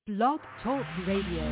Blog Talk Radio.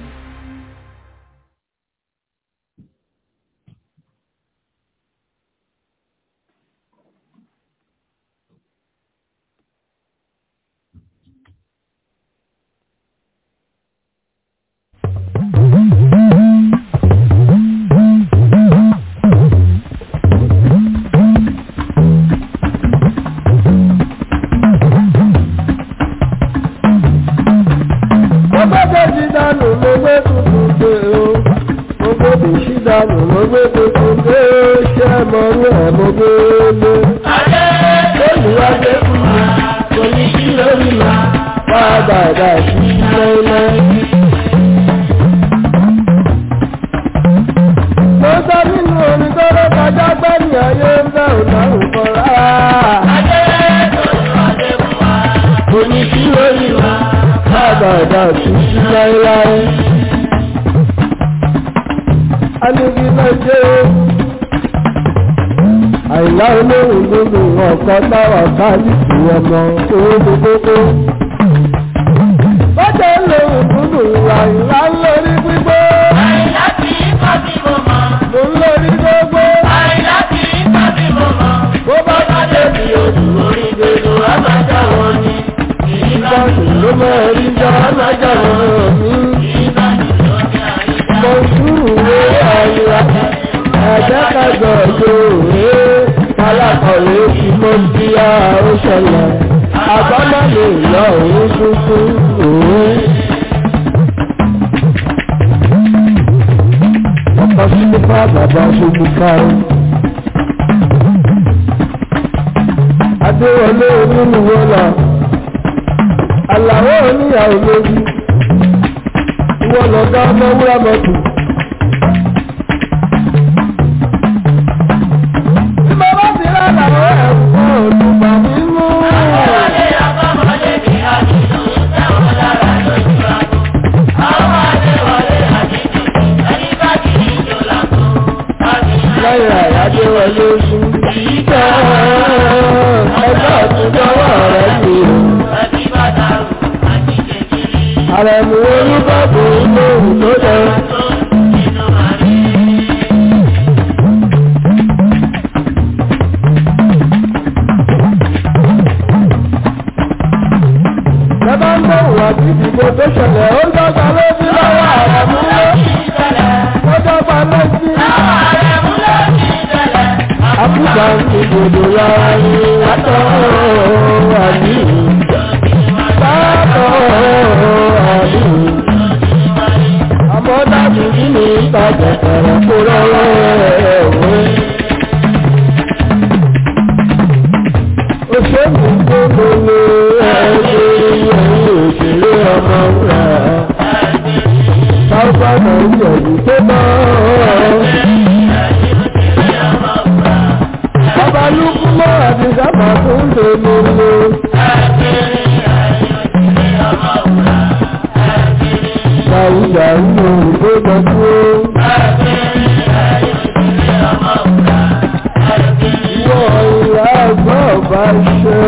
Táwa káàlìkì ọmọ oòrùn gbogbo. Bọ́jẹ̀ lòun dúdú àìlá lórí gbígbó. Àìlá tí kọ́ sí mo mọ̀. Mo ń lórí gbogbo. Àìlá tí kọ́ sí mo mọ̀. Bó bá bá débi odò orí gbèdò àmájà wọn ni. Ìbáṣe ló mẹ́rí já àmájà wọn ni. Ìbáṣe ló ní àyíká. Mo súwé àyíká. Àjẹ́kájọ yóò alákọ̀wé tí mo bí a ó ṣẹlẹ̀, àbámá lè lọ òun tuntun òun. Ọkọ̀ sínú fún àbàbà ṣubú kárí. Adéwọlé onínúwó lọ, àlàó oníyàwó lórí, ìwọ lọ̀gá ọmọ wúrà mọ́tò. Adéwọlé oṣù ìjọ ẹgbẹ́ ọ̀túnjọ́wọ́ rẹ̀ ní àrẹ̀mú olúbọ̀bù lóhùn tó dẹ̀. Bẹ́bá ń bọ̀ wà tí ìdìbò tó ṣẹlẹ̀ ó dọ́gba lójú lọ́wọ́ àrẹ̀mú ó dọ́gba lójú. Àbúgbà ti gbòdò láàrin látọ̀ àdí. Látọ̀ àdí. Àmọ́ dájú kí ni ìtajà kẹrẹ kó lọ́wọ́ ẹ̀wọ́. Òṣèlú gbogbo lè ẹgbẹ́ ẹ̀yìn òṣèré ọmọ rẹ̀. Sáúbà náà yẹ̀yìn tó náà. Babalúkú mọ́ àti sábà tó ń lè lòlò. Ṣàwùjà inú òdó gbogbo. Ìwọ ìlà àgbọ̀ ọ̀bá ṣe.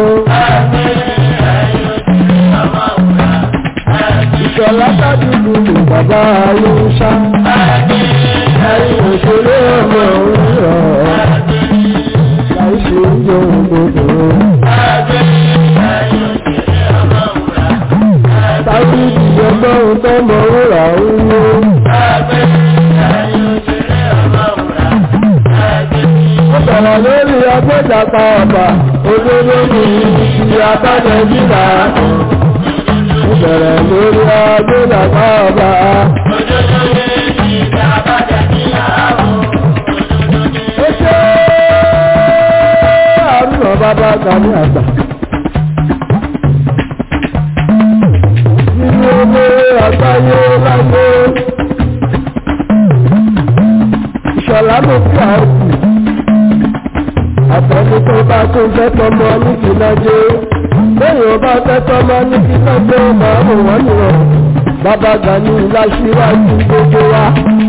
Ìṣọ̀lá tábìlì ní bàbá Ayúṣá. Ẹ̀yìn òṣèré ọmọ òwúrọ̀. Láìṣe oúnjẹ òǹdòdò. Tábí ìjọba ọ̀tọ́ mọ̀ wúrà oúnjẹ. Ó bẹ̀rẹ̀ lórí agbẹ́jàpá ọ̀bà, òdodo ní ti abájẹ́ jíra. Ó bẹ̀rẹ̀ lórí agbẹ́jàpá ọ̀bà. Òdodo ní ti abájẹ́ jíra. Ó ṣe àrùnà bàbá Gani àgbà. Nínú owó àgbáyé láyé. Ìṣọ̀lá ló fi àrùn. Àtẹ̀lé tó bá tó fẹ́ tọmọ ní kìlájé. Lẹ́yìn ọba fẹ́ tọmọ ní kìlájé máa mú wọ́n nìyàn. Bàbá Gani láṣíwájú gbogbo wa.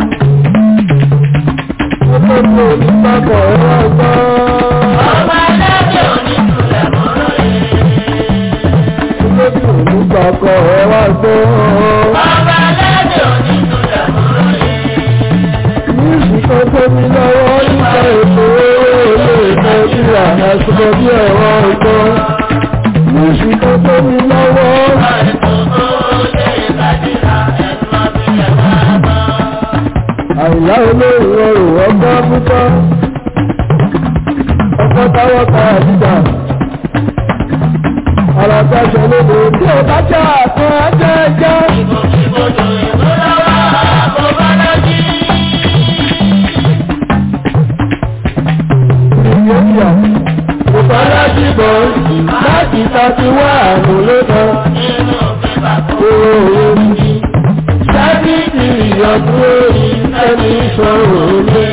Ó tó tó onígbàgbọ́ ẹ̀rọ ọgbọ́n. Ọmọ ẹlẹ́gbẹ̀ẹ́ oníkùlẹ̀ mọ́rọ̀ yìí. Olóbì onígbàgbọ́ ẹ̀rọ ọgbọ́n. àìlá olóòrùn ọrùn ọgbọ́n mútọ́ ọkọ̀ táwọ́ ká àdìjà ọ̀rọ̀ tẹ́sẹ̀ lóde tí ó bá jẹ́ àtún ẹjẹ́ ẹjẹ́. Ìbòkìbòdò ìmúlọ́wọ́ àbò bá lọ́jí. Ìyókìá ìfọ́lá dìbò láti tàbí wà àmúlòdọ́. Nínú pépà kó Oòrùn sábìtì ìyọ̀dún orí ẹni ìṣòro ní.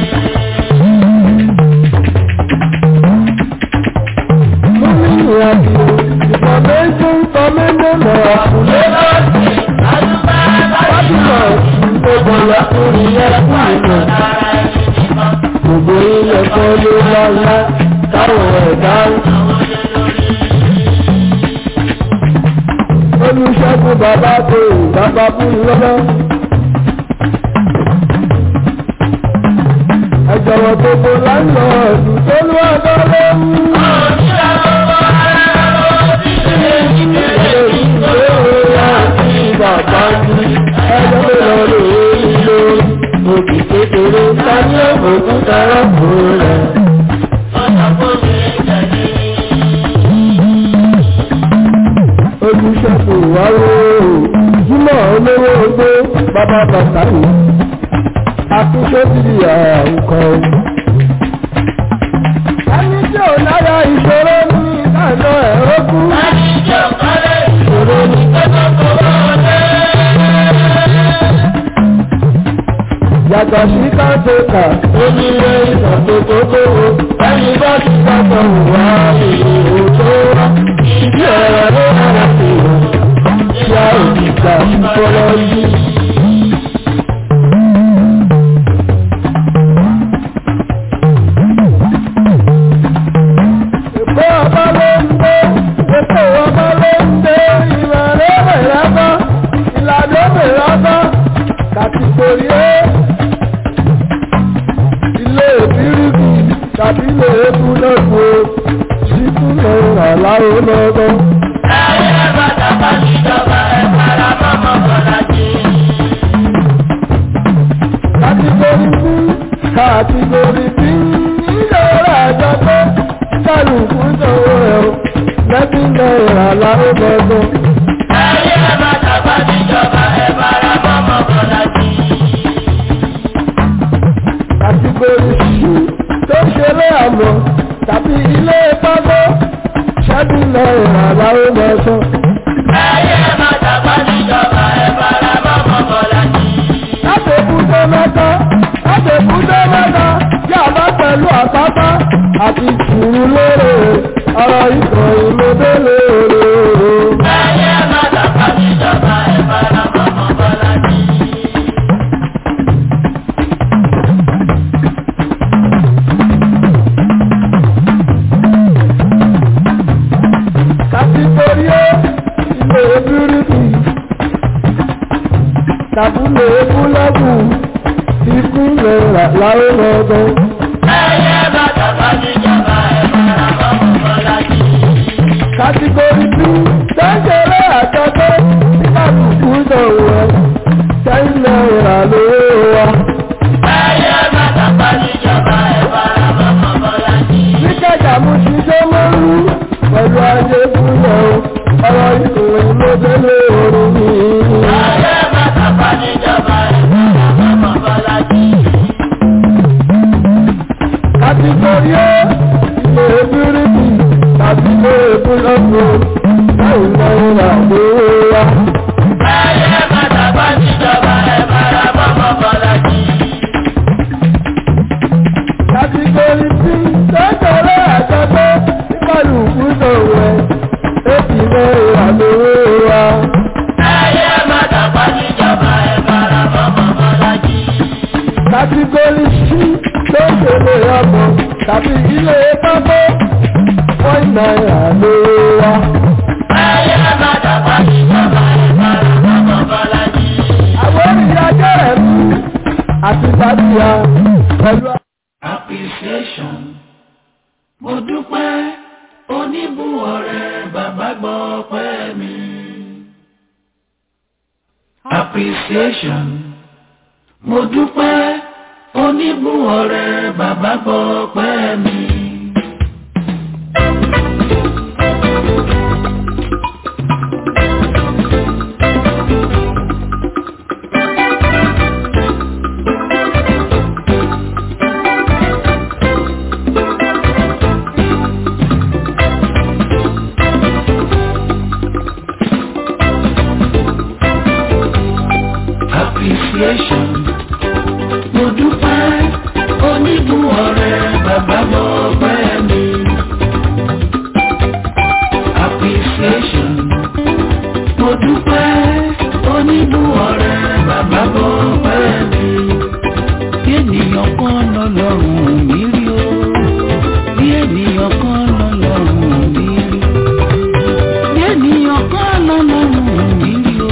Gómìnà àti ìfọ̀mẹ́jú kọ́mẹ́ndọ̀nà àkùlé lọ́sí àdúgbà Fábílọ̀ gbogbo lọ́kùnrin ẹ̀kú ìmọ̀. Gbogbo ilẹ̀ kan ló lọ́lá táwọn ẹ̀dá olùṣègùn bàbá tó bàbá fún lọ́lọ́. Ẹ̀jọ̀wọ̀ gbogbo láńlọ́ọ̀dù tó lú ọ̀dọ́ lóhùn. Bàbá ní ẹjọ́ lọ lórí ló òkè kékeré tání òkùnkùn tọrọ fún rẹ̀. Olùṣègùn wáwó Jímọ̀ olówó ogbó bàbá bàtà ní akúṣẹ́bìrì àrùkọ. Ẹni tí ò lára ìṣòro ní ìdájọ́ ẹ̀rọ kú. Ìṣòro ní yàtọ̀ sí káńtẹ́kà onílé ìsàkókòkò ẹni bá ti sábà wà èèyàn tó wá ìdí ọ̀rọ̀ ló rárá sí wọn tí a ò ní gbà fọ́lọ́ yí. Èkó ọba ló ń dé, èkó ọba ló ń dé, ìrọ̀lẹ́ bẹ̀rẹ̀ bá, ìlànà bẹ̀rẹ̀ bá, kàtìkòrí ẹ́. Ilé ìbíríkì tàbí ilé eku lọ́gbọ̀ síkú lọ́rọ̀ láwọ́ lọ́gọ́. Ẹyẹ bàtà bá níjọba ẹ̀kára mọ́mọ́ bọ́lájí. Kàtìgórí bí ìjọba àjọpẹ́ kálukú sọ̀rọ̀ ẹ̀rọ lẹ́bí lọ́rọ̀ láwọ́ lọ́gọ́. Ẹyẹ bàtà bá níjọba ẹ̀kára mọ́mọ́ bọ́lájí. Kàtìgórí ṣíṣú tó ṣeré àmọ́ tàbí ilé pápá ṣẹ́bí lọ́rọ̀ láwọ́ lọ́sọ́. Ẹyẹ bàtà bá níjọba ẹ̀kára mọ́mọ́ bọ́lájí. Látẹ̀kúndé mẹ́ta yà bá pẹ̀lú àpáta àti ìṣùrù lóòrò ọ̀rọ̀ ìkọ̀ ìlódé lóòrò. Ẹyẹ bàtà bá níjọba ẹ̀kára mọ́mọ́ bọ́lájí. Kàtìkórí ó ilé bíríkì tàbílé búlọ́gù ikú lè rà láwọ́ lọ́gọ́. Ẹyẹ bàtà bá níjọba ẹ̀kára mọ́mọ́ bọ́lájí. Kàtìkórí bí tẹ́ńkẹ̀rẹ́ àjọpẹ́ nígbàtùkú dọ̀wọ́ tẹ́ńlẹ̀ rà lówó wa. Ẹyẹ bàtà bá níjọba ẹ̀kára mọ́mọ́ bọ́lájí. Níkẹjà mú ṣiṣẹ́ mọ́rú pẹ̀lú ajé fúnlẹ̀ ọ̀rọ̀ ìkòwé ló délé orin ní. Ẹyẹ bàtà bá níjọba ẹ̀kára mọ́mọ́ bọ́lájí. Kàtìkórí ó ilé bíríkì tàbí ilé búlọ́ọ̀kù láì náírà lówó wa. Ẹyẹ bàtà bá níjọba ẹ̀kára mọ́mọ́ bọ́lájí. Kàtìkórí tí tẹ́tẹ̀rẹ́ àjọpẹ́ nípàlùkù sọ̀rọ̀ ètì náírà lówó wa. Ẹyẹ bàtà bá níjọba ẹ̀kára mọ́mọ́ bọ́lájí. Kàtìkórí sí tó ń ṣeré ọmọ tàbí ilé pápá wọ́n náírà lówó wa. Ẹyẹ bàtà bá níjọba ẹ̀kára mọ́mọ́ bọ́lájí. Àwọn ìyájọ́ rẹ̀ mú àti bàbíà pẹ̀lú. Appreciation. Mo dúpẹ́ oníbùwọ̀rẹ́ bàbá gbọ́ pẹ́ mi. Appreciation. mo dúpẹ́ oníbùn ọ̀rẹ́ bàbá gbọ́ pẹ́ mi. Appreciation, mo dúpẹ́ oníbùn ọ̀rẹ́ bàbá gbọ́ pẹ́ mi. Appreciation, mo dúpẹ́ oníbùn ọ̀rẹ́ bàbá gbọ́ pẹ́ mi. Bí ènìyàn kan lọ́lọ́run mi rí o, bí ènìyàn kan lọ́lọ́run mi rí, bí ènìyàn kan lọ́lọ́run mi rí o.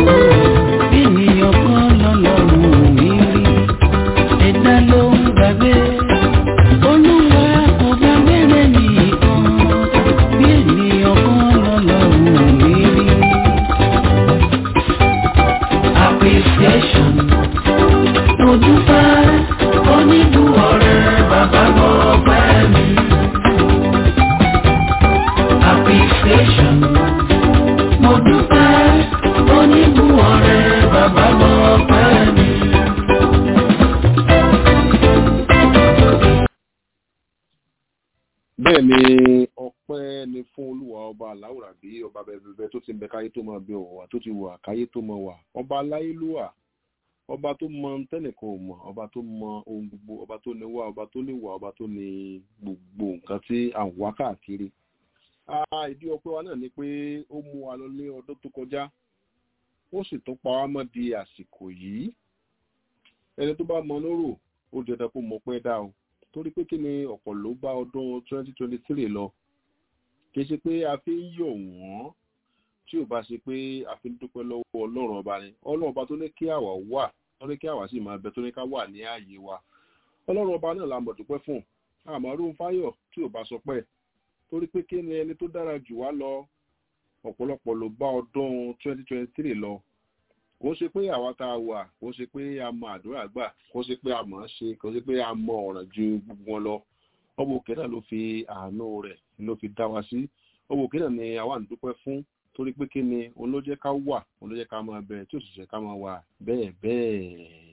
Bẹ́ẹ̀ ni ọpẹ́ ni fún Olúwa ọba aláwùrà bí ọba bẹ̀bẹ̀bẹ̀ tó ti ń bẹ káyé tó máa bí ọ̀wà tó ti wà káyé tó máa wà ọba aláyélúwà ọba tó mọ tẹ́nìkan ò mọ̀ ọba tó mọ ohun gbogbo ọba tó ní wá ọba tó ní wà ọba tó ní gbogbo nǹkan tí à ń wá káàkiri. Ìdí ọpẹ́ wa náà ni pé ó mú wa lọ ní ọdún tó kọjá ó sì tún pa wá mọ́ di àsìkò yìí. Ẹni tó bá mọ lóró ó dandan kó mọ pẹ́ dá o torí pé kí ni ọ̀pọ̀ ló bá ọdún 2023 lọ kì í ṣe pé a fi ń yọ̀ wọ́n tí ò bá ṣe pé a fi ń dúpẹ́ lọ́wọ́ Ọlọ́run ọba ni Ọlọ́run ọba tó ní kí àwa wà tó ní kí àwa sì máa bẹ tó ní ká wà ní ààyè wa Ọlọ́run ọba náà la mọ̀ dúpẹ́ fún àmọ́rún fáyọ̀ tí ò bá sọ pẹ́ torí pé kí ni ẹni tó dára jù wá lọ ọ̀pọ̀lọpọ̀ ló bá ọdún 2023 lọ kò ṣe pé àwa tá a wà kò ṣe pé a mọ àdúrà gbà kò ṣe pé a mọ̀ ọ́n ṣe kò ṣe pé a mọ ọ̀ràn ju gbogbo wọn lọ ọmọ òkè náà ló fi àánú rẹ̀ ló fi dá wa sí ọmọ òkè náà ni àwa ń dúpẹ́ fún torí pé kí ni òun ló jẹ́ ká wà òun ló jẹ́ ká máa bẹ tí ò sì jẹ́ ká máa wà bẹ́ẹ̀ bẹ́ẹ̀.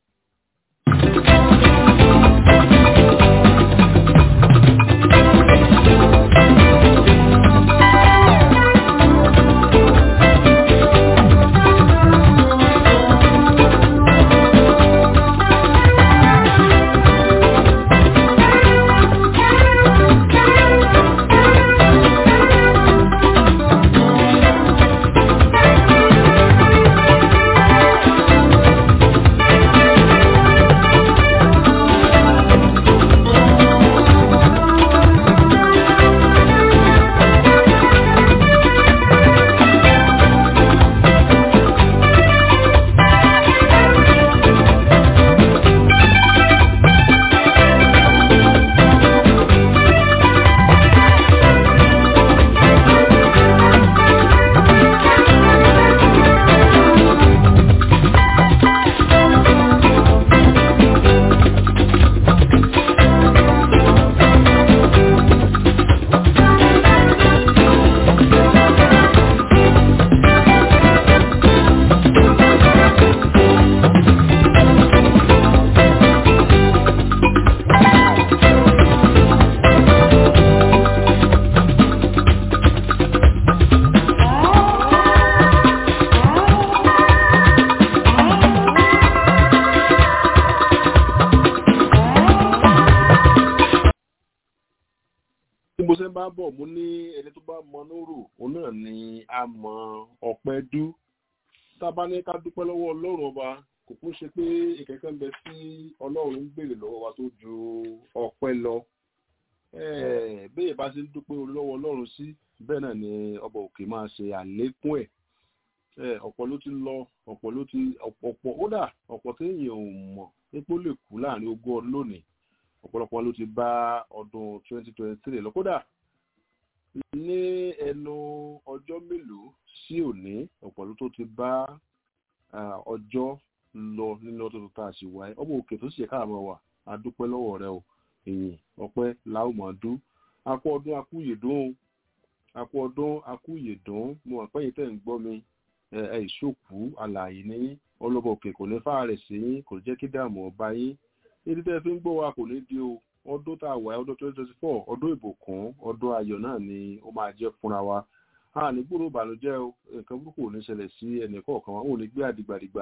bó ṣe ń bá bọ̀ mo ní ẹni tó bá mọ lóró òun náà ni a mọ ọpẹ́ dú tá a bá ní ká dúpẹ́ lọ́wọ́ Ọlọ́run ọba kò kún ṣe pé ìkẹ́kẹ́ ń bẹ sí Ọlọ́run ń béèrè lọ́wọ́ wa tó ju ọpẹ́ lọ bẹ́ẹ̀ bá ṣe ń dúpẹ́ lọ́wọ́ Ọlọ́run sí bẹ́ẹ̀ náà ni ọba òkè máa ṣe àlékún ẹ̀ ọ̀pọ̀ ló ti lọ ọ̀pọ̀ ló ti ọ̀pọ̀ ó dà ọ̀pọ̀ téèyàn ò mọ̀ pé ó lè kú láàrin ogún ọdún lónìí ọ̀pọ̀lọpọ̀ ló ti bá ọdún 2023 lọ kódà ní ẹnu ọjọ́ mélòó sí òní ọ̀pọ̀ ló tó ti bá ọjọ́ lọ nínú ọdún tó tá a sì wáyé ọmọ òkè tó sì yẹ káàmọ́ wà á dúpẹ́ lọ́wọ́ rẹ o èyìn ọpẹ́ láwùmọ̀ọ́dún akú ọdún akúyèdún akú ọdún akúyèdún mo mọ̀ pé yìí tẹ̀ ń gbọ́ mi ìṣòkú àlàyé ní ọlọ́bọ̀ òkè kò ní fáàrẹ̀ sí yín kò jẹ́ kí dààmú ọba yín èdè tẹ́ fi ń gbọ́ wa kò ní di o ọdún tá a wà ọdún 2024 ọdún ìbùkún ọdún ayọ̀ náà ni ó máa jẹ́ fúnra wa a ní gbúrò ìbànújẹ́ o nǹkan burúkú ò ní ṣẹlẹ̀ sí ẹnì kọ̀ọ̀kan wa ò ní gbé àdìgbàdìgbà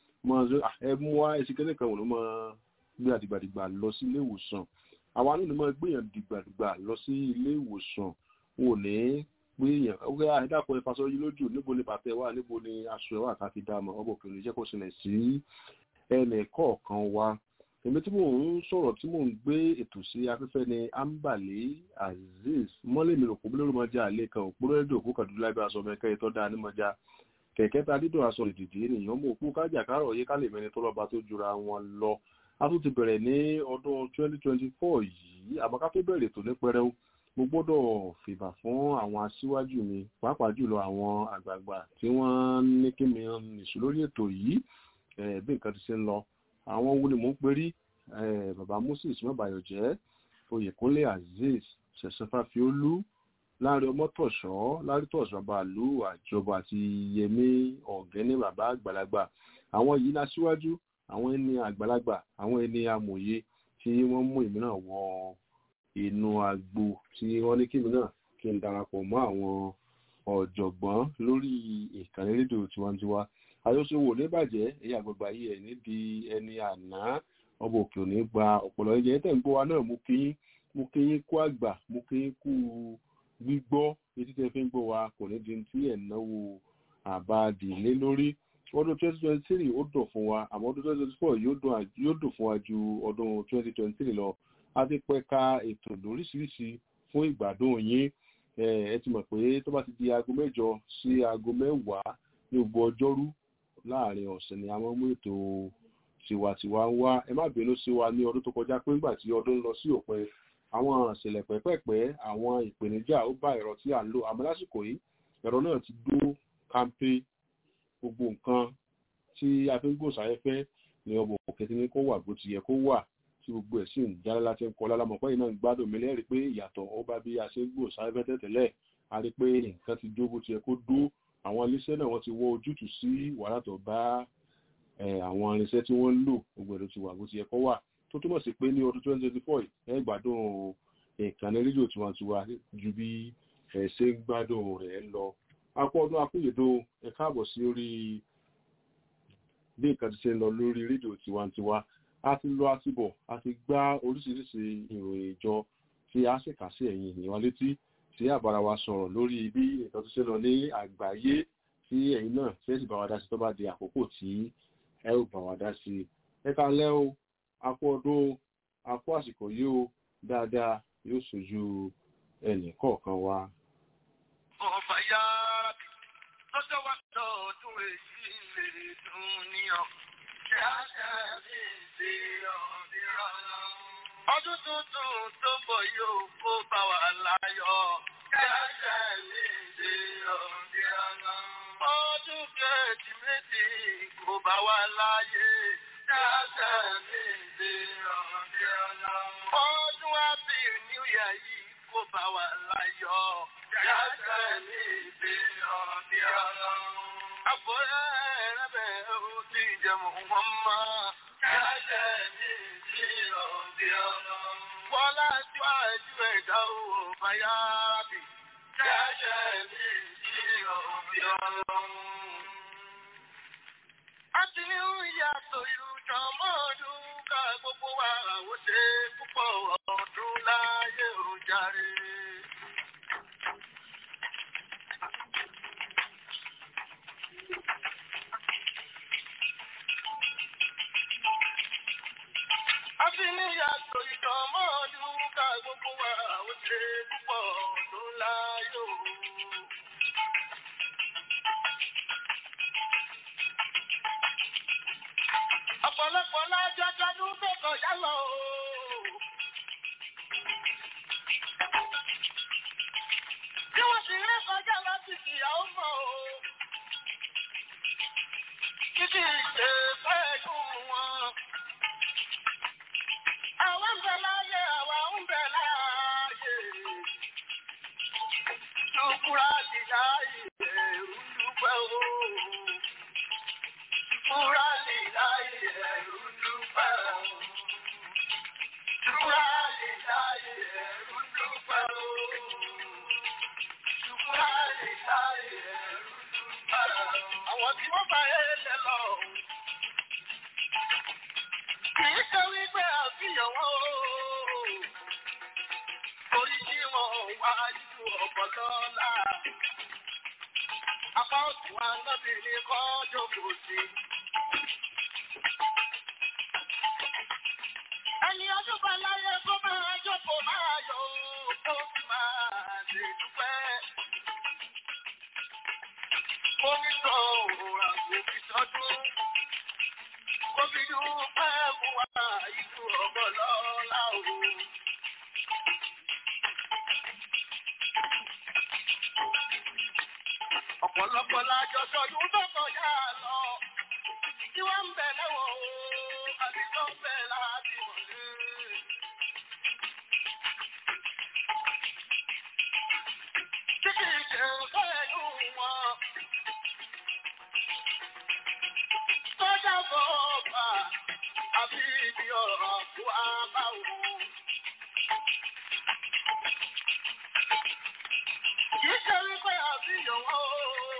ẹ mú wá ẹsìn kẹ́lẹ́ kan ò ní máa gbé àdìgbàdìgbà lọ sí ilé ìwòsàn àwa náà ní máa gbéyàn dìgbàdìgbà lọ sí ilé ìwòsàn ò ní gbéyàn ọgbẹ́ àìdàpọ̀ ìfàsọ yìí lójú níbo ni bàtẹ wà níbo ni aṣọ ẹ̀ wà ká fi dá mọ́ ọbọ̀ òkè ní jẹ́ kó ṣẹlẹ̀ sí ẹnì kọ̀ọ̀kan wa èmi tí mò ń sọ̀rọ̀ tí mò ń gbé ètò sí afẹ́fẹ́ ni Ambali Azeez mọ́lẹ́mi rò kó bí lórí mọ́jà àlẹ́ kan òpó rédíò òkú kàdúrà lábẹ́ aṣọ mẹ́kẹ́ ìtọ́ dáa ní mọ́jà kẹ̀kẹ́ ta dídùn aṣọ ìdìdì ènìyàn mú òkú kájà kárọ̀ yé ká lè mẹ́ni tó lọ́ba tó jura wọn lọ a tún ti bẹ̀rẹ̀ ní ọdún 2024 yìí àmọ́ tó bẹ̀rẹ̀ tó ní pẹrẹu mo gbọ́dọ̀ fìbà fún àwọn aṣíwájú mi pàápàá jùlọ àwọn àgbààgbà tí wọ́n ní kí mi nìṣó lórí ètò yìí bí nǹkan ti ṣe ń lọ àwọn wo ni mò ń perí bàbá Moses mọ́bàyọ̀jẹ́ Oyèkúnlé Azeez Ṣẹ̀san Fáfiolú Láńrè Ọmọ́tọ̀ṣọ́ Lárítọ̀ṣọ́ bàbá àlú àjọba àti Yẹmí Ọ̀gẹ́ni bàbá àgbàlagbà àwọn yìí láṣíwájú àwọn ẹni àgbàlagbà àwọn ẹni amòye tí wọ́n mú èmi náà wọ inú agbo tí wọ́n ní kí èmi náà kí n darapọ̀ mọ́ àwọn ọ̀jọ̀gbọ́n lórí ìkànnì rédíò tiwantiwa àyọ̀ṣòwò níbàjẹ́ ẹ̀yà àgbàgbà yìí ẹ̀ níbi ẹni àná ọba òkè òní gba ọ̀pọ̀lọ ẹ̀jẹ̀ tẹ̀ ń gbọ́ wa náà mú kí yín kú àgbà mú kí yín kú gbígbọ́ etí tẹ́ fi ń gbọ́ wa kò ní di tí ẹ̀ náwó àbádìlé lórí ọdún 2023 ó dùn fún wa àmọ́ ọdún 2024 yóò dùn fún wa ju ọdún 2023 lọ a ti pẹ̀ka ètò lóríṣiríṣi fún ìgbádùn yín ẹ ti mọ̀ pé tó bá ti di aago 8 sí aago 10 ní gbogbo ọjọ́rú láàrin ọ̀sẹ̀ ni a máa mú ètò tiwantiwa ń wá ẹ má bínú sí wa ní ọdún tó kọjá pé nígbà tí ọdún lọ sí òpin àwọn ìṣẹ̀lẹ̀ pẹ́pẹ́pẹ́ àwọn ìpèníjà ó bá ẹ̀rọ tí à ń lò àmọ́ lásìkò yìí ẹ̀rọ náà ti dúró kàńpé gbogbo nǹkan tí a fi ń gbòòsáyẹ́fẹ́ ni ọmọ òkè tí ní kó wà bó ti yẹ kó wà tí gbogbo ẹ̀ sì ń jáde láti ń kọ́ lálámọ̀pẹ́ yìí náà ń gbádùn mi lẹ́rìí pé ìyàtọ̀ ó bá bí a ṣe ń gbòòsáyẹ́fẹ́ tẹ̀tẹ̀lẹ̀ a rí pé nǹkan ti dúró bó ti yẹ kó dúró àwọn iléeṣẹ́ náà wọ́n ti wọ́ ojútùú sí wàhálà tó bá àwọn irinṣẹ́ tí wọ́n ń lò gbogbo ẹ̀rọ ti wà bó ti yẹ kó wà tó túmọ̀ sí pé ní ọdún 2024 ẹ gbádùn ìkànnì rédíò tiwantiwa ju bí ẹ ṣe ń gbádùn rẹ̀ lọ. akọ ọdún akúyèdó ẹ káàbọ̀ sí orí bí nǹkan ti ṣe ń lọ lórí rédíò tiwantiwa a ti lọ a ti bọ̀ a ti gbá oríṣiríṣi ìròyìn ìjọ tí a sì kà sí ẹ̀yìn ìyẹn létí tí àbára wa sọ̀rọ̀ lórí bí nǹkan tó ṣe lọ ní àgbáyé tí ẹ̀yin náà tí ẹ sì bá wa dá sí tó bá di àkókò tí ẹ ò bá wa dá sí. ẹ káalẹ́ o akú ọdún akú àsìkò yìí o dáadáa yóò ṣojú ẹnì kọ̀ọ̀kan wa. ọba ya lọ́jọ́ wa tọdún èyí lè dùn níyàn kí á ṣe ṣe ọ̀dẹ́rọ̀lọ́. ọdún tuntun tó bọ̀ yóò kó bá wa láyọ̀ kí á ṣe ọ̀dẹ́rọ̀lọ́. ọdún kejì méjì kó bá wa láyé kí á ṣe ọ̀dẹ́rọ̀lọ́. ọdún happy new year yìí kó bá wa láyọ̀ kí á ṣe ọ̀dẹ́rọ̀lọ́. àbúrò ẹ̀rẹ́bẹ̀ ó ti jẹun wọn mọ́ kí á ṣe ọ̀dẹ́rọ̀lọ́. Bọ́lá tí wàá ju ẹ̀dá ò bá yá bì kí á ṣe ọ̀dẹ́rọ̀lọ́. àti ní ìyàtọ̀ ìlú jọmọ́ọ̀dún ká gbogbo wa àwọn ṣe púpọ̀ ọdún láyé ò jàre. àti ní ìyàtọ̀ ìjọmọ́ọ̀dún ká gbogbo wa àwọn ṣe púpọ̀ ọdún láyé ò. ọ̀pọ̀lọpọ̀ lájọ́ tọdún tó kọjá lọ o. Bí wọ́n sì rí kọjá láti kìyàwó mọ̀ o. Títí ìṣe fẹ́ ọlá. Apá òtún ànábì ní kọ́ jókòó sí. Ẹni ọdún bá láyé kó máa jókòó máa yọ ó sì máa lè dúpẹ́. Mo ní sọ òun àgbò fi sọdún. Mo fi dúpẹ́ mú wa ìlú ọ̀gbọ́n lọ́la òun. Ọ̀pọ̀lọpọ̀ lájọ sọdún tó kọjá lọ. Tí wọ́n ń bẹ̀ lẹ́wọ̀n o, àbí tó ń bẹ̀ láti wọlé. Tí kì í ṣe nǹkan ẹ̀yù wọn. Sọ́jà bọ̀ ọ̀pá, àbí ibi ọ̀rọ̀ kú abáwo. Kì í ṣe wípé àbíyàn wọn o.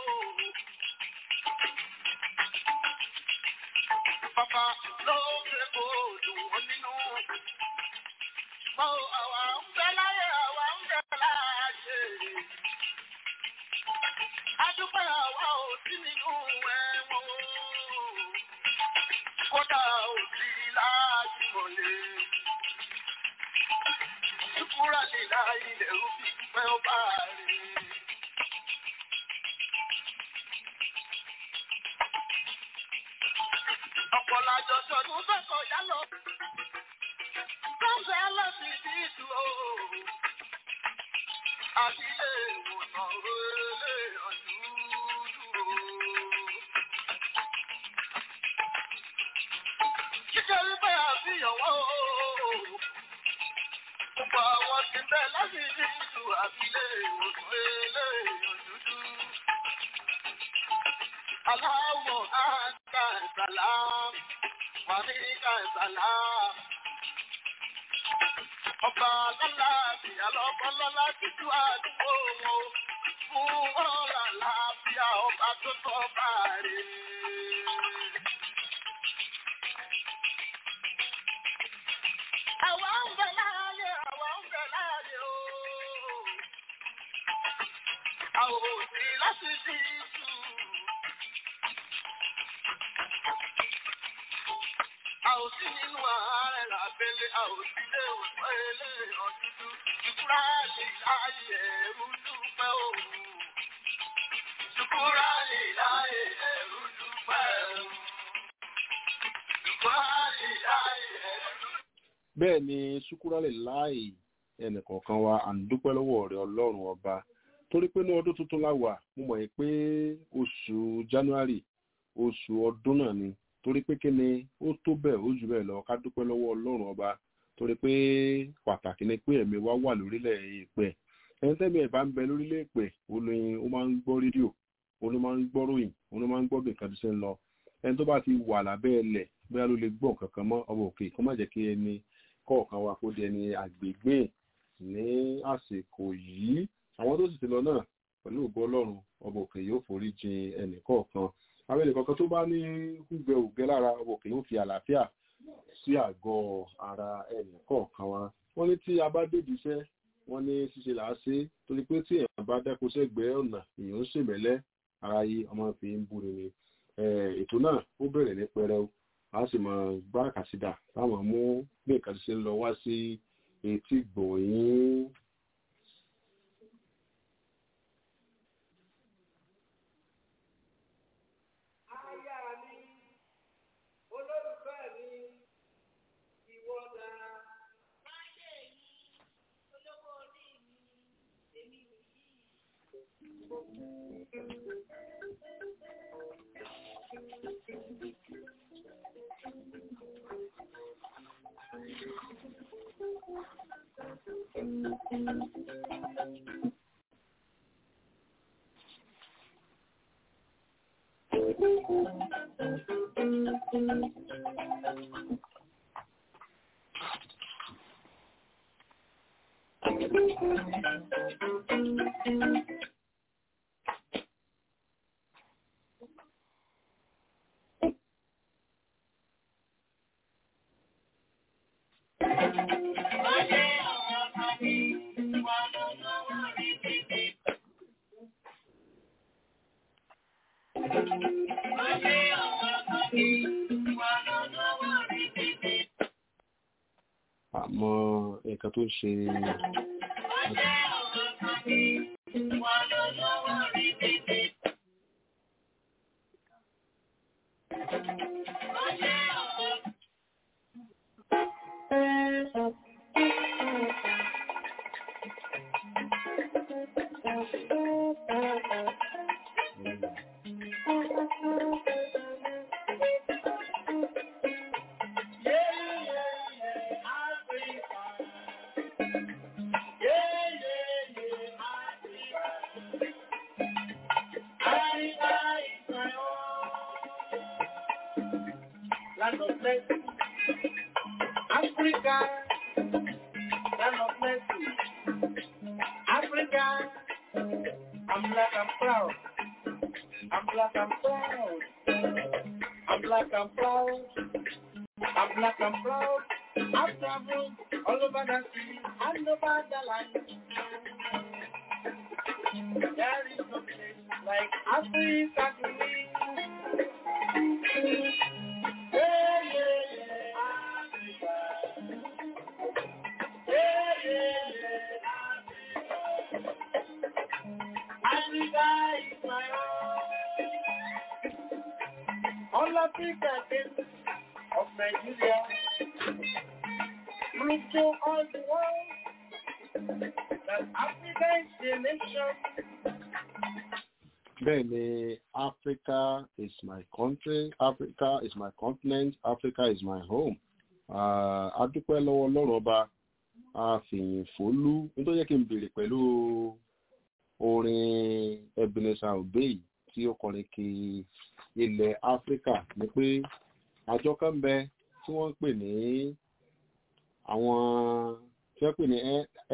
Bàbá ló fẹ́ kó dùn wọ́n nínú. Ṣùgbọ́n àwa ń bẹ láyé, àwa ń bẹ láàyè. Adúpẹ́ àwa ò sí nínú ẹ̀wọ̀n o. Kódà ò sí láti mọ̀lé. Ṣùkúrà lè láyé lẹ́rú bí pẹ́ ó bá rí. Ọ̀pọ̀lájọ sọdún tó kọjá lọ. Kọ́ńtà láti bí ìdúró. Àbílẹ̀ ìwòsàn rẹ̀ ọdún dúró. Kíkẹ́ wípé àfihàn wọ́n o. Gbogbo àwọn ti bẹ̀ láti bí ìdú àbílẹ̀ ìwòsàn rẹ̀ ọdún. Aláwọ̀ àǹkà ìsàlám, wàmíkà ìsàlám. Ọba lọ́la àti àlọ́bọ́lọ́lá títú àdúgbò wọn. Fún ọ̀la láàbíà ọba tó tọ́ bá rè. Àwa ń bẹ láàyè, àwa ń bẹ láàyè o. Àwọn òsì láti bí ìtù. A ò sí nínú ààrẹ làbẹ́lẹ̀, a ò sí lé òṣùpá ilé ọ̀dúdú. Ìkúrá lè láyé ẹ̀rú dúpẹ́ òun. Ìkúrá lè láyé ẹ̀rú dúpẹ́ òun. Ìkúrá lè láyé ẹ̀rú. Bẹ́ẹ̀ ni ṣúkúrálẹ̀ láì ẹnìkọ̀ọ̀kan wa à ń dúpẹ́ lọ́wọ́ rẹ̀ Ọlọ́run ọba torí pé ní ọdún tuntun la wà mo mọ̀ pé oṣù January oṣù ọdún náà ni torí pé kí ni ó tó bẹ́ẹ̀ ó jù bẹ́ẹ̀ lọ ká dúpẹ́ lọ́wọ́ Ọlọ́run ọba torí pé pàtàkì ni pé ẹ̀mí wa wà lórílẹ̀ èèpẹ̀ ẹni tẹ́mi ẹ̀ bá ń bẹ lórílẹ̀ èèpẹ̀ ó máa ń gbọ́ rédíò ó ló máa ń gbọ́ ròyìn ó ló máa ń gbọ́ bí nǹkan ti ṣe ń lọ ẹni tó bá ti wà lábẹ́ ẹlẹ̀ bóyá ló lè gbọ́ nǹkan kan mọ́ ọmọ òkè kó má jẹ́ kí ẹni kọ̀ọ̀kan wa kó di ẹni àgbègbè ní àsìkò yìí àwọn tó sì ti lọ náà pẹ̀lú ògo Ọlọ́run ọmọ òkè yóò forí jìn ẹnì kọ̀ọ̀kan àwọn ẹnì kọ̀ọ̀kan tó bá ní húgbẹ́ lára ọmọ òkè yóò fi àlàáfíà sí àgọ́ ara ẹnì kọ̀ọ̀kan wa wọ́n ní tí a bá débi iṣẹ́ wọ́n ní ṣíṣe là á ṣe torí pé tí èèyàn bá dẹ́kun sẹ́gbẹ̀ẹ́ ọ̀nà èèyàn ń ṣèmẹ́lẹ́ ara yìí ọmọ fi ń búre ni ètò náà ó bẹ̀rẹ̀ ní pẹrẹu a sì máa gbá kàsídà táwọn mú bí nǹkan ṣe ń lọ wá sí etí gbọ̀nyìn. àmọ́ nǹkan tó ń ṣe land of blessing. Africa, land of blessing. Africa, I'm black, I'm proud. I'm black, I'm proud. I'm black, I'm proud. I'm black, I'm proud. I've traveled all over the sea and over the land. There is no place like Africa to me. Yeah, yeah, yeah, Africa. Yeah, yeah, yeah, Africa. Africa is my home. All Africa is of Nigeria. Prove to all the world that Africa is the nation. Bẹ́ẹ̀ni, Africa is my country, Africa is my continent, Africa is my home. A dúpẹ́ lọ́wọ́ Ọlọ́run Ọba, a fìyìn fólú. Nítorí yẹ kí n bèrè pẹ̀lú orin Ebenezer Obey tí ó kọrin kí ilẹ̀ Áfíríkà ní pé àjọ kan ń bẹ tí wọ́n ń pè ní àwọn tí wọ́n pè ní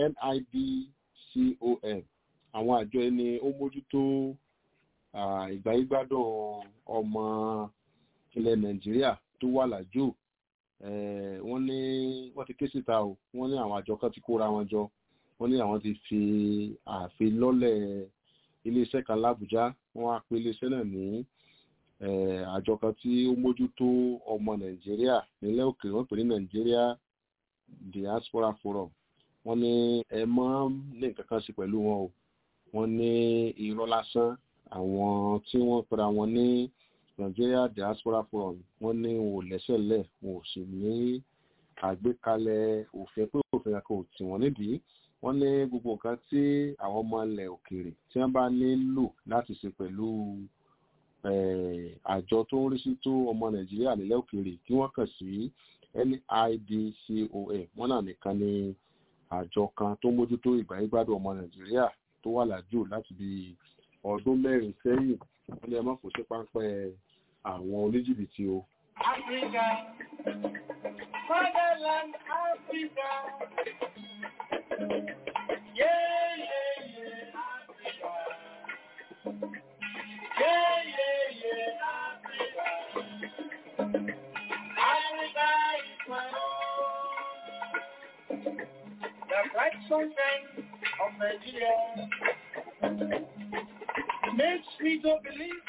NIDCOM. Àwọn àjọ ẹni ó mójútó ìgbáyégbádùn ọmọ ilẹ̀ Nàìjíríà tó wà lájò. Wọ́n ní wọ́n ti ké síta o, wọ́n ní àwọn àjọ kan ti kóra wọn jọ, wọ́n ní àwọn ti fi àfilọ́lẹ̀ iléeṣẹ́ kan l'Ábùjá, wọ́n á pe iléeṣẹ́ náà ní àjọ kan tí ó mójútó ọmọ Nàìjíríà nílẹ̀ òkèèrè, wọ́n pè ní Nigeria Diaspora Forum. Wọ́n ní ẹ máa ń ní nǹkan kan sí pẹ̀lú wọn o, wọ́n ní irọ́ lásán. Àwọn tí wọ́n pera wọn ní Nigeria Diaspora Forum, wọ́n ní wọn ò lẹ́sẹ̀ lẹ̀, wọn ò sì ní àgbékalẹ̀ òfin pé òfin kan ò tì wọ́n nídìí. Wọ́n ní gbogbo nǹkan tí àwọn ọmọ ilẹ̀ òkèèrè tí wọ́n bá nílò láti ṣe pẹ̀lú àjọ tó ń rí sí tó ọmọ Nàìjíríà nílẹ̀ òkèèrè kí wọ́n kàn sí NIDCOM. Wọ́n náà nìkan ní àjọ kan tó mójútó ìgbáyégbádùn ọmọ Nàìjíríà tó wà lájò láti bí ọdún 4 sẹ́yìn. Wọ́n ní ẹ má kò sí páńpẹ́ àwọn oníjìbìtì o. Africa, fatherland Africa. Yeah, yeah, yeah, Africa. Yeah, yeah, yeah, Africa. Africa is my home. The bright sunshine of Nigeria makes me to believe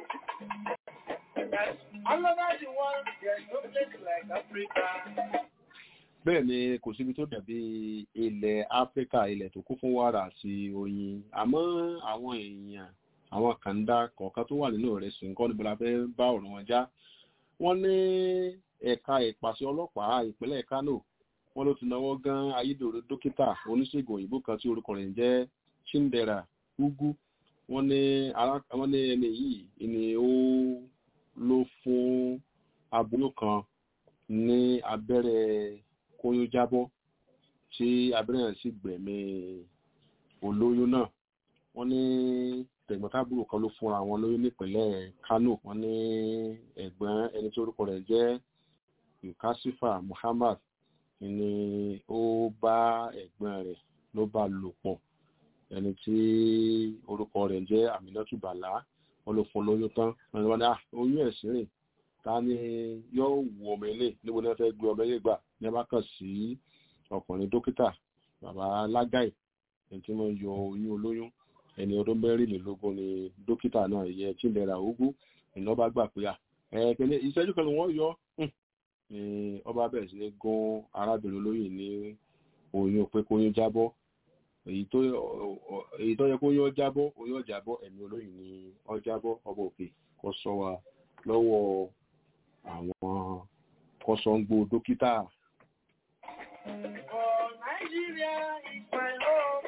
that all over the world there is no place like Africa. Bẹ́ẹ̀ ni kò síbi tó dàbí ilẹ̀ Áfíríkà, ilẹ̀ tó kún fún wàrà àti oyin. Àmọ́ àwọn èèyàn, àwọn kàńdá kọ̀ọ̀kan tó wà nínú rẹ̀ sì ń kọ́ níbo la fẹ́ bá ọ̀rọ̀ wọn já. Wọ́n ní ẹ̀ka ìpàṣẹ ọlọ́pàá ìpínlẹ̀ Kánò, wọ́n ló ti náwó gan ayédèrú dókítà oníṣègùn òyìnbó kan tí orúkọ rẹ̀ ń jẹ́ Chindera Ugwu. Wọ́n ní ẹni yìí ni ó ló fún aboyún kan ní abẹ́rẹ́ kóyún jábọ́ tí abẹ́rẹ́ náà sì gbẹ̀mí olóyún náà. Wọ́n ní tẹ̀gbọ́ntàbúrò kan ló fúnra wọn lóyún nípínlẹ̀ Kánò. Wọ́n ní ẹ̀gbọ́n ẹni tí orúkọ rẹ̀ jẹ́ Yukasifa Muhammad ni ó bá ẹ̀gbọ́n rẹ̀ ló bá lò pọ̀. Ẹni tí orúkọ rẹ̀ jẹ́ Aminatu Bala, wọ́n ló fún lóyún tán. Wọ́n ní oyún ẹ̀sìn rìn, ta ni yóò wo ọmọ ilé níbo ní wọ́n fẹ́ gbé ọmọ ilé gbà. Ní wọ́n bá kàn sí ọkùnrin dókítà bàbá Lágàì, ẹni tí wọ́n yọ oyún olóyún. Ẹni ọdún 24 ni dókítà náà, ìyẹn Chindera Ugwu. iná bá gbà pé kẹ́lẹ́ ìṣẹ́jú kan ni wọ́n yọ ni ọba bẹ̀rẹ̀ sí ní gún arábìnrin olóyè ní oyún pé kóyún jábọ́ èyí tó yẹ kóyún jábọ́ ẹ̀mí olóyè ní ọjábọ́ ọba òkè kó sọ wa lọ́wọ́ àwọn kọ́sọ́ngbó dókítà. Nigeria is my home.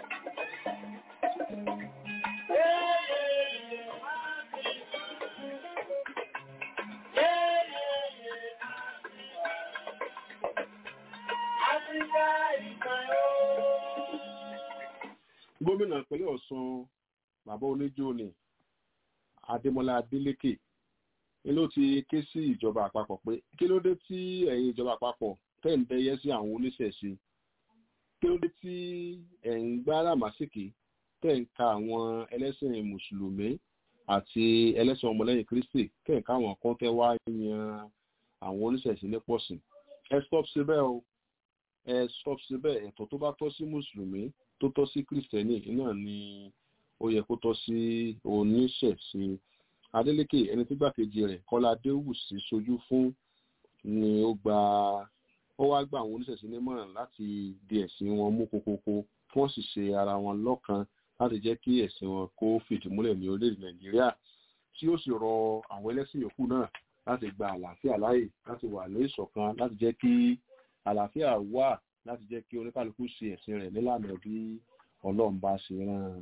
Africa is my home. Gómìnà ìpínlẹ̀ Ọ̀ṣun bàbá oníjó ni Adémọ́lá Adélékè ló ti ké sí ìjọba àpapọ̀ pé kí ló dé tí ẹ̀yin ìjọba àpapọ̀ tẹ́ ń dẹ́yẹ sí àwọn oníṣẹ̀ṣe, kí ló dé tí ẹ̀ ń gbára màsíkì tẹ́ ń ka àwọn ẹlẹ́sìn mùsùlùmí àti ẹlẹ́sìn ọmọlẹ́yìn Kristi tẹ́ ń ká àwọn kan tẹ́ wá yan àwọn oníṣẹ̀ṣe ní pọ̀sìn. Ẹ stop síbẹ̀ o, ẹ stop síbẹ̀. Ẹ̀tọ́ tó bá tọ́ sí mùsùlùmí tó tọ́ sí Kristẹni náà ni ó yẹ kó tọ́ sí oníṣẹ̀ṣe. Adélékè ẹni tí gbàkejì rẹ̀ Kọ́lá Adéwùsì ṣojú fún ni ó wá gba àwọn oníṣẹ̀ṣe nímọ̀ràn láti di ẹ̀sìn wọn mú kokoko kí wọ́n sì ṣe ara wọn lọ́kan láti jẹ́ kí ẹ̀sìn wọn kó fìdí múlẹ̀ ní orílẹ̀-èdè Nàìjíríà, tí ó sì rọ àwọn ẹlẹ́sìn yòókù náà láti gba àlàáfíà láàyè láti wà ní ìṣọ̀kan láti jẹ́ kí àlàáfíà wà láti jẹ́ kí oníkálukú ṣe ẹ̀sìn rẹ̀ nílànà bí Ọlọ́run bá ṣe rán.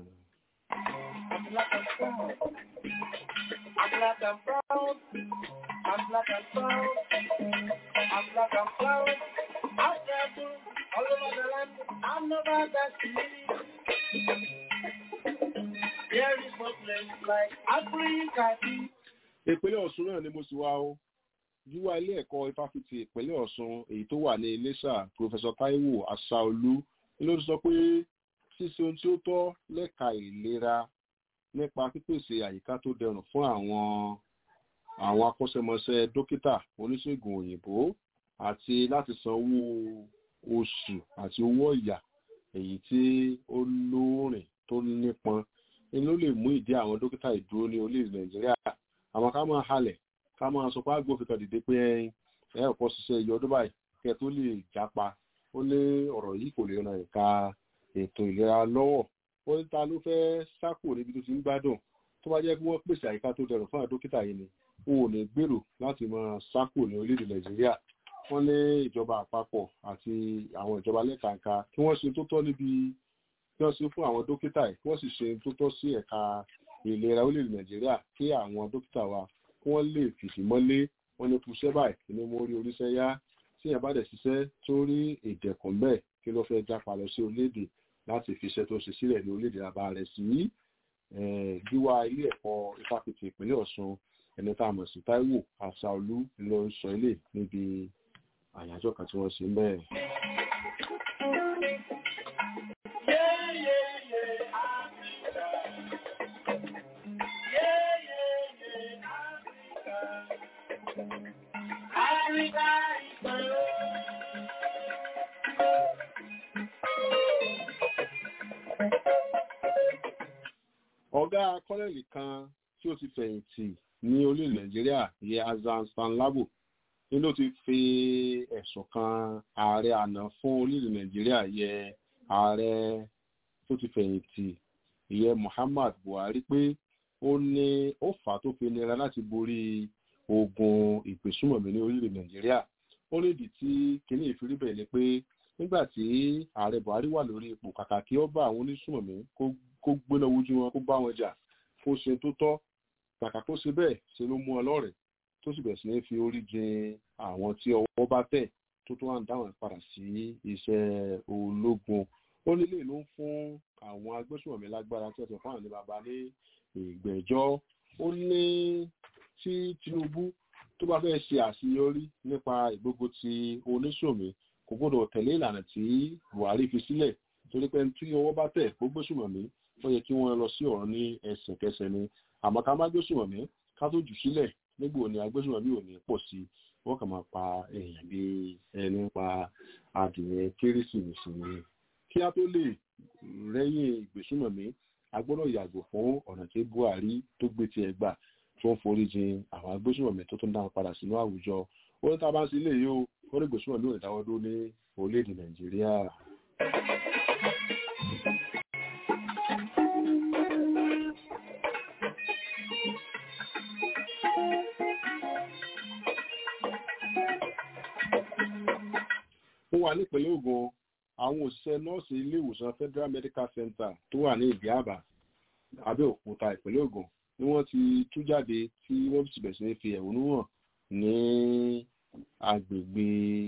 I'm black and proud. I'm black and proud. I'm black and proud. I'm travel all over the land. I'm never that city. There is no place like Africa. Ìpínlẹ̀ Ọ̀ṣun náà ni mo sì wá o. Yíwá ilé ẹ̀kọ́ ifáfitì ìpínlẹ̀ Ọ̀ṣun èyí tó wà ní Iléṣà, Professor Taiwo Asaolu ló sọ pé ṣíṣe ohun tí ó tọ́ lẹ́ka ìlera nípa pípèsè àyíká tó dẹrùn fún àwọn akọ́ṣẹ́mọṣẹ́ dókítà oníṣègùn òyìnbó àti láti sanwó oṣù àti owó ọ̀yà èyí tí ó lóòrìn tó nípọn ló lè mú ìdí àwọn dókítà ìdúró ní orílẹ̀-èdè Nàìjíríà. Àwọn ká máa halẹ̀ ká máa sọ pé agbófin kan dìde pé ẹ ọ̀pọ̀ ṣiṣẹ́ iye ọdún báyìí kẹ́ tó lè jápa. Ó lé ọ̀rọ̀ yìí kò lè ran ẹ̀ka ètò ìlera lọ́wọ́. Ó ní ta ló fẹ́ sákò níbi tó ti ń gbádùn tó bá jẹ́ kí wọ́n pèsè àyíká tó dẹrùn fún àwọn dókítà yìí ni wọn ò ní gbèrò láti máa sákò ní orílẹ̀-èdè Nàìjíríà. Wọ́n ní ìjọba àpapọ̀ àti àwọn ìjọba lẹ́kàǹkà kí wọ́n ṣe tó tọ́ níbi kí wọ́n ṣe fún àwọn dókítà yìí kí wọ́n sì ṣe tó tọ́ sí ẹ̀ka ìlera orílẹ̀-èdè Nàìjíríà kí àwọn dókítà wa kí wọ́n lè fìdí mọ́lé. Wọ́n ní kúṣẹ́ báyìí kí ni mo rí oríṣẹ́ yá tí ẹ̀ bá dẹ̀ ṣiṣẹ́ tó rí ìdẹ̀kùn bẹ́ẹ̀ kí ló fẹ́ jápa lọ sí orílẹ̀-èdè láti fi iṣẹ́ tó ṣe sílẹ̀ ní orílẹ̀-èdè àbá rẹ̀ sí. Gíwá ilé ẹ̀kọ́ ifáfitì ìpínlẹ̀ Ọ̀ṣun ẹni tá a mọ̀ sí Táíwò Asaolú ló ń sọ ilé níbi àyájọ́ kan tí wọ́n ṣe bẹ́ẹ̀. Ọ̀gá kọ́lẹ́lì kan tí ó ti fẹ̀yìntì ní orílẹ̀ Nàìjíríà yẹ Azan Sanlabo ni ló ti fi ẹ̀sùn kan ààrẹ àná fún orílẹ̀ Nàìjíríà yẹ ààrẹ tó ti fẹ̀yìntì yẹ Muhammad Buhari pé ó ní ó fà tó fi nira láti borí ogun ìgbésùmọ̀mí ní orílẹ̀ Nàìjíríà. Ó nídìí tí kíní ìfirí bẹ̀ ni pé nígbà tí ààrẹ Buhari wà lórí ipò kàkà kí ó bá àwọn onísùmọ̀mí kó gbóná wojú wọn kó bá wọn jà kó ṣe tó tọ́ kàkà kó ṣe bẹ́ẹ̀ ṣe ló mú ọ lọ́rẹ̀ tó sì bẹ̀rẹ̀ sí ní fi orí jin àwọn tí ọwọ́ bá tẹ̀ tó tó wà ń dáwọn padà sí iṣẹ́ ológun. Ó nílé ló ń fún àwọn agbésùmọ̀mí lágbára tí ọ̀sẹ̀ fáwọn ní bàbá ní ìgbẹ́jọ́. Ó ní tí Tinubu tó bá fẹ́ ṣe àṣeyọrí nípa ìgbógun ti oníṣòmí kò gbọ́dọ̀ tẹ̀lé ìlànà tí Buhari fi sílẹ̀ torí pé tí ọwọ́ bá tẹ̀ kó gbésùmọ̀mí ó yẹ kí wọ́n lọ sí ọ̀rọ̀ ní ẹsẹ̀kẹsẹ̀ ni. Àmọ́ ká má gbésùmọ̀mí ká tó jù sílẹ̀ nígbò ní agbésùmọ̀mí ò ní pọ̀ sí wọ́n kàn máa pa èèyàn bí ẹni pa adìyẹ kérésìmesì ni. Kí á tó lè rẹ́yìn ìgbésùmọ̀mí a gbọ́dọ̀ yàgò fún ọ̀nà tí Buhari tó gbé tiẹ̀ gbà tó ń foríjì àwọn agbésùnmọ̀mí tó tún dá wọn padà sínú àwùjọ. Ó ní tá a bá ń ṣe ilé yìí ó ní ìgbésùnmọ̀mí ò ní dáwọ́ dúró ní orílẹ̀-èdè Nàìjíríà. Ó wà nípínlẹ̀ Ògùn, àwọn òṣìṣẹ́ nọ́ọ̀sì ilé ìwòsàn Federal Medical Center tó wà ní Ìdí-Àbà, Abẹ́òkúta, ìpínlẹ̀ Ògùn ni wọ́n ti tú jáde tí wọ́n sì bẹ̀rẹ̀ sí ní fi ẹ̀hónú hàn ní agbègbè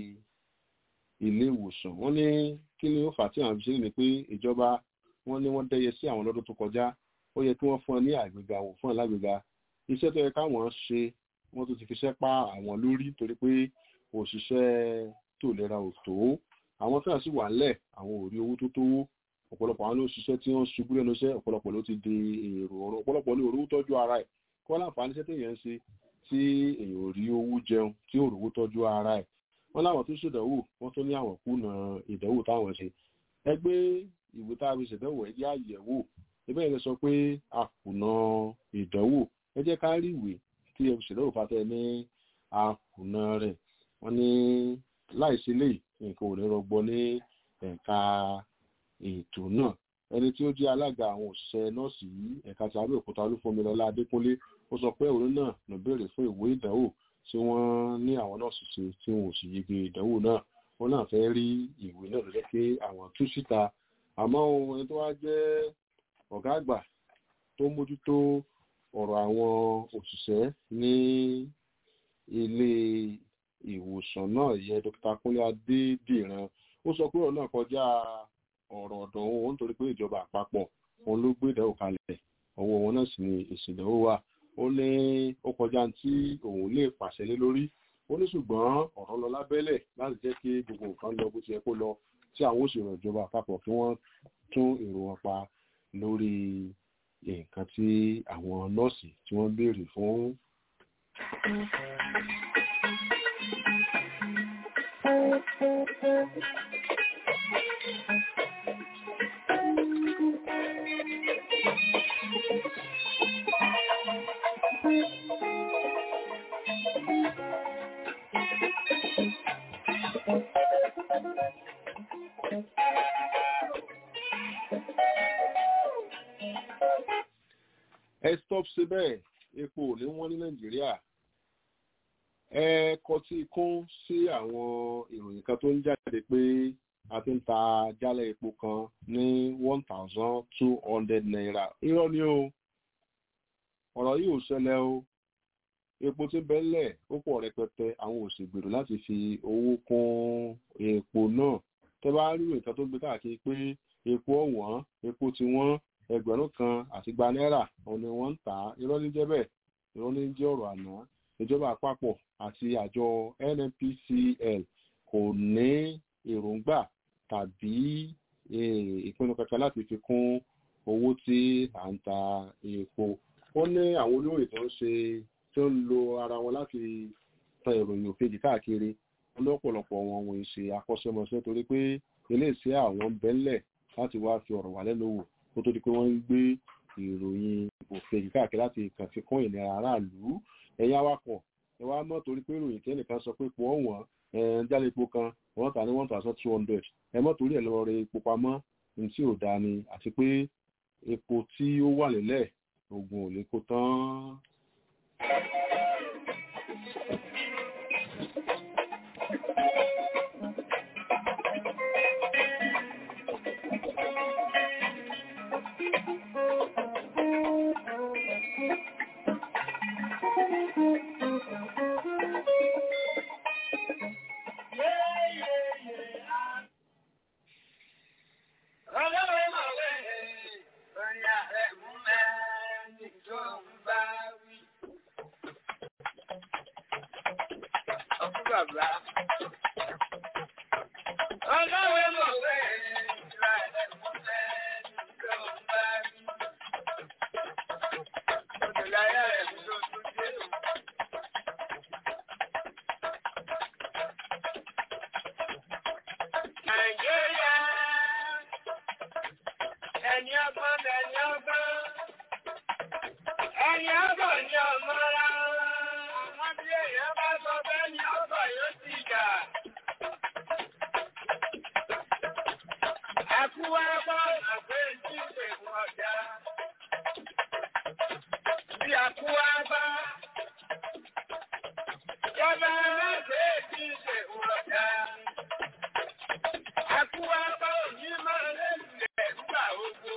ilé ìwòsàn. Wọ́n ní kí ni ó fà tí àwọn fi ṣe ni pé ìjọba wọ́n ní wọ́n dẹ́yẹ sí àwọn lọ́dún tó kọjá, ó yẹ kí wọ́n fún ọ ní àgbéga wò fún ọ lágbèga. Iṣẹ́ tó yẹ káwọn ṣe wọ́n tó ti fi ṣẹ́ pa àwọn lórí torí pé òṣìṣẹ́ tó lera ò tó. Àwọn fẹ́ràn sì wà ńlẹ̀, àwọn ò rí owó tó tówó. Ọ̀pọ̀lọpọ̀ àwọn òṣìṣẹ́ tí wọ́n ṣubú lẹ́nu iṣẹ́, ọ̀pọ̀lọpọ̀ ló ti di èrò ọ̀rọ̀, ọ̀pọ̀lọpọ̀ ní òrówó tọ́jú ara ẹ̀. Kí wọ́n láǹfààní iṣẹ́ téèyàn ń ṣe tí èèyàn ò rí owó jẹun, tí ò rówó tọ́jú ara ẹ̀. Wọ́n láwọn tó ṣèdánwò, wọ́n tó ní àwọn kùnà ìdánwò táwọn ṣe. Ẹ gbé ìwé tá a fi ṣèdánwò ẹ jẹ́ àyẹ̀wò. Ẹgbẹ́ yẹn sọ pé a kùnà ìdánwò. Ẹ jẹ́ ká rí ìwé tí ẹ fi ṣèdánwò fatẹ́ ní a kùnà rẹ̀. Wọ́n ní láìsí lè nǹkan ò ní rọgbọ ní ẹ̀ka ètò náà. Ẹni tí ó jẹ́ alága àwọn òṣìṣẹ́ nọ́ọ̀sì yìí ẹ̀ka ti Abẹ́òkúta Olúfúnmilọ́lá Adékúnlé ó sọ pé òun náà ló béèrè fún ìwé ìdánwò tí wọ́n ní àwọn nọ́ọ̀sì ṣe tí wọn ò sì yege ìdánwò náà. Wọ́n náà fẹ́ rí ìwé náà lọ́jọ́ pé àwọn tú síta. Àmọ́ ẹni tó wá jẹ́ ọ̀gá àgbà tó mójútó ọ̀rọ̀ àwọn òṣìṣẹ́ ní ilé ìwòsàn náà yẹ Dr. Kúnlé Adédìran ó sọ pé ọ̀rọ̀ náà kọjá ọ̀rọ̀ ọ̀dọ̀ òun nítorí pé ìjọba àpapọ̀ òun ló gbé ìdánwò kalẹ̀, ọwọ́ wọn náà sì ni èsì ìdánwò wà. Ó ní ó kọjá tí òun lè pàṣẹ lé lórí. Ó ní ṣùgbọ́n ọ̀rọ̀ lọ lábẹ́lẹ̀ láti jẹ́ kí gbogbo nǹkan lọ bó ti yẹ kó lọ tí àwọn òṣèré ìjọba àpapọ̀ kí wọ́n tún èrò wọn pa lórí nǹkan tí àwọn nọ́ọ̀sì tí wọ́n béèrè fún. Ẹ stop ṣe bẹ́ẹ̀, epo ò ní wọ́n ní Nàìjíríà. Ẹ kọtí kún sí àwọn ìròyìn kan tó ń jáde pé a ti ń ta jálẹ̀ epo kan ní 1,200 naira. Irọ́ ni o, ọ̀rọ̀ yìí ò ṣẹlẹ̀ o. Epo tí ń bẹ ńlẹ̀ ó pọ̀ rẹpẹtẹ, àwọn ò sì gbèrò láti fi owó kún epo náà. Tẹ́ bá rí nǹkan tó gbé káàkiri pé epo ọ̀wọ́n, epo tí wọ́n ẹgbẹ̀rún kan àti igba náírà òun ni wọ́n ń tà á. Irọ́ ní jẹ́ bẹ́ẹ̀, irọ́ ní jẹ́ ọ̀rọ̀ àná. Ìjọba àpapọ̀ àti àjọ NNPCL kò ní èròǹgbà tàbí ìpinnu kankan láti fi kún owó tí à ń ta epo. Ó ní àwọn olóyè tó ń lo ara wọn láti tan ìròyìn òfegè káàkiri. Ọlọ́pọ̀lọpọ̀ wọn wọ́n ṣe akọ́ṣẹ́mọṣẹ́ torí pé iléeṣẹ́ àwọn bẹ́ńlẹ̀ láti wá fi ọ̀rọ̀ wà lẹ́nu wò kó tó di pé wọ́n ń gbé ìròyìn òfegè káàkiri láti kàn fi kún ìnira aráàlú. Ẹ̀yin awakọ̀ ẹ wá mọ̀ torí pé ìròyìn tí ẹnìkan sọ pé epo ọ̀wọ́n jálẹ̀ epo kan wọ́n tà ní 1,200 ẹ mọ̀ torí ẹ̀ lọ rẹ epo pamọ́ ní tí ò dáa ni àti pé epo tí ó wà nílẹ̀ ogun ò lè kó tán. Ẹni ọgbọ́n ní ọmọ ìjọba aláṣẹ ti ṣe wọ̀dà. Àkúwá bá òní máa lẹ́lẹ̀ nígbà ogbó.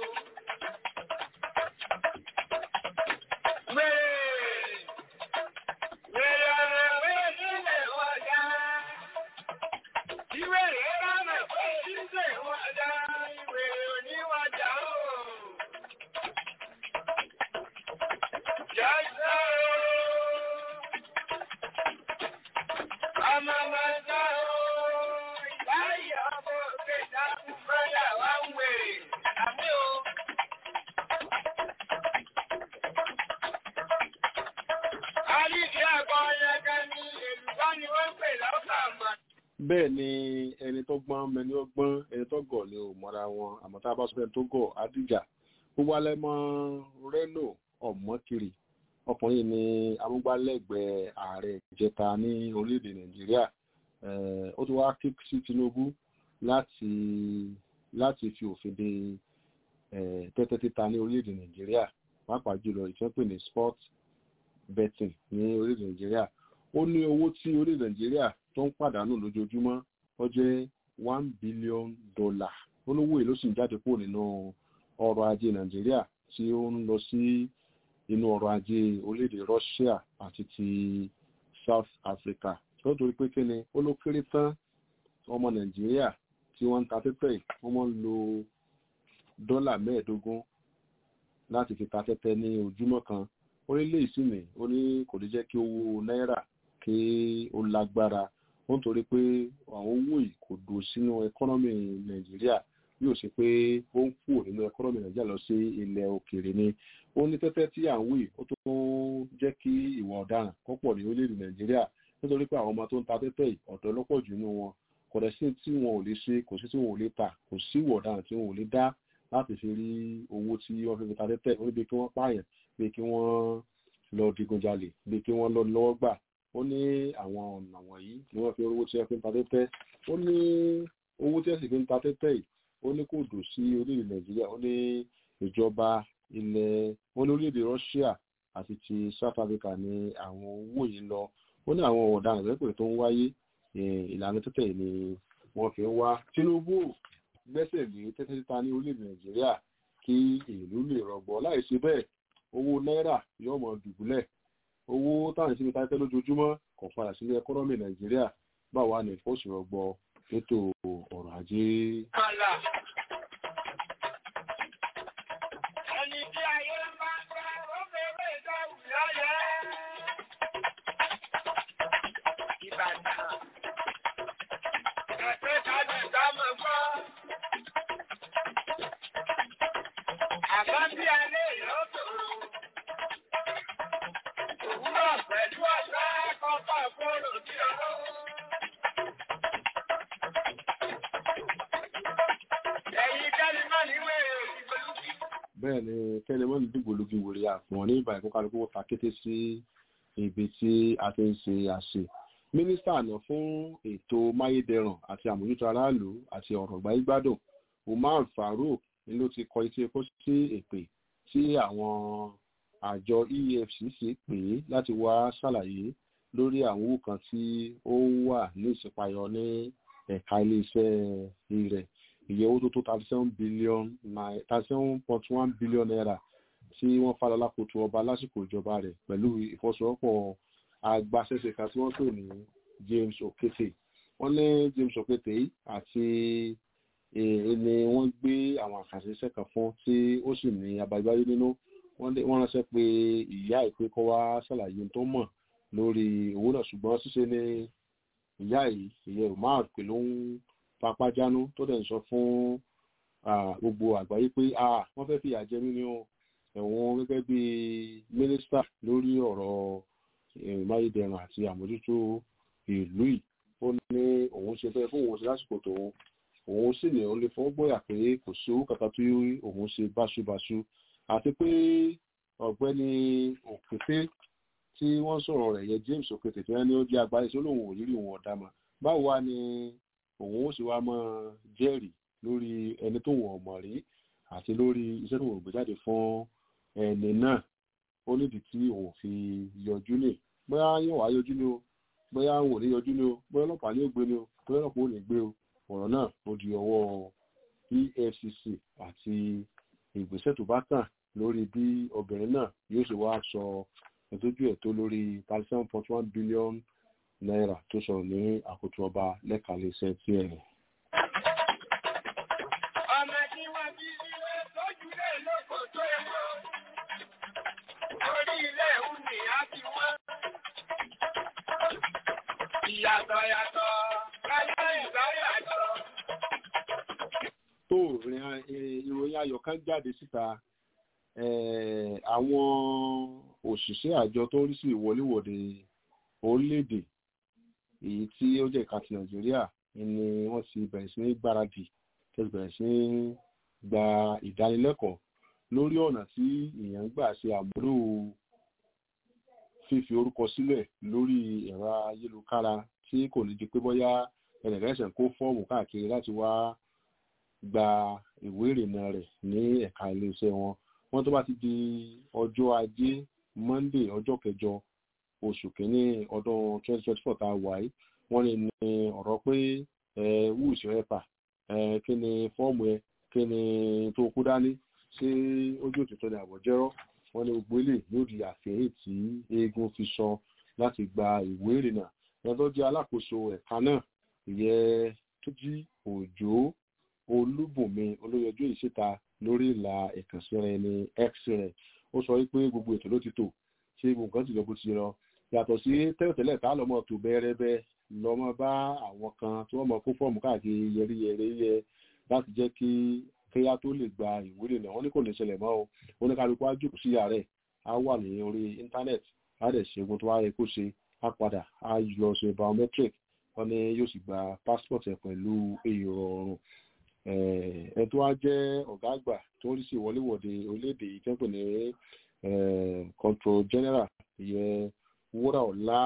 bẹ́ẹ̀ ni ẹni tó gbọ́n mẹni ó gbọ́n ẹni tó gọ̀ ni ò mọ́ra wọn àmọ́ tá a bá sọ ẹni tó gọ̀ adìjà gbogbo alẹ́ mọ́ Reno Ọ̀mọ́kiri ọkùnrin ní amúgbálẹ́gbẹ̀ẹ́ ààrẹ ìjẹta ní orílẹ̀-èdè Nàìjíríà ó ti wá kí sí Tinubu láti fi òfin de tẹ́tẹ́ títa ní orílẹ̀-èdè Nàìjíríà pàápàá jùlọ ìtọ́pẹ̀ ní sport betting ní orílẹ̀-èdè Nàìjíríà ó ní owó tí orílẹ̀-èdè Nàìjíríà tó ń pàdánù lójoojúmọ́ ó jẹ́ $1 billion olówó èlò sì ń jáde kúrò nínú ọrọ̀ ajé Nàìjíríà tí ó ń lọ sí inú ọrọ̀ ajé orílẹ̀-èdè Russia àti ti South Africa tó torí pé kí ni ó ló kéré tán ọmọ Nàìjíríà tí wọ́n ń ta tẹ́tẹ́ wọ́n máa ń lo $15 láti fi ta tẹ́tẹ́ ní ojúmọ́ kan orílẹ̀ ìsìnì ó ní kò lè jẹ́ kí owó náírà kí ó lágbára ó ń torí pé àwọn owó yìí kò dùn sínú ẹkọ́nọ́mì Nàìjíríà yóò ṣe pé ó ń kúrò nínú ẹkọ́nọ́mì Nàìjíríà lọ sí ilẹ̀ òkèèrè ni ó ní tẹ́tẹ́ tí à ń wí ó tó jẹ́ kí ìwà ọ̀daràn kó pọ̀ ní orílẹ̀-èdè Nàìjíríà nítorí pé àwọn ọmọ tó ń ta tẹ́tẹ́ yìí ọ̀dọ́ lọ́pọ̀ jù nínú wọn kò dẹ̀ sí tí wọn ò lè ṣe kò sí tí wọn ò lè tà kò sí ìwà ọ̀daràn tí wọn ò lè dá láti fi rí owó tí wọ́n fi ta tẹ́tẹ́ ó ní bí kí wọ́n pààyàn bí kí wọ́n lọ digunjalè bí kí wọ́n lọ lọ́wọ́ gbà ó ní àwọn ọ̀nà wọ̀nyí ni wọ́n fi owó tí wọ́n fi ń ta tẹ́tẹ́ ó ní owó tí wọ́n sì fi ń ta tẹ́tẹ́ yìí ó ní kò dùn sí orílẹ̀ Nàìjíríà ó ní ìjọba ilẹ̀ ó ní orílẹ̀-èdè Russia àti ti South Africa ní àwọn owó yìí lọ ó ní àwọn ọ̀daràn rẹ́pẹ̀ tó ń wáyé ìlànà tẹ́tẹ́ yìí ni wọ́n fi ń wá Tinubu gbẹ́sẹ̀ lé tẹ́tẹ́ títa ní orílẹ̀-èdè Nàìjíríà kí ìlú lè rọgbọ láìsí bẹ́ẹ̀ owó náírà yóò mọ dùbúlẹ̀ owó táwọn ìsinmi táyẹ́tẹ́ lójoojúmọ́ kò padà sílé ẹkọ́nọ́mì Nàìjíríà báwa ní ìfọ́sùrọ̀gbọ ètò ọrọ̀ ajé. Ẹni tí ayé bá gbá ó bẹ̀rẹ̀ ìdáhùn láyé. Ìbàdàn. Ẹ̀fẹ́ kájú ìdámọ̀ gbọ́. Àbá bí alẹ́ yóò tòrò. Òwúrọ̀ pẹ̀lú ọ̀sá kọ́kọ́ kóró sí ọlọ́wọ́. Ẹ̀yin kẹ́lí náà níwé ìgbòlúkí. Bẹ́ẹ̀ ni kẹ́lí mọ́ ní dìgbòlúkí wòlé àpọ̀n ní ìbà ìkókàlùkù ta kété sí ibi tí a ti ń ṣe àṣẹ. Mínísítà àná fún ètò máyédẹrùn àti àmójútó aráàlú àti ọ̀rọ̀ ìgbáyégbádùn Umar Farouk ni ló ti kọ etí epo sí èpè tí àwọn àjọ EFCC pè é láti wá ṣàlàyé lórí àwọn owó kan tí ó wà ní ìṣípayọ ní ẹ̀ka iléeṣẹ́ rẹ̀ iye owó tó tó 37.1 billion naira tí wọ́n fà lákòótó ọba lásìkò ìjọba rẹ̀ pẹ̀lú ìfọwọ́sowọ́pọ̀ agbaṣẹ́ṣe kan tí wọ́n pè ní James Okete wọ́n ní James Okete àti ni wọ́n gbé àwọn àkàṣeṣẹ́ kan fún tí ó sì ní abájúbáyé nínú wọ́n ránṣẹ́ pé ìyá ìpé kọ́ wá ṣàlàyé tó mọ̀ lórí owó náà ṣùgbọ́n ṣíṣe ní ìyá ìyẹn Umar pé ló ń papá jánú tó dẹ̀ ń sọ fún gbogbo àgbáyé pé wọ́n fẹ́ fìyà jẹ mí ní ẹ̀wọ̀n gẹ́gẹ́ bí mínísítà lórí ọ̀rọ̀ máyédẹrùn àti àmójútó ìlú yìí ó ní òun ṣe fẹ́ fún òun ṣe lásìkò tòun òun sì ní òun lè fọwọ́ gbọ́yà pé kò sí owó kàkà tí òun ṣe báṣubàṣu àti pé ọ̀gbẹ́ni Òkété tí wọ́n sọ̀rọ̀ rẹ̀ yẹ James Okete tí wọ́n ní ó jẹ́ agbáyé tí ó lóun ò rírí òun ọ̀dà mọ̀ báwo wá ni òun ó sì wá mọ́ jẹ́rìí lórí ẹni tó wọ̀n mọ̀ rí àti lórí iṣẹ́ tó wọ̀n gbé jáde fún ẹni náà ó nídìí tí òun fi yọjú ní bóyá yóò wá yọjú ní o bóyá àwọn ò ní yọjú ni o bóyá ọlọ́pàá ní ó gbé ni o bóyá ọlọ́pàá ò ní gbé o ọ̀rọ̀ náà ó di ọwọ́ EFCC àti ìgbésẹ̀ tó bá kàn lórí bí obìnrin náà yóò ṣe wá sọ ìtọ́jú ẹ̀ tó lórí 37.1 billion naira tó sọ̀rọ̀ ní àkótó ọba lẹ́ka iléeṣẹ́ tí ẹ̀rìn. Ọmọ tí wọ́n bí nílé tọ́jú lé lóko tó ẹ̀kọ́. Orí ilé ìhùn ni a ti wọ́n. Ìyàtọ̀ yàtọ̀ láyé ìgbà yàtọ̀. Tó ìròyìn ayọ̀ kan jáde síta àwọn òṣìṣẹ́ àjọ tó ń rí sí ìwọléwọ̀de orílẹ̀-èdè èyí tí ó jẹ́ ẹ̀ka ti Nàìjíríà ni wọ́n ti bẹ̀rẹ̀ sí ní gbáradì tó ti bẹ̀rẹ̀ sí ní gba ìdánilẹ́kọ̀ọ́ lórí ọ̀nà tí èèyàn ń gbà ṣe àmúlò fífi orúkọ sílẹ̀ lórí ẹ̀rọ ayélujára tí kò ní di pé bóyá ẹnìkan ẹ̀sẹ̀ kó fọ́ọ̀mù káàkiri láti wá gba ìwé ìrìnnà rẹ̀ ní ẹ̀ka iléeṣẹ́ wọn. Wọ́n tó bá ti di ọjọ́ ajé Monday ọjọ́ 8 oṣù kìíní ọdún 2024 tá a wà yìí wọ́n lè ní ọ̀rọ̀ pé wúùsì rẹ́pà kí ni fọ́ọ̀mù ẹ kí ni tó kú dání ṣé ojú òtítọ́ ni àbọ̀jẹ́rọ́ wọ́n ní gbogbo ilé yóò di àfihàn tí eégún fi sọ láti gba ìwé ìrìnnà ẹni tó jẹ́ alákòóso ẹ̀ka náà ìyẹn Túnjí Òjó Olúbùnmi olóyọjú ìṣèta lórí ìlà ìkànsíra ẹni X rẹ̀ ó sọ wípé gbogbo ètò ló ti tò ṣé gbogbo nǹkan ti lọ bó ti lọ yàtọ̀ sí tẹ́lẹ̀tẹ́lẹ̀ tá lọ́mọ tó bẹ́ẹ̀rẹ́bẹ́ lọ́mọ bá àwọn kan tí wọ́n mọ kó fọ́ọ̀mù káàkiri yẹríyẹ láti jẹ́ kí kéyà tó lè gba ìwé ìrìnnà wọn ní kò ní ṣẹlẹ̀ mọ́ o oníkálukú á jókòó sí ààrẹ á wà ní orí íńtánẹ́ẹ̀tì á dẹ̀ ṣe ogun tó wá yẹ kó ṣe á padà á lọ ṣe biometric wọn ní yóò sì gba passport ẹ̀ pẹ̀lú ìrọ̀rùn ẹ tó wá jẹ́ ọ̀gá àgbà tó ń rí sí ìwọléwọ̀de orílẹ̀-èdè yìí tẹ́ pè ní control general ìyẹn Wúràọlá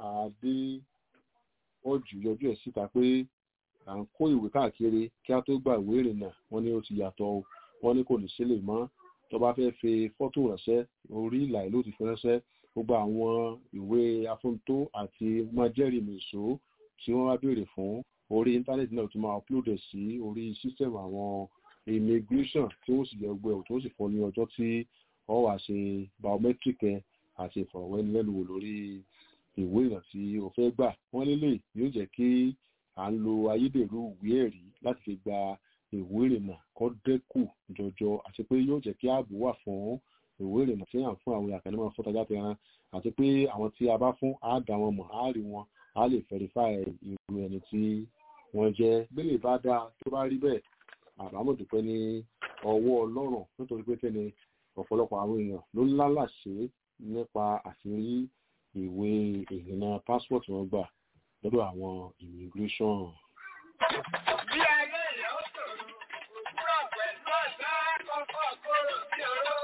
Adéọ̀jú yọjú ẹ̀ síta pé à ń kó ìwé káàkiri kí á tó gba ìwé ìrìnnà wọn ní ó ti yàtọ̀ o wọn ní kò ní sílẹ̀ mọ́ tó bá fẹ́ fi fọ́tò ránṣẹ́ orí ìlà ìlú ti fi ránṣẹ́ gbogbo àwọn ìwé afúntó àti májẹ́rìmìsó tí wọ́n bá béèrè fún orí íńtánẹ́ẹ̀tì náà tó máa upload ẹ̀ sí orí sísẹ̀mù àwọn immigration tí wọ́n sì yẹ gbogbo ẹ̀ tó sì fọ́ ní ọjọ́ tí wọ́n wá ṣe biometric ẹ̀ àti ìfọ̀rọ̀wẹ́nilẹ́nuwò lórí ìwé ìrìnnà tí o fẹ́ gbà wọ́n lélẹ̀ yóò jẹ́ kí à ń lo ayédèrú ìwé ẹ̀rí láti fi gba ìwé ìrìnnà kó dẹ́kù jọjọ àti pé yóò jẹ́ kí ààbò wà fún ìwé ìrìnnà tí à ń fún àwọn àkànnímọ̀ fọ́tajà tẹran àti pé àwọn tí a bá fún á dá wọn mọ̀ á rí wọn á lè verify irú ẹni tí wọ́n jẹ́ gbélé bá dáa tó bá rí bẹ́ẹ̀ àbámọ̀ dúpẹ́ ní ọwọ́ Ọlọ́run nítorí pé kẹ́ni ọ̀pọ̀lọpọ̀ àwọn èèyàn ló lálàṣe nípa àṣírí ìwé ìrìnnà passport wọn gbà lọ́dọ̀ àwọn immigration. Bí ayé ìyá ó sọ̀rọ̀, òwúrọ̀ pẹ̀lú ọ̀sán kọ́kọ́ kóró sí oró.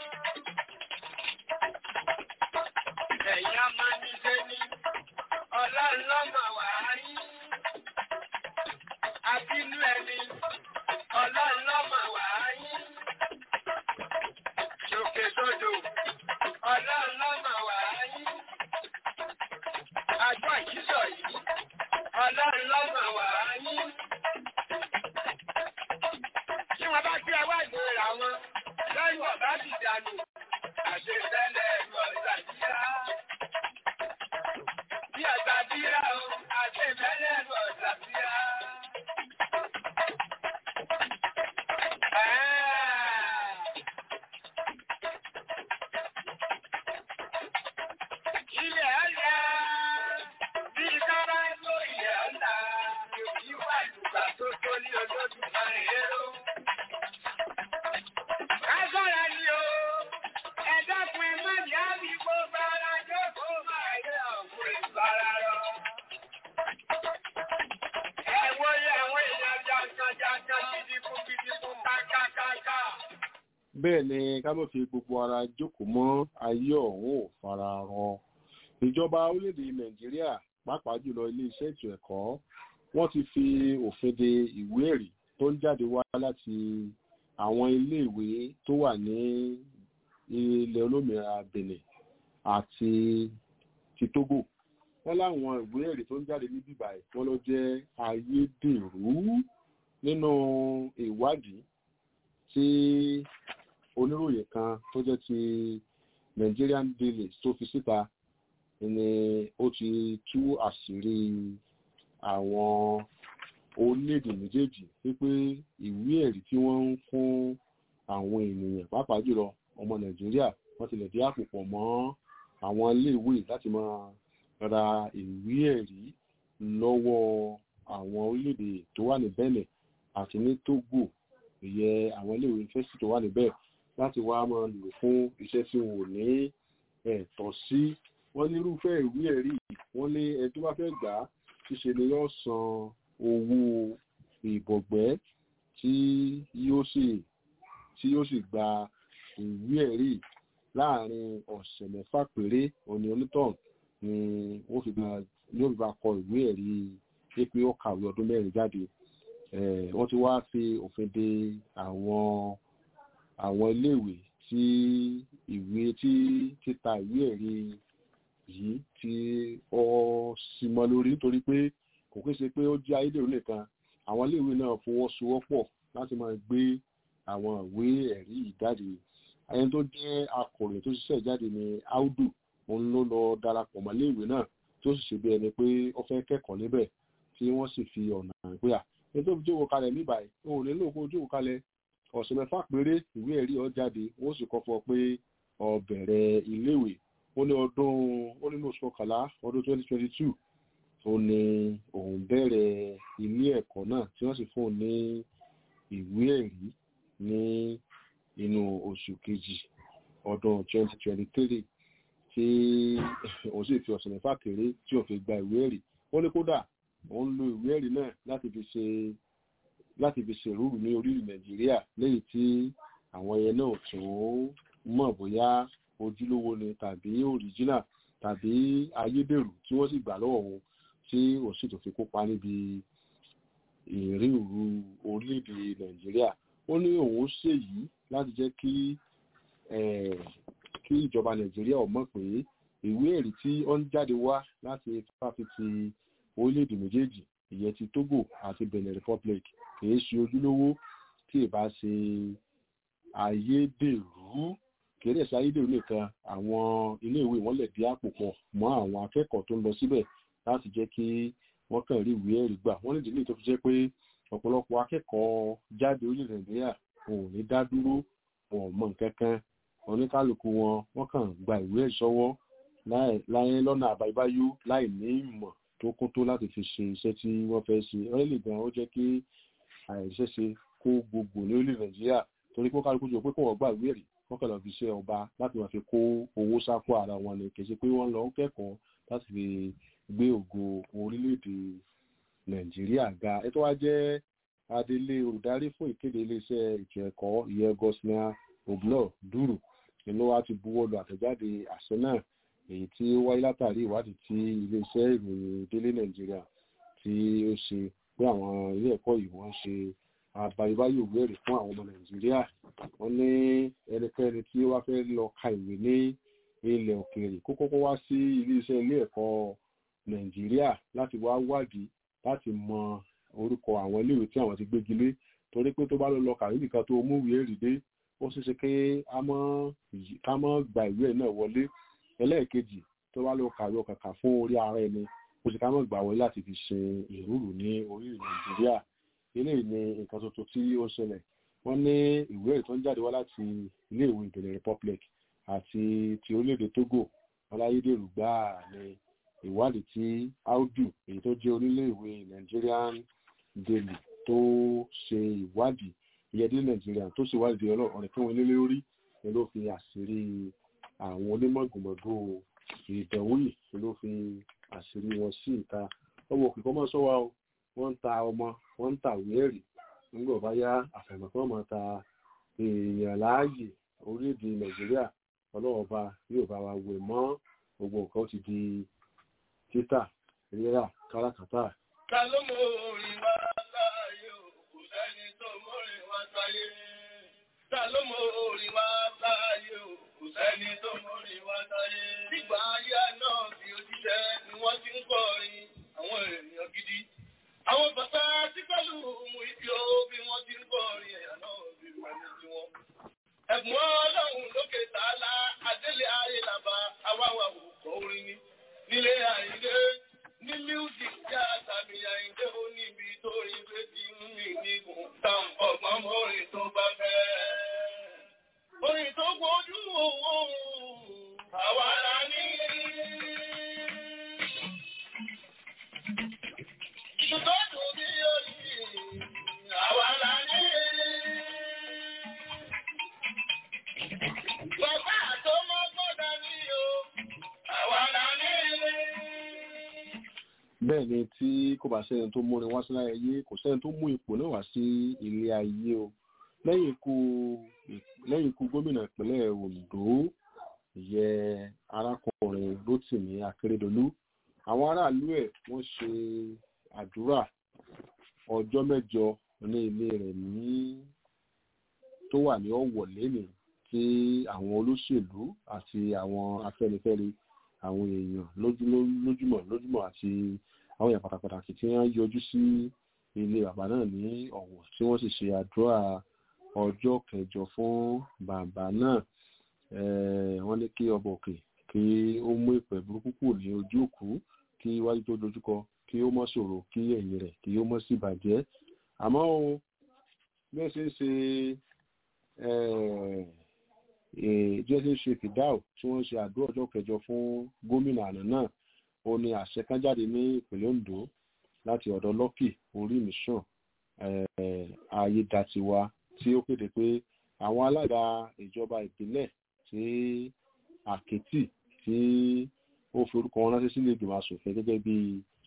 Ẹ̀yin ọmọ ní ṣe ni Ọlọ́run lọ́mọ wà á yí. Abínú ẹni Ọlọ́run lọ́mọ wà á yí. Ṣòkè sódò Ọlọ́run lọ́mọ wà á yí. Àjọ ìṣísọ̀ yìí Ọlọ́run lọ́mọ wà á yí. Tí wọ́n bá gbé ẹwà ìgbéra wọn lẹ́yìn ọ̀bá ti dànù àṣetẹ́lẹ̀ ẹ̀rọ ìgbàdíyà. Bí ẹ̀gbàdíyà o àṣetẹ́lẹ̀ ẹ̀rọ ìgbàdíyà. Ilẹ̀ ọ̀yà bí kára ló ilẹ̀ ọ̀la yóò wà lùgbà tó tó ní olójú kan èrò. Kására ni o, ẹ̀dọ́kun ẹ̀mọ́ ní àbí gbogbo ara jókòó máa yẹ ọ̀pọ̀ ìbára lọ. Ẹ̀wọ́ yẹ àwọn èèyàn jankan gidigun kákákáká. Bẹ́ẹ̀ ni ká mọ̀ fi gbogbo ara jókòó mọ́ ayé ọ̀hún ò fara rọ. Ìjọba orílẹ̀-èdè Nàìjíríà pàápàá jùlọ ilé-iṣẹ́ ètò ẹ̀kọ́ wọ́n ti fi òfin de ìwé ẹ̀rí tó ń jáde wá láti àwọn iléèwé tó wà ní ilẹ̀ olómìnira Benin àti ti Togo wọ́n láwọn ìwé ẹ̀rí tó ń jáde ní bíbá ẹ̀ wọ́n ló jẹ́ ayédèrú nínú ìwádìí tí oníròyìn kan tó jẹ́ ti Nigerian Daily tó fi síta ni ó ti tú àṣírí àwọn orílẹ̀-èdè méjèèjì wípé ìwé ẹ̀rí tí wọ́n ń fún àwọn ènìyàn pàápàá jùlọ ọmọ Nàìjíríà wọ́n tilẹ̀ dé àpò pọ̀ mọ́ àwọn iléèwé láti máa ra ìwé ẹ̀rí lọ́wọ́ àwọn orílẹ̀-èdè tó wà ní Benin àti ní Togo ìyẹn àwọn iléèwé yunifásitì tó wà níbẹ̀ láti wá máa lò fún iṣẹ́ tí wọn ò ní ẹ̀tọ́ sí. Wọ́n ní irúfẹ́ ìwé ẹ̀rí wọ́n lé ẹni tó bá fẹ́ gbà á ṣíṣe ni yóò san owó ìbọ̀gbẹ́ tí yóò sì gba ìwé ẹ̀rí láàrin ọ̀sẹ̀ 6 péré òní onítọ̀hún ni wọ́n fi bá kọ ìwé ẹ̀rí pé ó kàwé ọdún 4 jáde. Wọ́n ti wá fi òfin de àwọn iléèwé tí títa ìwé ẹ̀rí yìí tí ó sì mọ́ lórí nítorí pé kò kí ṣe pé ó jẹ́ ayédèrú nìkan àwọn iléèwé náà fọwọ́sowọ́pọ̀ láti máa gbé àwọn ìwé ẹ̀rí yìí jáde. Ẹni tó jẹ́ akọ̀ròyìn tó ṣiṣẹ́ jáde ní Audu òun ló lọ darapọ̀ mọ́ iléèwé náà tó sì ṣe bí ẹni pé ó fẹ́ kẹ́kọ̀ọ́ níbẹ̀ tí wọ́n sì fi ọ̀nà pé ẹni tó fi jókòó kalẹ̀ ní báyìí òun nílò kó jókòó kalẹ̀ ọ̀sẹ̀ 6 péré ìwé ẹ̀rí ó jáde wọ́n sì kọ́ fọ pé ó bẹ̀rẹ̀ iléèwé ó ní oṣù kọkànlá ọdún 2022 ó ní òun bẹ̀rẹ̀ ilé ẹ̀kọ́ náà tí wọ́n sì fún un ní ìwé ẹ̀rí ní inú oṣù kejì ọdún 2023 tí òun sì fi ọ̀sẹ̀ 6 péré tí ó fi gba ìwé ẹ̀rí. Ó ní kódà òun lo ìwé ẹ̀rí náà láti fi ṣèrúurú ní orílẹ̀ Nàìjíríà lẹ́yìn tí àwọn ẹyẹ náà tún mọ̀ bóyá ojúlówó ni tàbí òrìjínà tàbí ayédèrú tí wọ́n sì gbà lọ́wọ́ wọn tí ó sì tó fi kópa níbi ìrìnrù orílẹ̀-èdè Nàìjíríà. Ó ní òun ṣèyí láti jẹ́ kí ìjọba Nàìjíríà ó mọ̀ pé ìwé ẹ̀rí tí ó ń jáde wá láti fáfitì orílẹ̀-èdè méjèèjì ìyẹn ti Togo àti Benin Republic kìí ṣe ojúlówó tí ì bá ṣe ayédèrú. Kìí dẹ̀ ṣe ayédèrú nìkan àwọn iléèwé wọn lè dí àpò pọ̀ mọ́ àwọn akẹ́kọ̀ọ́ tó ń lọ síbẹ̀ láti jẹ́ kí wọ́n kàn rí ìwé ẹ̀rí gbà. Wọ́n lè délé tó fi jẹ́ pé ọ̀pọ̀lọpọ̀ akẹ́kọ̀ọ́ jáde orílẹ̀ Nàìjíríà wọn ò ní dá dúró wọn ò mọ nǹkan kan oníkálukú wọ́n kàn gba ìwé ẹ̀rí sọ́wọ́ láyé lọ́nà àbáyébáyú láì ní ìmọ̀ tó kún tó láti fi ṣe iṣẹ́ tí wọ́n fẹ́ ṣe. Ọ́lẹ́lẹ̀ gan ó jẹ́ kí àìṣeṣe kó gbogbo ní orílẹ̀ Nàìjíríà torí pé kálukú jọ pé kó wọ́n gbà ìwé ẹ̀rí wọ́n kàn lọ fi ṣe ọba láti máa fi kó owó sápò ara wọn ni kì í ṣe pé wọ́n lọ kẹ́kọ̀ọ́ láti fi gbé ògo orílẹ̀-èdè Nàìjíríà ga. Ẹ tó wá jẹ́ adelé olùdarí fún ìkéde iléeṣẹ́ ètò ẹ̀kọ́ ìyẹn Gosnia Oblor Duru ni ló wá ti buwọ́ lu àtẹ̀jáde àṣẹ náà èyí tí ó wáyé látàrí ìwádìí tí iléeṣẹ́ ìròyìn Délé Nàìjíríà tí ó ṣe pé àwọn ilé ẹ̀kọ́ yìí wọ́n ṣe àbáyébáyé ìwé ẹ̀rí fún àwọn ọmọ Nàìjíríà. Wọ́n ní ẹnikẹ́ni tí ó wá fẹ́ lọ ka ìwé ní ilẹ̀ òkèèrè kó kọ́kọ́ wá sí iléeṣẹ́ ilé ẹ̀kọ́ Nàìjíríà láti wá wádìí láti mọ orúkọ àwọn iléèwé tí àwọn ti gbégi lé torí pé tó bá lọ kàwé nìkan tó mú ìwé ẹ̀rí dé ó ṣeéṣe pé ká mọ́ gba ìwé náà wọlé. Ẹlẹ́ẹ̀kejì tó bá lọ kàwé ọ̀kàkà fún orí ara ẹni ó sì ká mọ́ gbà wọlé láti fi ṣe ìrúurú ní orílẹ̀ Nàìjíríà. Eléyìí ni nǹkan tuntun tí ó ṣẹlẹ̀. Wọ́n ní ìwé ẹ̀rí tó ń jáde wá láti iléèwé Benin Republic àti ti orílẹ̀-èdè Togo ọláyédèrú gbáà ní ìwádìí tí Audu èyí tó jẹ́ oníléèwé Nigerian Daily tó ṣe ìwádìí ìyẹn Daily Nigeria tó ṣe ìwádìí ọ̀rẹ́ fún wọn nílé orí ni ló fi àṣírí àwọn onímọ̀gbọ̀mọ̀gbò ìdánwò yìí ni ló fi àṣírí wọn sí ìta. Ọmọ òkè kọ́ mọ́ sọ́wọ́ wọ́n ń ta ọmọ wọ́n ń ta ìwé ẹ̀rí nígbà bá yá àfẹ̀mọ̀kọ́ máa ta èèyàn láàyè orílẹ̀-èdè Nàìjíríà ọlọ́wọ́ bá yóò bá wa wẹ̀ mọ́ gbogbo nǹkan ti di títà rírà káràkátà. Ta ló mọ orin wá sáyé o, kò sẹ́ni tó mọ́rin wá sáyé. Ta ló mọ orin wá sáyé o, kò sẹ́ni tó mọ́rin wá sáyé. Nígbà ayé náà fi òjíṣẹ́ jẹ́ ni wọ́n ti ń kọrin àwọn èèyàn gidi. Àwọn bàbá tí pẹ̀lú mú ibi ó bí wọ́n ti ń kọrin ẹ̀yà náà bí wọ́n ní tí wọ́n. Ẹ̀bùn ọlọ́run lókè tààlà Adélé ayé làbá awáwà òkò orin ni. Nílé Àyìndé ní music jẹ́ àtàmì Àyìndé ó níbi tó rí pé ti ń rìn ní kùtà ọgbọ́n mọ́rin tó bá fẹ́. Orin tó gbójú owó àwa la ní. Ìtọ́jú bí ó ní àwa la ní. Bàbá tó mọ́ gbọ́dá ní o, àwa la ní. Bẹ́ẹ̀ ni tí kò bá sẹ́ni tó múrin wá sí ayé kò sẹ́ni tó mú ipò náà wá sí ilé ayé o. Lẹ́yìn ikú gómìnà ìpínlẹ̀ Oǹdó yẹ arákùnrin Rótìmí Akérédolú, àwọn aráàlú ẹ̀ wọ́n ṣe àdúrà ọjọ́ 7 ní ilé rẹ̀ tó wà ní Ọ̀wọ̀ lẹ́nìí tí àwọn olóṣèlú àti àwọn afẹ́nifẹ́re àwọn èèyàn lójúmọ̀ àti àwọn èèyàn pàtàkì tí wọ́n yọjú sí ilé bàbá náà ní Ọ̀wọ̀ tí wọ́n sì ṣe àdúrà ọjọ́ 7 fún bàbá náà. Wọ́n ní kí ọba òkè kí ó mú ìpẹ́ burúkú kúrò ní ojú òkú, kí iwájú tó dojúkọ kí ó mọ́ ṣòro, kí ẹ̀yìn rẹ̀ kí ó mọ́ sí bàjẹ́. Àmọ́ o bí wọ́n ṣe ń ṣe fìdáù tí wọ́n ṣe àdúrà ọjọ́ 7 fún gómìnà àná náà, ó ní àṣẹ kan jáde ní ìpínlẹ̀ Oǹdó láti ọ̀dọ̀ Lucky Orímìsàn Ayédatiwa tí ó kéde pé àwọn alága ìjọba ìbílẹ̀ tí Àkẹ́tì tí ó fi orúkọ wọn ránṣẹ́ sílé ìgbìmọ̀ aṣòfin gẹ́gẹ́ bí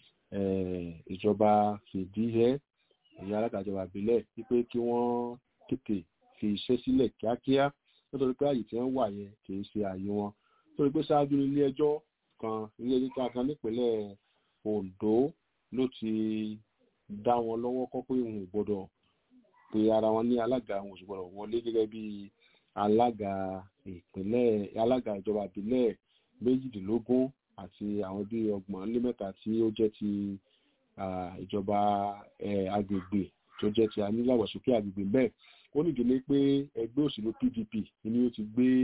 ìjọba fìdíhẹ́ ìyá alága ìjọba ìbílẹ̀ wípé kí wọ́n tètè fi iṣẹ́ sílẹ̀ kíákíá nítorí pé àyè tí wọ́n wà yẹn kì í ṣe àyè wọn. Nítorí pé ṣáájú ilé ẹjọ́ kan nípínlẹ̀ Oǹdó ló ti dá wọn lọ́wọ́ kọ́ pé òun ò gbọ́dọ̀ pé ara wọn ní alága òun ò sì gbọ́dọ̀ wọlé gẹ́gẹ́ bí alága ìjọba ìbílẹ̀ 18 àti àwọn bí 33 tí ó jẹ́ ti ìjọba agbègbè tó jẹ́ ti anílàwọ̀sókè agbègbè bẹ́ẹ̀. Ó nìdílé pé ẹgbẹ́ òṣèlú PDP ni ó ti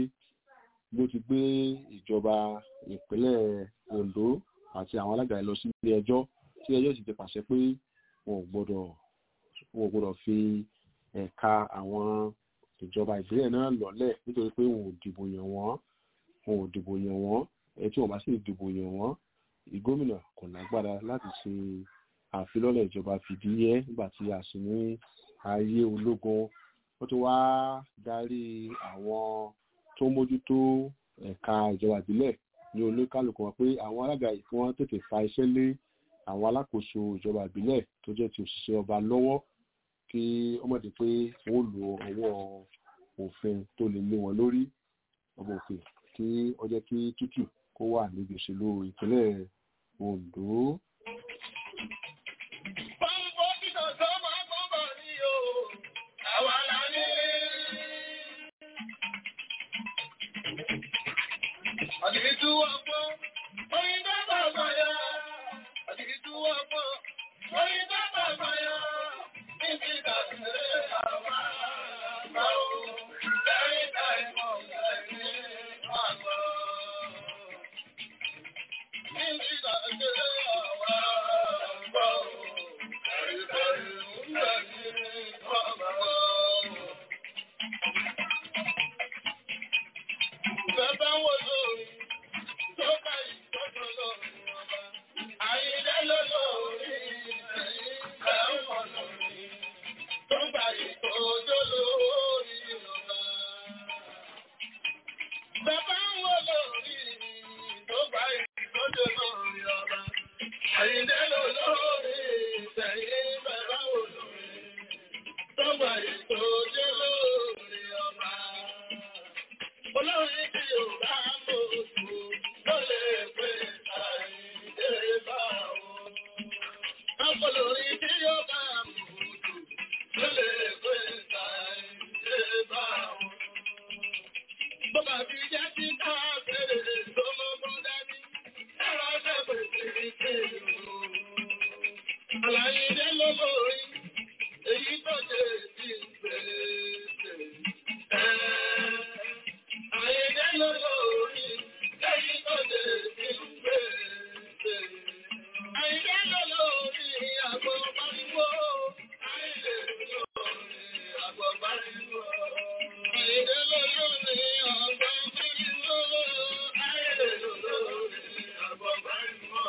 gbé ìjọba ìpínlẹ̀ Oǹdó àti àwọn alága ẹ̀ lọ sí ilé ẹjọ́ tí ẹjọ́ sì ti pàṣẹ pé wọn ò gbọ́dọ̀ fi ẹ̀ka àwọn ìjọba ìbílẹ̀ náà lọ́lẹ̀ nítorí pé wọn ò dìbò yàn wọ́n tí wọ́n bá sì dìbò yàn wọ́n ìgómìnà kò lágbára láti ṣe àfilọ́lẹ̀ ìjọba fìdíhẹ́ nígbà tí a sì ní ayé ológun. Wọ́n ti wá darí àwọn tó mójútó ẹ̀ka ìjọba ìbílẹ̀ ní oníkálùkù wọn pé àwọn alága yìí kí wọ́n tètè fa iṣẹ́ lé àwọn alákòóso ìjọba ìbílẹ̀ tó jẹ́ ti òṣìṣẹ́ ọba lọ́wọ́ kí ọmọdé pé wọ́n lo ọwọ́ òfin tó lè lé wọn lórí. Ọba òkè kí ó jẹ́ kí tútù kó wà níbi òṣèlú ìpínlẹ̀ Oǹdó. Bọ́bá fi jẹ́ sí ká bẹ̀rẹ̀ tó mọ́ bọ́ dání, ẹ̀rọ ṣẹ̀fẹ̀ Àlàyé lólórí, èyí tó jẹ́ ti gbèsè. Àlàyé lólórí, èyí tó jẹ́ ti gbèsè. Àlàyé lólórí, àgbọ̀ pariwo. Àlàyé lólórí, àgbọ̀ pariwo. Àlàyé lólórí, àgbọ̀ pariwo. Àlàyé lólórí, àgbọ̀ pariwo.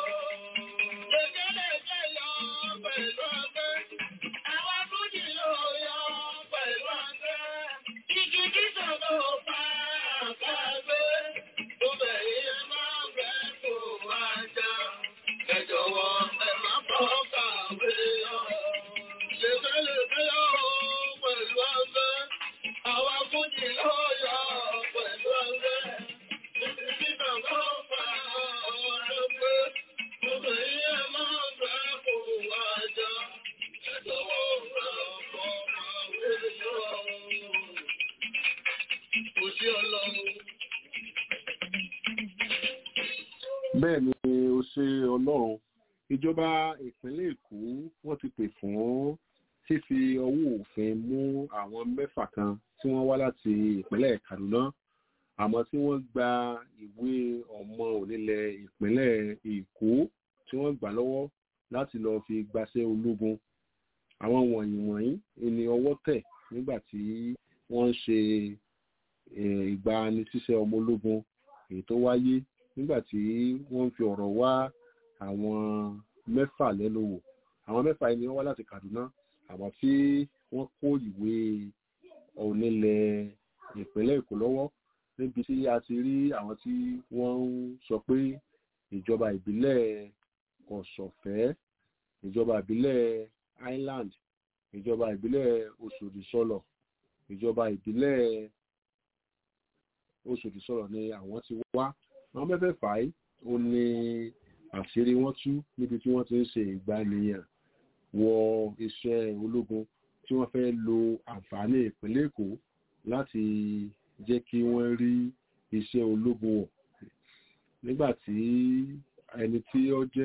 Bẹ́ẹ̀ ni ó ṣe Ọlọ́run. Ìjọba ìpínlẹ̀ Èkó wọ́n ti pè fún fífi ọwọ́ òfin mú àwọn 6 kan tí wọ́n wá láti ìpínlẹ̀ Kaduna àmọ́ tí wọ́n gba ìwé ọmọ onílẹ̀ ìpínlẹ̀ Èkó tí wọ́n gbà lọ́wọ́ láti lọ fi gbaṣẹ́ ológun. Àwọn wọ̀nyí ni ọwọ́ tẹ̀ nígbà tí wọ́n ń ṣe ìgbanisíṣẹ́ ọmọ ológun èyí tó wáyé nígbà tí wọ́n fi ọ̀rọ̀ wá àwọn 6 lẹ́nu wò. Àwọn 6 yìí ni wọ́n wá láti Kaduna àmọ́ tí wọ́n kó ìwé onílẹ̀ ìpínlẹ̀ Èkó lọ́wọ́ níbi tí a ti rí àwọn tí wọ́n ń sọ pé ìjọba ìbílẹ̀ Ọ̀ṣọ̀fẹ́, ìjọba ìbílẹ̀ Island, ìjọba ìbílẹ̀ Oṣòdì Sọlọ̀, ìjọba ìbílẹ̀ Oṣòdì Sọlọ̀ ni àwọn ti wá. Àwọn 6 yìí ó ní àṣírí wọn tú níbi tí wọ́n ti ń ṣe ìgbaniyàn wọ iṣẹ́ ológun tí wọ́n fẹ́ lo àǹfààní ìpínlẹ̀ Èkó láti jẹ́ kí wọ́n rí iṣẹ́ ológun wọ̀. Nígbà tí ẹni tí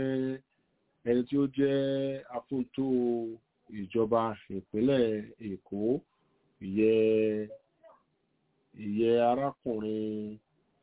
ó jẹ́ afúntó ìjọba ìpínlẹ̀ Èkó ìyẹ́ arákùnrin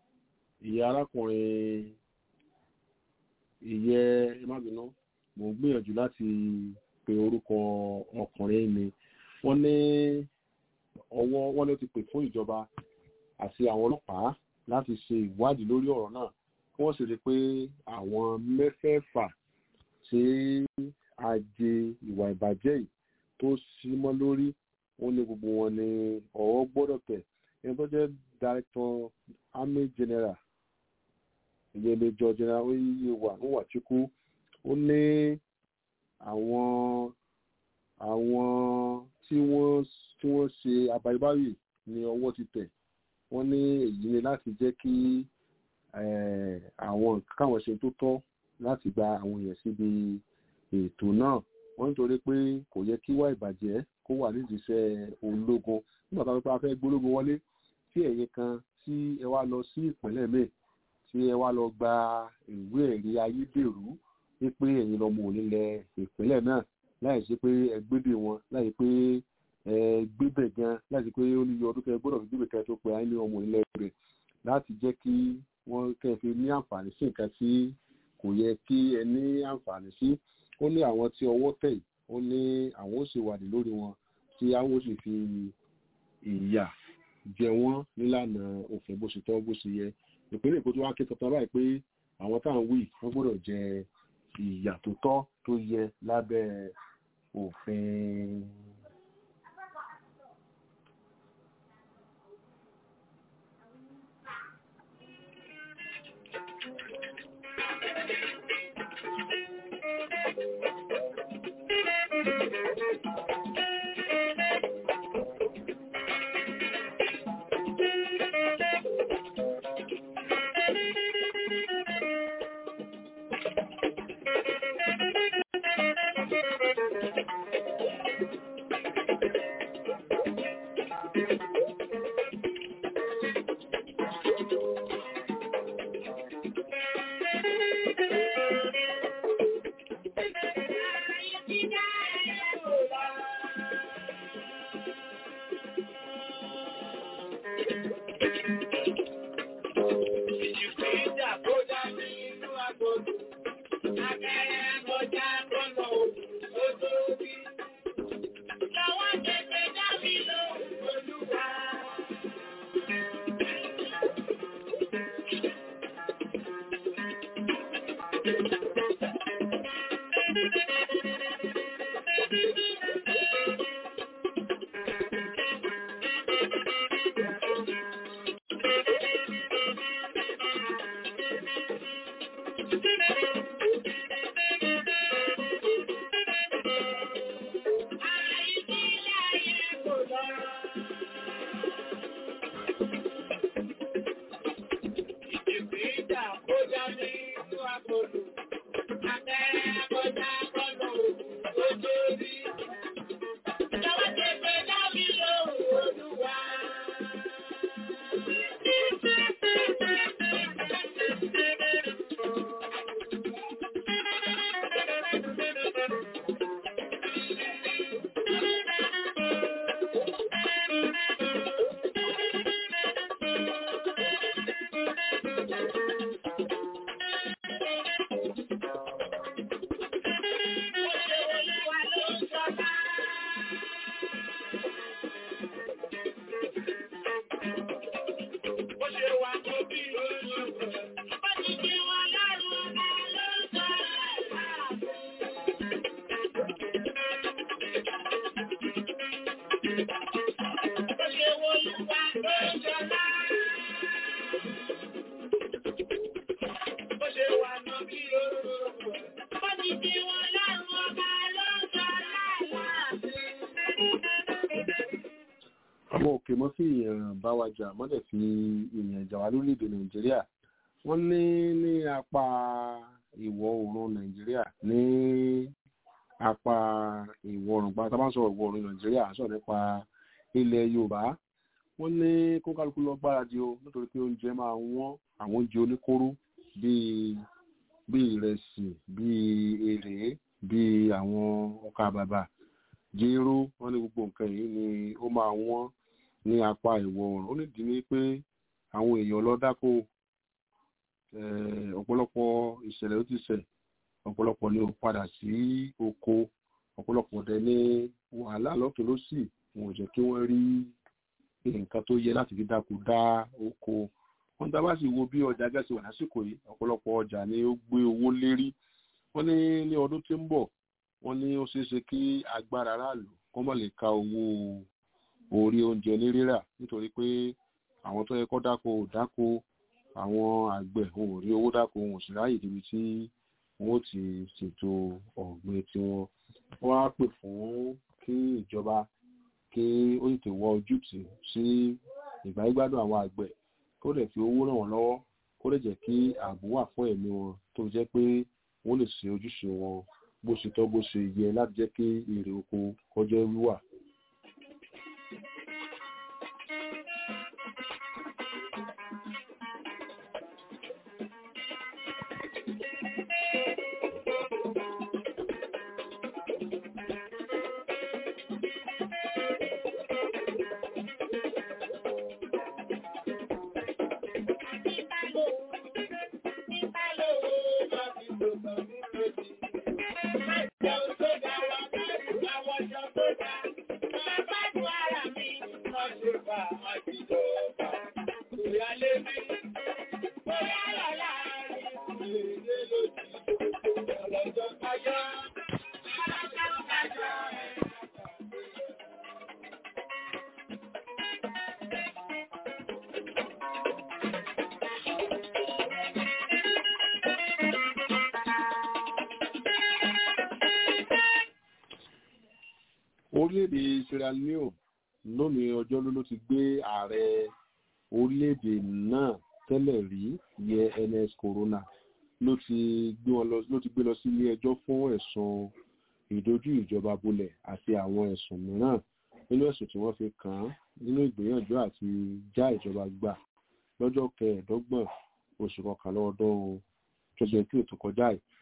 ìmábìnú mo ń gbìyànjú láti pe orúkọ ọkùnrin ni wọ́n ní wọ́n ló ti pè fún ìjọba àti àwọn ọlọ́pàá láti ṣe ìwádìí lórí ọ̀rọ̀ náà kí wọ́n sì rí pé àwọn 6 tí ajé ìwà ìbàjẹ́ yìí tó sí mọ́ lórí wọ́n ní gbogbo wọn ní ọwọ́ gbọ́dọ̀ tẹ̀. ẹni tó jẹ́ Director Army General ìyẹn Major General Oyewa Nwachukwu ó ní àwọn tí wọ́n ṣe àbáyébáyé ní ọwọ́ ti tẹ̀. Wọ́n ní èyí ni láti jẹ́ kí àwọn káwọn ṣe tó tọ́ láti gba àwọn èèyàn síbi ètò náà. Wọ́n nítorí pé kò yẹ kí wá ìbàjẹ́ kó wà nídìí iṣẹ́ ológun. Nígbà tó bá fẹ́ gbólógun wọlé tí ẹ̀yin kan tí ẹ wá lọ sí ìpínlẹ̀ míì tí ẹ wá lọ gba ìwé ẹ̀rí ayédèrú wípé ẹ̀yin lọmọ onílẹ̀ ìpínlẹ̀ náà láì sí pé ẹ gbébè wọn láì pé ẹ gbébẹ̀ gan láti pé ó ní ọdún kẹ gbọ́dọ̀ fi gbébẹ̀ kẹ tó pé àìní ọmọ onílẹ̀ rẹ̀ láti jẹ́ kí wọ́n kẹfì ní àǹfààní sí nǹkan tí kò yẹ kí ẹ ní àǹfààní sí. Ó ní àwọn tí ọwọ́ tẹ̀ ó ní àwọn ó ṣèwádìí lórí wọn tí àwọn ó sì fi ìyà jẹ wọ́n nílànà òfin bó ṣe tọ́ bó ṣe yẹ. Ìpínlẹ̀ Èkó tó wá ké tuntun báyìí pé àwọn táwọn wí wọ́n gbọ́dọ̀ jẹ ìyà tó tọ́ tó yẹ lábẹ́ òfin. àwọn òkè mọ́ sí ìyẹn bá wa jà mọ́dẹ̀ fi ìyẹn jà wá lórílẹ̀‐èdè nàìjíríà wọ́n ní apá ìwọ̀ oòrùn nàìjíríà ní apá ìwọ̀ oòrùn gba tá bá ń sọ ìwọ̀ oòrùn nàìjíríà sọ nípa ilẹ̀ yorùbá wọ́n ní kó kálukú lọ gbáradì o nítorí pé oúnjẹ máa wọ́n àwọn oúnjẹ oníkóró bíi ìrẹsì bíi èrè bíi àwọn ọkà bàbà jéró wọ́n ní gbogbo nǹkan yìí ni ó máa wọ́n ní apá ìwọ̀ oòrùn ó nídìí ní pé àwọn èèyàn lọ dáko ọ̀pọ̀lọpọ̀ ìṣẹ̀lẹ̀ ó ti ṣẹ̀ ọ̀pọ̀lọpọ̀ ni ò padà sí oko ọ̀pọ̀lọpọ̀ dẹ̀ ní wàhálà lọ́tọ̀ lósì wọn ò jẹ́ kí wọ́n rí nǹkan tó yẹ láti fi dáko dá oko wọ́n tá bá sì wo bí ọjà gẹ́sì wà lásìkò yìí ọ̀pọ̀lọpọ̀ ọjà ni ó gbé owó lérí wọ́n ní ọdún tí ń bọ̀ wọ́n ní ó ṣeéṣe kí agbára aráàlú kó má lè ka owó orí oúnjẹ ní rírà nítorí pé àwọn tó yẹ kó dáko ò dáko àwọn àgbẹ̀ ò rí owó dáko wọn ò sì ráyè débi tí wọn ó ti ṣètò ọ̀gbìn tiwọn wọ́n á pè fún kí ìjọba kí ó tètè wọ ojútùú sí ìgbáyégbádùn àwọn àgbẹ̀ kó dẹ̀ fi owó ràn wọ́n lọ́wọ́ kó lè jẹ́ kí ààbò wà fún ẹ̀mí wọn tó jẹ́ pé wọ́n lè ṣe ojúṣe wọn bó ṣe tọ́ bó ṣe yẹ láti jẹ́ kí èrè oko kọjá wíwà. orílẹ̀-èdè Sierra Leone lónìí ọjọ́ ló ti gbé ààrẹ orílẹ̀-èdè náà tẹ́lẹ̀ rí yẹ ns corona ló ti gbé lọ sí ilé ẹjọ́ fún ẹ̀sùn ìdojú ìjọba bolẹ̀ àti àwọn ẹ̀sùn mìíràn nínú ẹ̀sùn tí wọ́n fi kàn án nínú ìgbìyànjú àti já ìjọba gbà lọ́jọ́ 25 oṣù kọkànlá ọdún 2022 tó kọjá yìí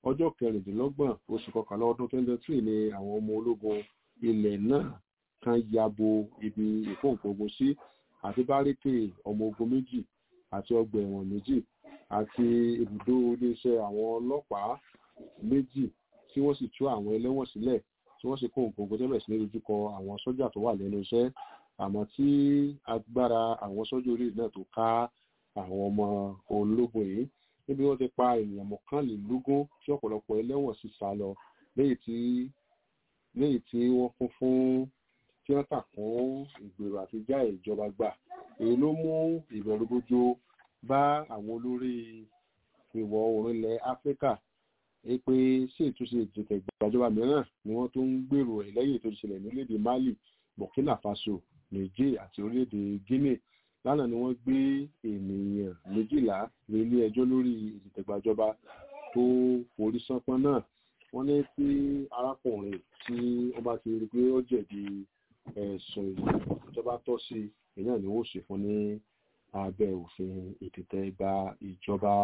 ọjọ́ 26 oṣù kọkànlá ọdún 2023 ni àwọn ọmọ ológun ilẹ̀ náà kan yabo ibi ìkóǹkógun sí àti báríkè ọmọ ogun méjì àti ọgbà ẹ̀wọ̀n méjì àti ibùdó iléeṣẹ́ àwọn ọlọ́pàá méjì tí wọ́n sì tú àwọn ẹlẹ́wọ̀n sílẹ̀ tí wọ́n sì kóǹkógun tẹ́lẹ̀ sí ní dojúkọ àwọn sọ́jà tó wà lẹ́nu iṣẹ́ àmọ́ tí agbára àwọn sọ́jà orílẹ̀ náà tó ká àwọn ọmọ ológun yìí níbi wọ́n ti pa ènìyàn 21 tí ọ̀pọ̀lọpọ̀ ẹlẹ́wọ̀n sì sá lọ léyìí tí wọ́n kún fún tí wọ́n tà fún ìgbèrò àti já ìjọba gbà èyí ló mú ìbẹ̀rùbojo bá àwọn olórí ìwọ̀ oòrùn ilẹ̀ Áfíríkà pé sí ìtúnṣe ìdìtẹ̀ ìgbàjọba mìíràn ni wọ́n tó ń gbèrò ẹ̀ lẹ́yìn tó ti ṣẹlẹ̀ ní orílẹ̀-èdè Mali, Burkina Faso, Niger àti orílẹ̀-èdè Guinea. Lánàá ni wọ́n gbé ènìyàn 12 ní ilé ẹjọ́ lórí ìdìtẹ̀ ìgbàjọba tó forí sánpọ́n náà. Wọ́n ní tí arákùnrin tí wọ́n bá ti rí pé ó jẹ̀bi ẹ̀sùn ìjọba tọ́ sí èyí náà ni wọ́n ṣe fún ní abẹ́ òfin ìdìtẹ̀ ìgbà ìjọba.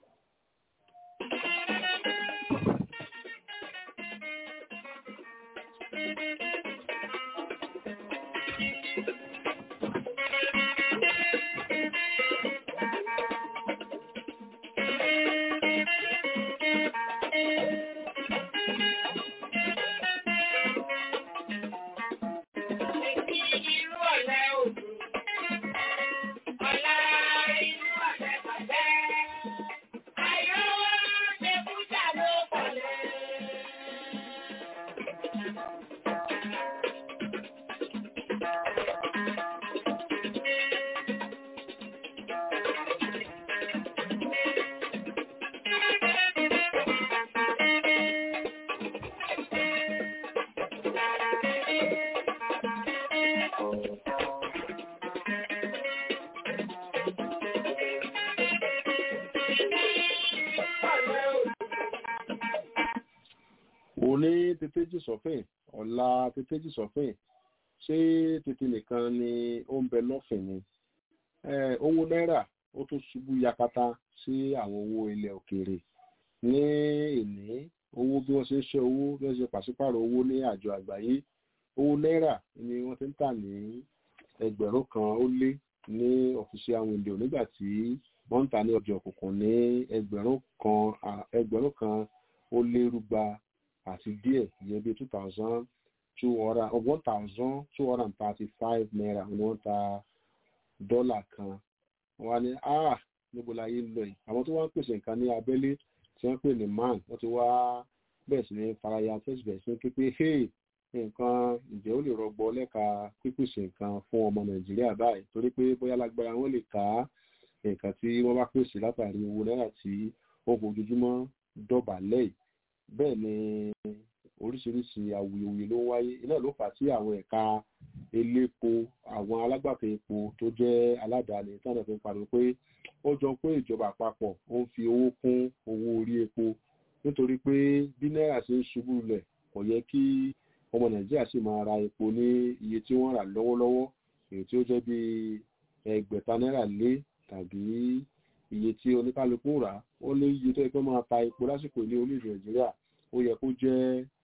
Òní tètèjì sọ́fìn, ọ̀la tètèjì sọ́fìn, ṣé tètè nìkan ni ó ń bẹ lọ́fìn ni? Owó náírà ó tún ṣubú yakata sí àwọn owó ilẹ̀ òkèèrè ní èní. Owó bí wọ́n ṣe ń ṣe owó bí wọ́n ṣe pàṣípàrọ̀ owó ní àjọ àgbáyé. Owó náírà ni wọ́n ti ń tà ní 1,000 ó lé ní official window nígbà tí wọ́n ń tà ní ọjà òkùnkùn ní 1,000 ó lé rúgba àti díẹ̀ ìyẹn bí 1,235 naira ni wọ́n ta dọ́là kan. Wọ́n á ní níbo láyé ń lọ yìí. Àwọn tó wá ń pèsè nǹkan ní abẹ́lé tí wọ́n pè ní man wọ́n ti wá bẹ̀rẹ̀ sí ní faraya tó sì bẹ̀rẹ̀ sí ní pípé nǹkan ìjẹ́ ó lè rọgbọ lẹ́ka pípèsè nǹkan fún ọmọ Nàìjíríà báyìí torí pé bóyá lágbára wọn lè ká nǹkan tí wọ́n bá pèsè látàrí owó náírà tí ó fojoojúmọ́ dọ̀bálẹ̀ yìí. Bẹ́ẹ̀ ni oríṣiríṣi awuyewuye ló ń wáyé iná ló fà á tí àwọn ẹ̀ka elépo àwọn alágbàtà epo tó jẹ́ aládàáni tí wọ́n fi ń pariwo pé ó jọ pé ìjọba àpapọ̀ ó ń fi owó kún owó orí epo nítorí pé bí náírà ṣe ń ṣubú lẹ̀ kò yẹ kí ọmọ Nàìjíríà sì máa ra epo ní iye tí wọ́n rà lọ́wọ́lọ́wọ́ èyí tí ó jẹ́ bí $100 lé tàbí iye tí oníkálukú rà ó ní iye tó yẹ kó máa ta epo lásìkò ní orílẹ̀-èdè Nàìjíríà ó yẹ kó jẹ́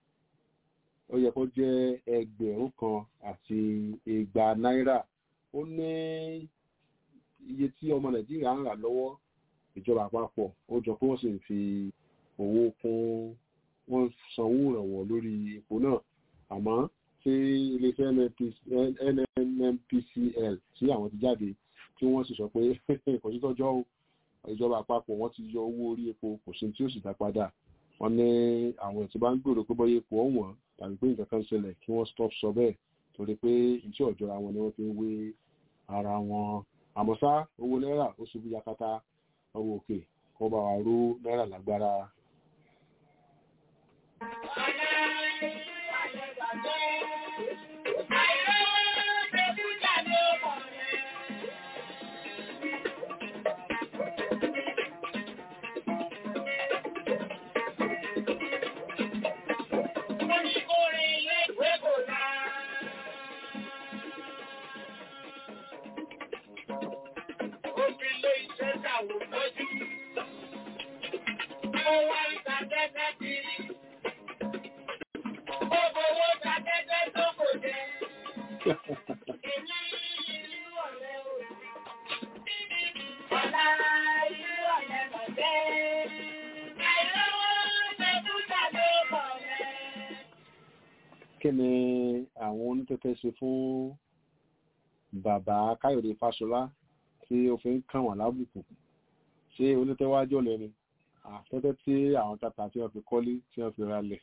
1,200 náírà. Ó ní iye tí ọmọ Nàìjíríà ń rà lọ́wọ́ ìjọba àpapọ̀ ó jọ pé wọ́n sì ń fi owó kún wọ́n sanwó ìrànwọ́ lórí epo náà àmọ́ tí iléeṣẹ́ NNPCL tí àwọn ti jáde tí wọ́n sì sọ pé kò sí tọ́jọ́ ìjọba àpapọ̀ wọ́n ti yọ owó orí epo kò sí tí ó sì dá padà. Wọ́n ní àwọn tí bá ń gbèrò pé bọ́yé epo ọ̀wọ́n tàbí pé nǹkan kan ṣẹlẹ̀ kí wọ́n stop sọ bẹ́ẹ̀ torí pé ìtí ọ̀jọ́ra wọn ni wọ́n fi ń wé ara wọn. Àmọ́ ṣá owó náírà ó ṣubú yakata ọwọ́ òkè kó bá wa ró náírà lágbára. Oh, Kí ni àwọn onítẹ́tẹ́ ṣe fún bàbá Káyọ̀dé Fáṣọlá tí ó fi ń kàn wọ́n lábùkù? Ṣé onítẹ́tẹ́ wá jọ̀lẹ̀ ni? Àtẹ́tẹ́ tí àwọn tata tí wọ́n fi kọ́lé tí wọ́n fi ralẹ̀.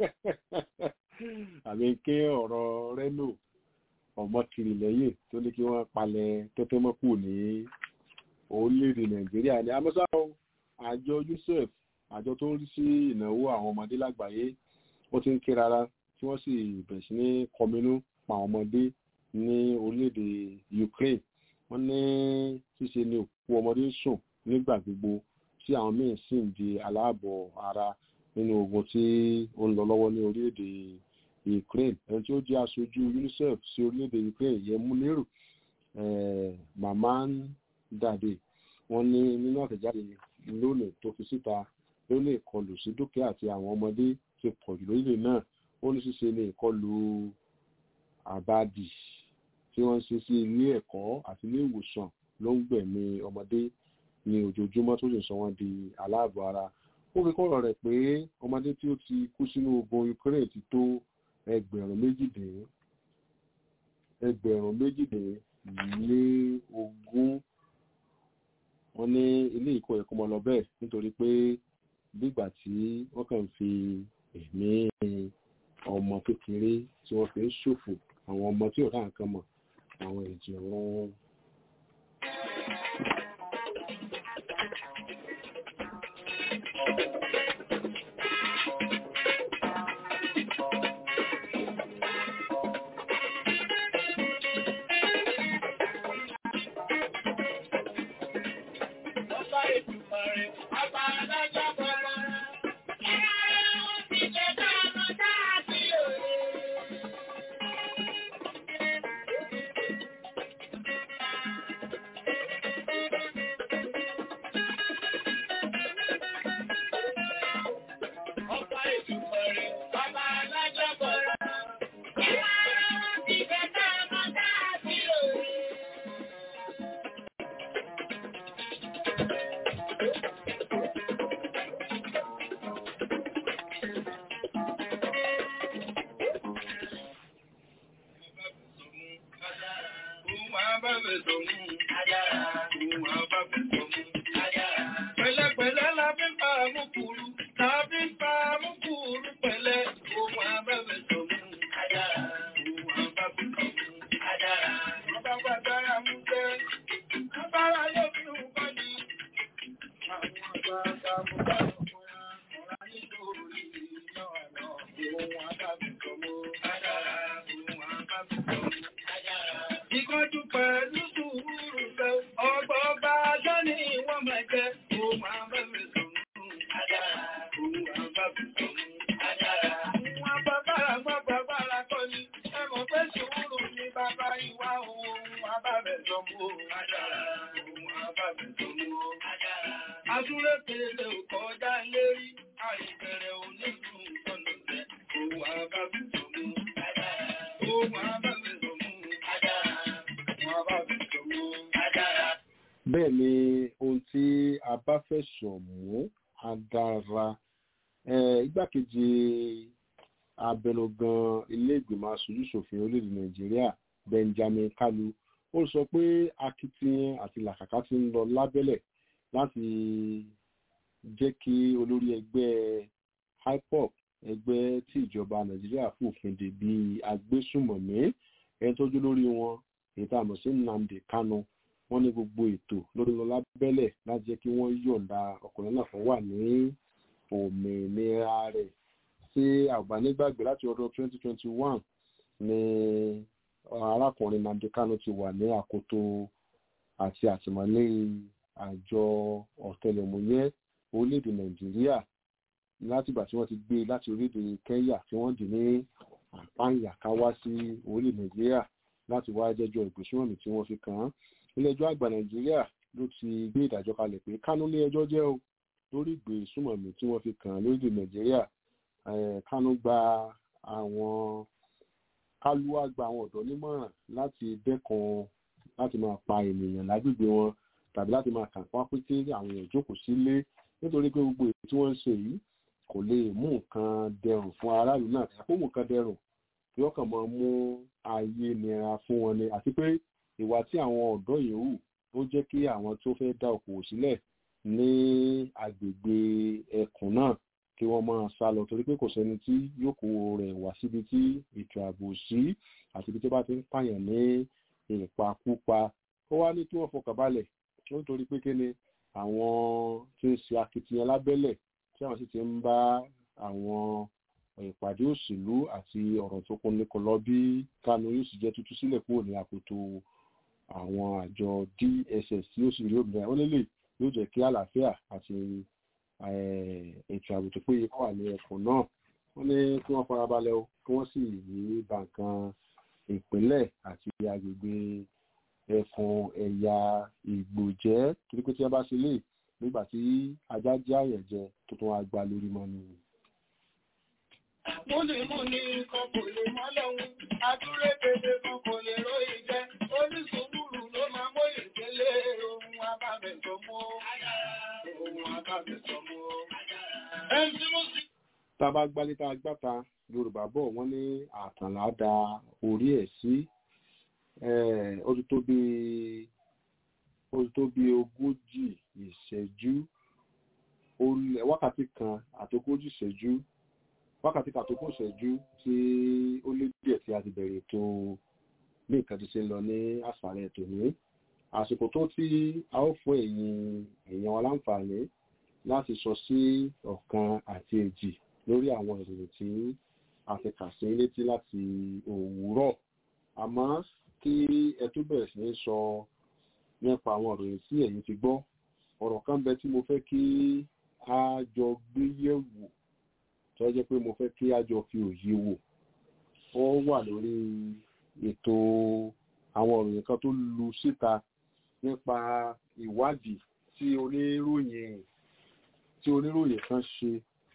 Àmì kí ọ̀rọ̀ Reno ọmọ kiri lẹ́yìn tó ní kí wọ́n palẹ̀ tẹ́tẹ́ mọ́ kù ní orílẹ̀-èdè Nàìjíríà ní amọ́sá àjọ UNICEF, àjọ tó ń rí sí ìnáwó àwọn ọmọdé lágbàáyé, ó ti ń ké rárá tí wọ́n sì bẹ̀rẹ̀ sí ní kọminú pa àwọn ọmọdé ní orílẹ̀-èdè Ukraine. Wọ́n ní ṣíṣe ni òkú ọmọdé sùn nígbà gbogbo tí àwọn míì sì ń di aláàbọ̀ ara nínú ogun tí ó ń lọ lọ́wọ́ ní orílẹ̀-èdè Ukraine. Ẹni tí ó jẹ́ aṣojú UNICEF sí orílẹ̀-èdè Ukraine yẹn mú lérò Maman Dade, wọ́n ní nínú àtẹ̀jáde lónìí tó fi síta lónìí ìkọlù sí dúkìá àti àwọn ọmọdé ti pọ̀jù lórílẹ̀ náà. Ó ní ṣíṣe ní ìkọlù àbádì tí wọ́n ń ṣe sí ilé ẹ̀kọ́ àti ilé ìwòsàn ló ń gbẹ̀mí ọmọdé ní ojoojúmọ́ tó sì sọ wọ́n di aláàbọ̀ ara. Ó fi kọ́rọ̀ rẹ̀ pé ọmọdé tí ó ti kú sínú ogun Ukraine ti tó ẹgbẹ̀rún méjìdínlógún. Wọ́n ní ilé ìkọ́ ẹ̀kọ́ mọ́ lọ bẹ́ẹ̀ nítorí pé nígbà tí wọ́n kàn fi ẹ̀mí ọmọ kékeré tí wọ́n fi ń ṣòfò, àwọn ọmọ tí ò ká nǹkan mọ̀, àwọn ẹ̀jẹ̀ wọn. Bẹ́ẹ̀ ni ohun tí a bá fẹ́ sọ̀mú adára. Igbákejì abẹnugan ilé ìgbìmọ̀ aṣojú-ṣòfin orílẹ̀-èdè Nàìjíríà Benjamin Kalu ó sọ pé akitiyan àti làkàkà ti ń lọ lábẹ́lẹ̀ láti jẹ́ kí olórí ẹgbẹ́ IPOB, ẹgbẹ́ tí ìjọba Nàìjíríà fòfin dè bí agbésùmọ̀mí, ẹni tó jó lórí wọn èyí tá a mọ̀ sí Nnamdi Kanu, wọ́n ní gbogbo ètò lórí lọ lábẹ́lẹ̀ láti jẹ́ kí wọ́n yọ̀ǹda ọkùnrin náà fún wà ní òmìnira rẹ̀. Sí àgbánígbàgbé láti ọdún 2021 ni arákùnrin Nnamdi Kanu ti wà ní àkótó àti àtìmọ́lé àjọ ọ̀tẹlẹ̀múyẹ́ orílẹ̀-èdè Nàìjíríà látìgbà tí wọ́n ti gbé láti orílẹ̀-èdè Kenya tí wọ́n dì ní àpáyàká wá sí orílẹ̀-èdè Nàìjíríà láti wá jẹ́jọ́ ìgbésùnmọ̀mí tí wọ́n fi kàn án. Ilé-ẹjọ́ àgbà Nàìjíríà ló ti gbé ìdájọ́ kalẹ̀ pé Kanu ní ẹjọ́ jẹ́ o lórí ìgbésùnmọ̀mí tí wọ́n fi kàn án lórílẹ̀-èdè Nàìjíríà. Kanu gba àwọn kálúwà gba àwọn ọ̀dọ́ nímọ̀ràn láti dẹ́kun láti máa pa ènìyàn lágbègbè wọn tàbí láti máa kàn pa pété àwọn èèyàn jókòó sílé nítorí pé gbogbo èyí tí wọ́n ń ṣe yìí kò lè mú nǹkan dẹrùn fún aráàlú náà kó mú nǹkan dẹrùn tí wọ́n kàn máa mú ayé nira fún wọn ni àti pé ìwà tí àwọn ọ̀dọ́ yìí hù ó jẹ́ kí àwọn tó fẹ́ dá okòwò sílẹ̀ ní agbègbè ẹkùn náà kí wọ́n máa sá lọ torí pé kò sẹ́ni tí yóò kó rẹ̀ wá síbi tí ètò ààbò sí àti ibi tó bá ti ń pààyàn ní ìpakúpa ó wá ní kí wọ́n fọkàn balẹ̀ nítorí pé kí ni àwọn tí ń ṣe akitiyan lábẹ́lẹ̀ tí àwọn sì ti ń bá àwọn ìpàdé òṣèlú àti ọ̀rọ̀ tó kún ní kò lọ bí Kánú yóò sì jẹ́ tútú sílẹ̀ kúrò ní àkótó àwọn àjọ DSS tí ó sì rí òmìnira ó lélẹ̀ yóò jẹ́ kí àlàáfíà àti ètò ààbò tó péye kó wà ní ẹkùn náà wọ́n ní kí wọ́n farabalẹ̀ o kí wọ́n sì yí bàǹkan ìpínlẹ̀ àti agbègbè ẹkùn ẹ̀yà Ìgbò jẹ́ torí pé tí wọ́n bá ṣe lè nígbà tí ajá jẹ́ àyẹ̀jẹ tó tún wá gbá lórí mọ́ ni. Múnimúni kan kò lè mọ́ lọ́hún, adúrégbèdè kan kò lè róyìn jẹ́, onísùúrù ló máa mọ́lẹ̀ délé ohun abábẹ̀sọ̀mọ́. Tá a bá gbálé tá a gbáta Yorùbá bọ̀ wọ́n ní àtànlá da orí ẹ̀ sí ó ti tó bí 40 ìṣẹ́jú wákàtí kan àtogójì ìṣẹ́jú tí ó lé díẹ̀ tí a ti bẹ̀rẹ̀ ètò bí nǹkan ti ṣe lọ ní àṣálẹ́ tòní àsìkò tó tí a ó fún èèyàn wa láǹfààní láti sọ sí ọ̀kan àti èjì lórí àwọn ìròyìn tí a fi kà sí létí láti òwúrọ̀ àmọ́ kí ẹ tó bẹ̀rẹ̀ sí ní sọ nípa àwọn ìròyìn tí ẹ̀yin ti gbọ́ ọ̀rọ̀ kan bẹ tí mo fẹ́ kí a jọ gbé yẹ̀wò tó jẹ́ pé mo fẹ́ kí a jọ fi òye wò ó wà lórí ètò àwọn ìròyìn kan tó lu síta nípa ìwádìí tí oníròyìn kan ṣe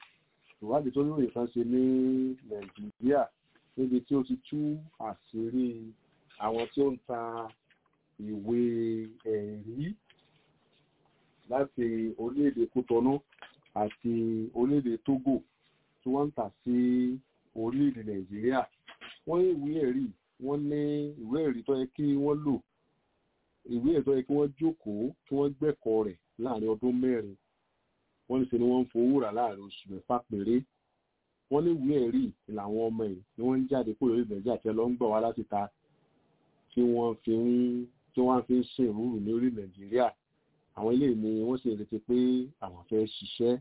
ní Nàìjíríà níbi tí ó ti tú àṣírí àwọn tí ó ń ta ìwé ẹ̀rí láti orílẹ̀-èdè Kútọnú àti orílẹ̀-èdè Tógò tí wọ́n ń tà sí orílẹ̀-èdè Nàìjíríà wọ́n ní ìwé ẹ̀rí wọ́n ní ìwé ẹ̀rí tó yẹ kí wọ́n lò ìwé ẹ̀rí tó yẹ kí wọ́n jókòó kí wọ́n gbẹ̀kọ́ rẹ̀ láàrin ọdún 4 wọ́n ní ṣe ni wọ́n ń fowó rà láàrin oṣù 6 péré wọ́n ní ìwé ẹ̀rí làwọn ọmọ yìí ni wọ́n ń jáde kúrò lórí Nàìjíríà tí lọ ń gbọ̀ wá láti ta tí wọ́n fi ń ṣe ìrúurú ní orí Nàìjíríà àwọn ilé ni wọ́n sì retí pé àwọn fẹ́ ṣiṣẹ́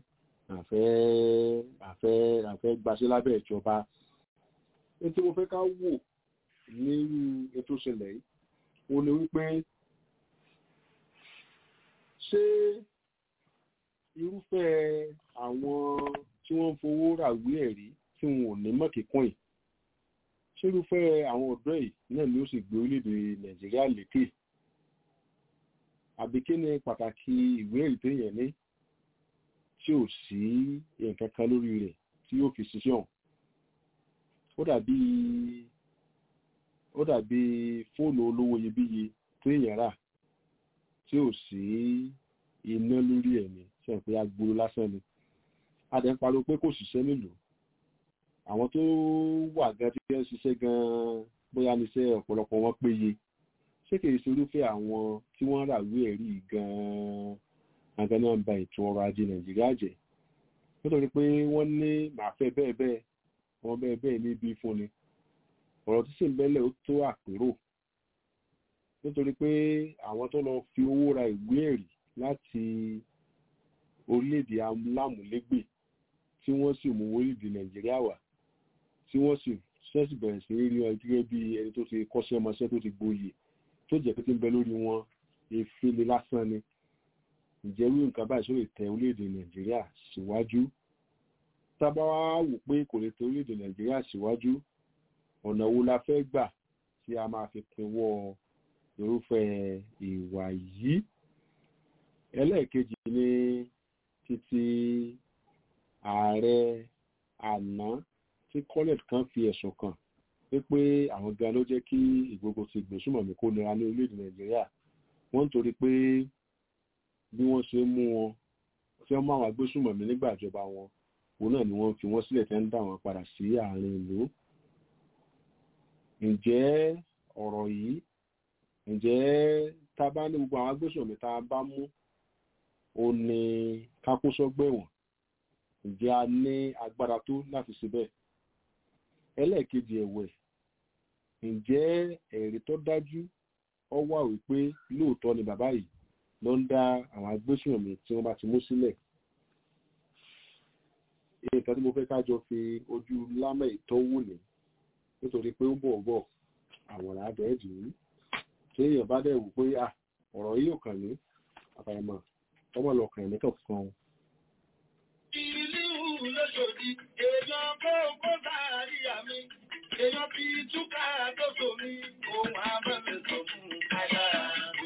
àfẹ́ gbaṣẹ́ lábẹ́ ìjọba ètò mo fẹ́ ká wò nírú ètò ìṣẹ̀lẹ̀ yìí ó ní wípé ṣé irúfẹ́ àwọn tí wọ́n ń fowó ràwé ẹ̀rí tí wọn ò ní mọ̀ kíkún yìí ṣé irúfẹ́ àwọn ọ̀dọ́ yìí náà ni ó sì gbé orílẹ̀-èdè Nàìjíríà lékè àbí kí ni pàtàkì ìwé ẹ̀rí téèyàn ní tí ò sí nǹkan kan lórí rẹ̀ tí yóò fi ṣiṣẹ́ ọ̀hún ó dàbí fóònù olówó iyebíye téèyàn rà tí ò sí iná lórí ẹ̀ ní ṣe pé agbóró lásán ni a dẹ̀ ń pariwo pé kò ṣiṣẹ́ nílùú àwọn tó wà gan tí wọ́n ṣiṣẹ́ gan bóyá níṣẹ́ ọ̀pọ̀lọpọ̀ wọn péye ṣé kìí ṣe irúfẹ́ àwọn tí wọ́n ràwé ẹ̀rí gan-an náà ń ba ètò ọrọ̀ ajé Nàìjíríà jẹ́ nítorí pé wọ́n ní màá fẹ́ bẹ́ẹ̀ wọ́n bẹ́ẹ̀ níbi fún ni ọ̀rọ̀ tí sì ń bẹ́lẹ̀ ó tó àpérò nítorí pé àwọn tó lọ fi owó ra ìwé ẹ̀rí láti orílẹ̀-èdè alámùlégbè tí wọ́n sì mú orílẹ̀-èdè Nàìjíríà wá tí wọ́n sì bẹ̀rẹ̀ sí rí wọn gẹ́gẹ́ bí ẹni tó ti kọ́ṣẹ́mọṣẹ́ tó ti gboyè tó jẹ́ pé tí ń bẹ lórí wọn efele lásán ni ìjẹ́rú nǹkan báyìí sórí tẹ orílẹ̀-èdè Nàìjíríà síwájú tábà wá wò pé kò lè tẹ orílẹ̀-èdè Nàìjíríà síwájú ọ̀nà wo la fẹ́ gbà tí a máa fi pinwọ́ irúfẹ́ ìwà yìí ẹlẹ́ẹ̀kejì ni títí ààrẹ àná tí Collett kan fi ẹ̀sùn kàn pé àwọn gan ló jẹ́ kí ìgbógun ti ìgbésùmọ̀mí kó nira ní orílẹ̀-èdè Nàìjíríà. Wọ́n ń torí pé bí wọ́n ṣe mú wọn tí wọ́n mú àwọn agbésùmọ̀mí nígbà ìjọba wọn òun náà ni wọ́n fi wọ́n sílẹ̀ tẹ́ ń dá wọn padà sí àárín ìlú. Ǹjẹ́ ọ̀rọ̀ yìí ǹjẹ́ tá a bá ní gbogbo àwọn agbésùmọ̀mí tá a bá mú ó ní kákósọ́gbẹ̀wọ̀n ǹjẹ́ a ní agbára tó láti ṣe bẹ́ẹ̀? Ẹlẹ́ẹ̀kejì ẹ̀wẹ̀ ǹjẹ́ ẹ̀rí tó dájú ó wà wípé lóòótọ́ ni bàbá yìí ló ń dá àwọn agbésùmọ̀mí tí wọ́n bá ti mú sílẹ̀? Nǹkan tí mo fẹ́ kájọ fi ojú lámẹ̀ ìtọ́wò ní nítorí pé ó bọ̀ àwòrán àbẹ́ẹ̀dì rí tí èèyàn bá dẹ̀ wù pé ọ̀rọ̀ yìí ò kàn ní àfàìmọ̀ ọmọ lọ́kàn ní kọ̀ọ̀kan. Ìlú lóṣòdì èèyàn kó sáàrí àmì èèyàn fi túká tó sómi ohun abẹ́fẹ́ sọ fún adára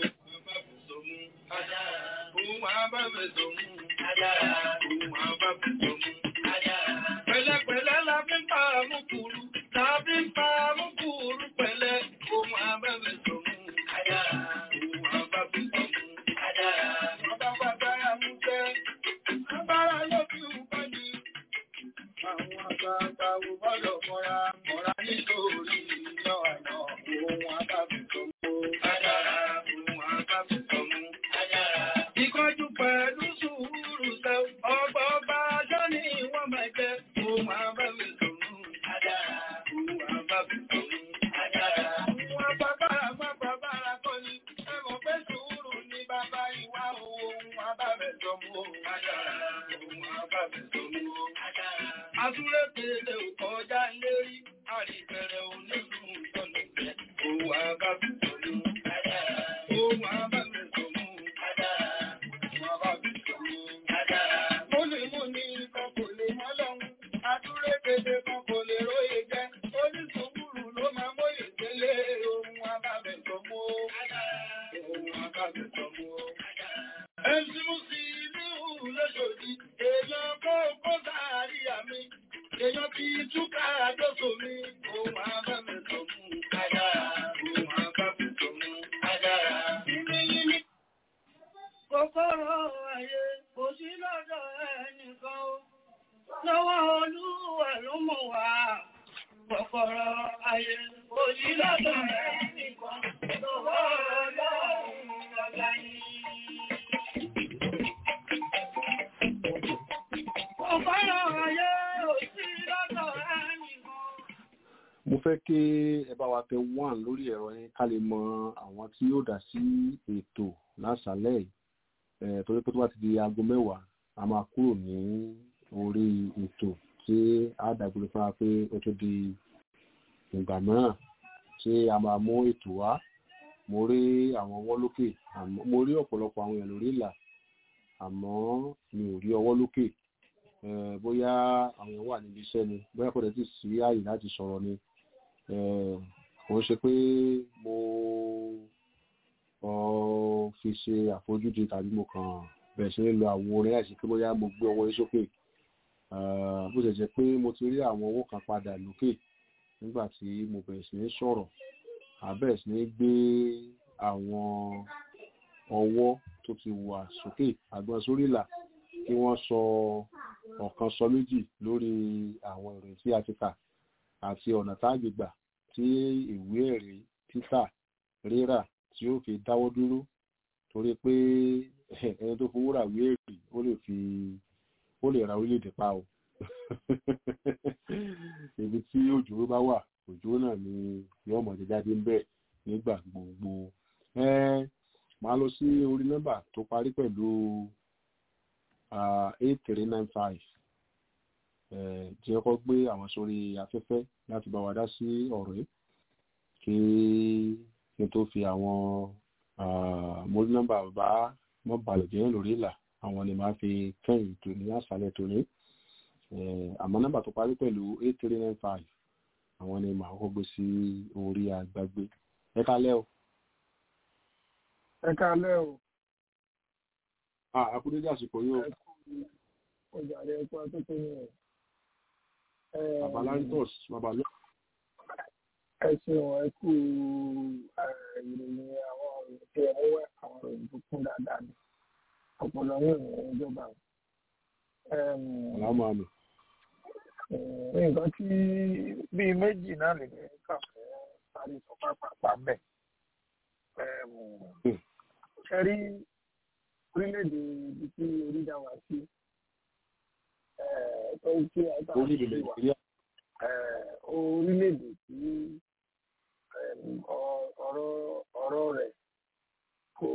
ohun abẹ́fẹ́ sọ fún adára ohun abẹ́fẹ́ sọ fún adára. Pẹ̀lẹ́pẹ̀lẹ́ la fi ń pa àmúkúrú la fi ń pa àmúkúrú pẹ̀lẹ́ ohun abẹ́fẹ́ sọ fún adára ohun abẹ́fẹ́ sọ fún adára. Ọba pàtàkì àmúṣẹ́ agbára ló fi ń bọ́ ní àwọn àgbààgbà ò gbọ́dọ̀ mọ́ra nítorí iná àná ohun abáfẹ́sọ mú adára ohun abáfẹ́sọ mú adára. Ìkọjú pẹ̀lú sùúrù sẹ́ ọgbà ọba ajá ni wọ́n máa jẹ́ ohun abáfẹ́sọ mú adára ohun abáfẹ́sọ mú adára. Àwọn agbábára kọ́ ni ẹ̀mọ̀ pé sùúrù ní bàbá ìwà ohun abáfẹ́sọ mú adára ohun abáfẹ́sọ mú adára. Àtúrẹ́ pèlè òkọjá lérí, àríbẹ̀rẹ̀ onílùú ìtọ́lẹ̀fẹ́, òun àbábìsọ̀mú, òun àbábìsọ̀mú, òun àbábìsọ̀mú. Ó lè mú ní kan kò lè mọ́ lọ́hun, àtúrẹ́ pèlè kan kò lè róye jẹ́, oníṣòwúrù ló máa mọ́yè délé, òun àbábìsọ̀mú, òun àbábìsọ̀mú. Ẹ̀sìn mú sí ìlú lóṣòdì, èèyàn kó sáàrí àmì. Èèyàn fi túká àjọ́sọ mi, ohun àbámẹ́sọ fún adára, ohun àbámẹ́sọ mú adára. Yìnyín kòkòrò ayé kò sí lọ́dọ̀ ẹnìkan ó, lọ́wọ́ Olúwa ló mọ̀ wá. Kòkòrò ayé kò sí lọ́dọ̀ ẹnìkan, lọ́wọ́ Ọlọ́run lọ́gá yìí. Kòkòrò ayé mo fẹ́ kí ẹ bá wa tẹ 1 lórí ẹ̀rọ yẹn ká lè mọ àwọn tí yóò dá sí ètò lásàálẹ̀ yìí torí pé tó bá ti di aago 10 a máa kúrò ní orí ètò tí a dàgbére fún wa pé ó tó di ìgbà mìíràn tí a máa mú ètò wá. Mo rí àwọn ọwọ́ lókè mo rí ọ̀pọ̀lọpọ̀ àwọn èèyàn lórí ìlà àmọ́ mi ò rí ọwọ́ lókè bóyá àwọn èèyàn wà níbi iṣẹ́ ni bóyá kò dẹ̀ tí sí ààyè láti sọ̀rọ̀ ni. Kò ń ṣe pé mo fi ṣe àfojúdi tàbí mo kàn bẹ̀rẹ̀ sí ní lo àwọn orin láìsí pé bóyá mo gbé ọwọ́ yín sókè. Bó ṣe jẹ́ pé mo ti rí àwọn owó kan padà lókè nígbà tí mo bẹ̀rẹ̀ sí ní sọ̀rọ̀ àbẹ̀rẹ̀ sí ní gbé àwọn ọwọ́ tó ti wà sókè àgbọn sórí ìlà kí wọ́n sọ ọ̀kan sọ méjì lórí àwọn ìròyìn tí a ti kà àti ọ̀nà tágbègbà tí ìwé ẹ̀rí títà rírà tí ó fi dáwọ́ dúró torí pé ẹni tó fowó rà ìwé ẹ̀rí ó lè ra orílẹ̀-èdè pa o. Ibi tí òjò bá wà òjò náà ni yóò mọ̀ jáde ń bẹ̀ nígbà gbogbo. Màá lọ sí orí nọ́mbà tó parí pẹ̀lú 8395 tí ọkọ̀ gbé àwọn sórí afẹ́fẹ́ láti bá wa dá sí ọ̀rọ̀ yìí kí n tó fi àwọn mórí nọ́mbà bá mọ́ balẹ̀ jẹ́ lórí ìlà àwọn ni máa fi kẹ́yìn tó ní àṣálẹ́ tó ní àmọ́ nọ́mbà tó parí pẹ̀lú 8395 àwọn ni màá kọ́kọ́ gbé sí orí agbágbé. Ẹ kálẹ́ o. Ẹ kálẹ́ o. Àkúdédé àsìkò yóò. Ọjà rẹ̀ ẹ̀kọ́ tó tó ní ẹ̀. Babaláńtọ̀s, babalọ́. ẹ ṣeun ẹ kú ìròyìn àwọn ọ̀rọ̀ tí ẹ wẹ́ àwọn ọ̀rọ̀ tó kún dáadáa ni ọ̀pọ̀lọ yóò ní ìjọba. Nǹkan tí bíi méjì náà lè ní kàfẹ́ sáré sọ pápá bẹ́ẹ̀. Ṣé rí orílẹ̀-èdè ibi tí orí dá wá sí tó ń kí àgbà sí wa orílẹ̀-èdè tí ọ̀rọ̀ rẹ̀ kò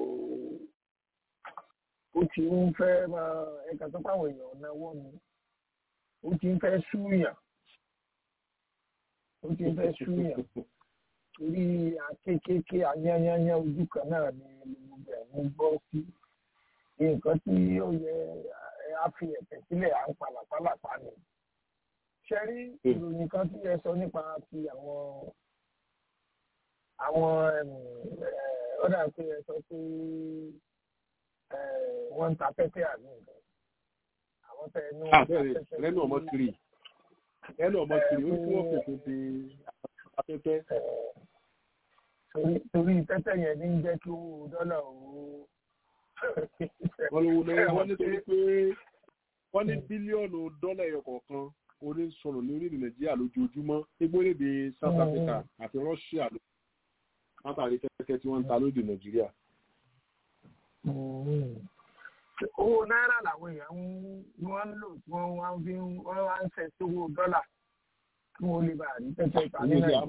ó ti ń fẹ́ máa ẹ̀ka tó pàwọn èèyàn náwó ni ó ti ń fẹ́ súyàn torí akékèké ayányányá ojú kan náà ni gbogbo ẹ̀ ń gbọ́ sí nǹkan tí ó yẹ á fi ẹ̀tẹ̀ sílẹ̀ à ń palàpalàpá ni. Ṣé rí ìròyìn kan tí ẹ sọ nípa ti àwọn ọ̀dà pé ẹ sọ pé wọ́n ń ta pẹ́pẹ́ àbí nǹkan. Àwọn tẹ̀ ní wọ́n ń ta pẹ́pẹ́. Lẹ́nu ọmọ kiri ó ní kí wọ́n fòfin de afẹ́fẹ́. Torí pẹ́pẹ́ yẹn ní jẹ́ kí owó dọ́là owó. Wọ́n nítorí pé wọ́n ní bílíọ̀nù dọ́là ẹyọ kọ̀ọ̀kan orí sọ̀rọ̀ ní orílẹ̀ Nàìjíríà lójoojúmọ́ egbòlédè South Africa àti Russia látàrí kẹ́kẹ́ tí wọ́n ń ta lóde Nàìjíríà. Owó náírà làwọn èèyàn wọ́n ń lò tí wọ́n wá ń fẹ́ sí owó dọ́là kí wọ́n lè bá rí tẹ́tẹ́ ta ní Nàìjíríà.